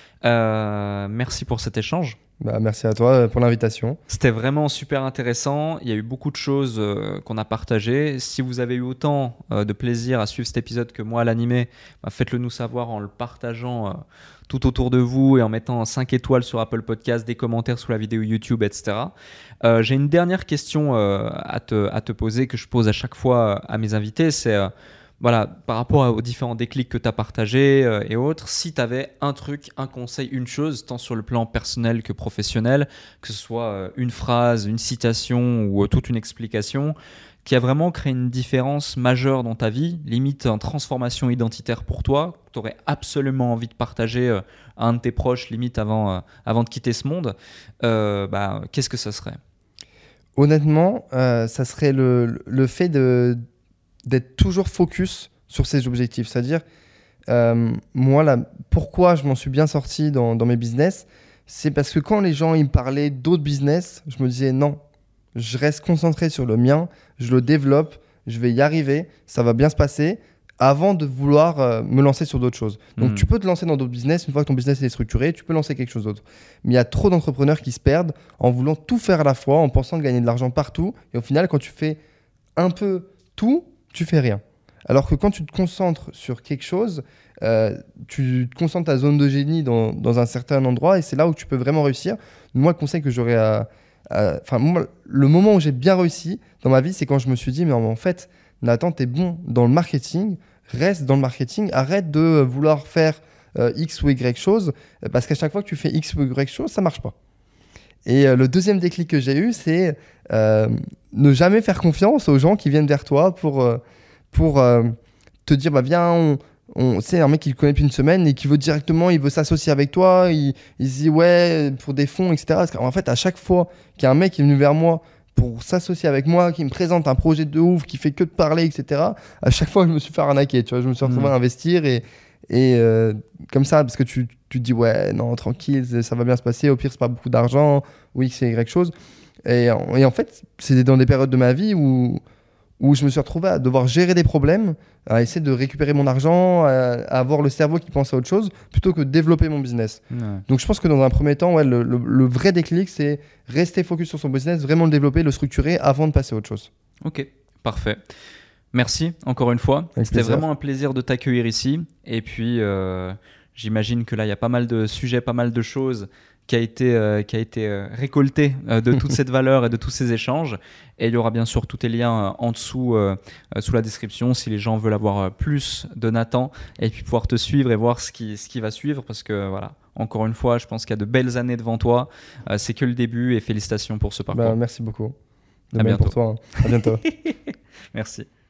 Merci pour cet échange. Merci à toi pour l'invitation. C'était vraiment super intéressant. Il y a eu beaucoup de choses qu'on a partagées. Si vous avez eu autant de plaisir à suivre cet épisode que moi à l'animer, faites-le nous savoir en le partageant tout autour de vous et en mettant 5 étoiles sur Apple Podcast, des commentaires sous la vidéo YouTube, etc. J'ai une dernière question à te poser que je pose à chaque fois à mes invités. C'est voilà, par rapport aux différents déclics que tu as partagés et autres, si tu avais un truc, un conseil, une chose, tant sur le plan personnel que professionnel, que ce soit une phrase, une citation ou toute une explication, qui a vraiment créé une différence majeure dans ta vie, limite en transformation identitaire pour toi, que tu aurais absolument envie de partager à un de tes proches, limite avant de quitter ce monde, qu'est-ce que ça serait ? Honnêtement, ça serait le fait d'être toujours focus sur ses objectifs. C'est-à-dire, moi, pourquoi je m'en suis bien sorti dans mes business, c'est parce que quand les gens ils me parlaient d'autres business, je me disais non, je reste concentré sur le mien, je le développe, je vais y arriver, ça va bien se passer, avant de vouloir me lancer sur d'autres choses. Donc, tu peux te lancer dans d'autres business, une fois que ton business est structuré, tu peux lancer quelque chose d'autre. Mais il y a trop d'entrepreneurs qui se perdent en voulant tout faire à la fois, en pensant gagner de l'argent partout. Et au final, quand tu fais un peu tout, tu fais rien. Alors que quand tu te concentres sur quelque chose, tu te concentres ta zone de génie dans un certain endroit et c'est là où tu peux vraiment réussir. Moi, le conseil que j'aurais moi, le moment où j'ai bien réussi dans ma vie, c'est quand je me suis dit, mais en fait, Nathan, t'es bon dans le marketing, reste dans le marketing, arrête de vouloir faire X ou Y chose, parce qu'à chaque fois que tu fais X ou Y chose, ça marche pas. Et le deuxième déclic que j'ai eu, c'est ne jamais faire confiance aux gens qui viennent vers toi pour te dire, bah viens, c'est un mec qui le connaît depuis une semaine et qui veut directement, il veut s'associer avec toi, il se dit ouais, pour des fonds, etc. Parce qu'en fait, à chaque fois qu'il y a un mec qui est venu vers moi pour s'associer avec moi, qui me présente un projet de ouf, qui fait que de parler, etc., à chaque fois, je me suis fait arnaquer, tu vois, je me suis retrouvé à investir et comme ça, parce que tu te dis ouais, non, tranquille, ça va bien se passer, au pire, c'est pas beaucoup d'argent, ou X et Y chose. Et en fait, c'était dans des périodes de ma vie où je me suis retrouvé à devoir gérer des problèmes, à essayer de récupérer mon argent, à avoir le cerveau qui pense à autre chose, plutôt que de développer mon business. Ouais. Donc je pense que dans un premier temps, ouais, le vrai déclic, c'est rester focus sur son business, vraiment le développer, le structurer avant de passer à autre chose. Ok, parfait. Merci encore une fois. C'était vraiment un plaisir de t'accueillir ici. Et puis, j'imagine que là, il y a pas mal de sujets, pas mal de choses qui a été récolté de toute cette valeur et de tous ces échanges. Et il y aura bien sûr tous tes liens en dessous, sous la description, si les gens veulent avoir plus de Nathan et puis pouvoir te suivre et voir ce qui va suivre. Parce que voilà, encore une fois, je pense qu'il y a de belles années devant toi. C'est que le début et félicitations pour ce parcours. Merci beaucoup. À bientôt. Pour toi. À bientôt. Merci.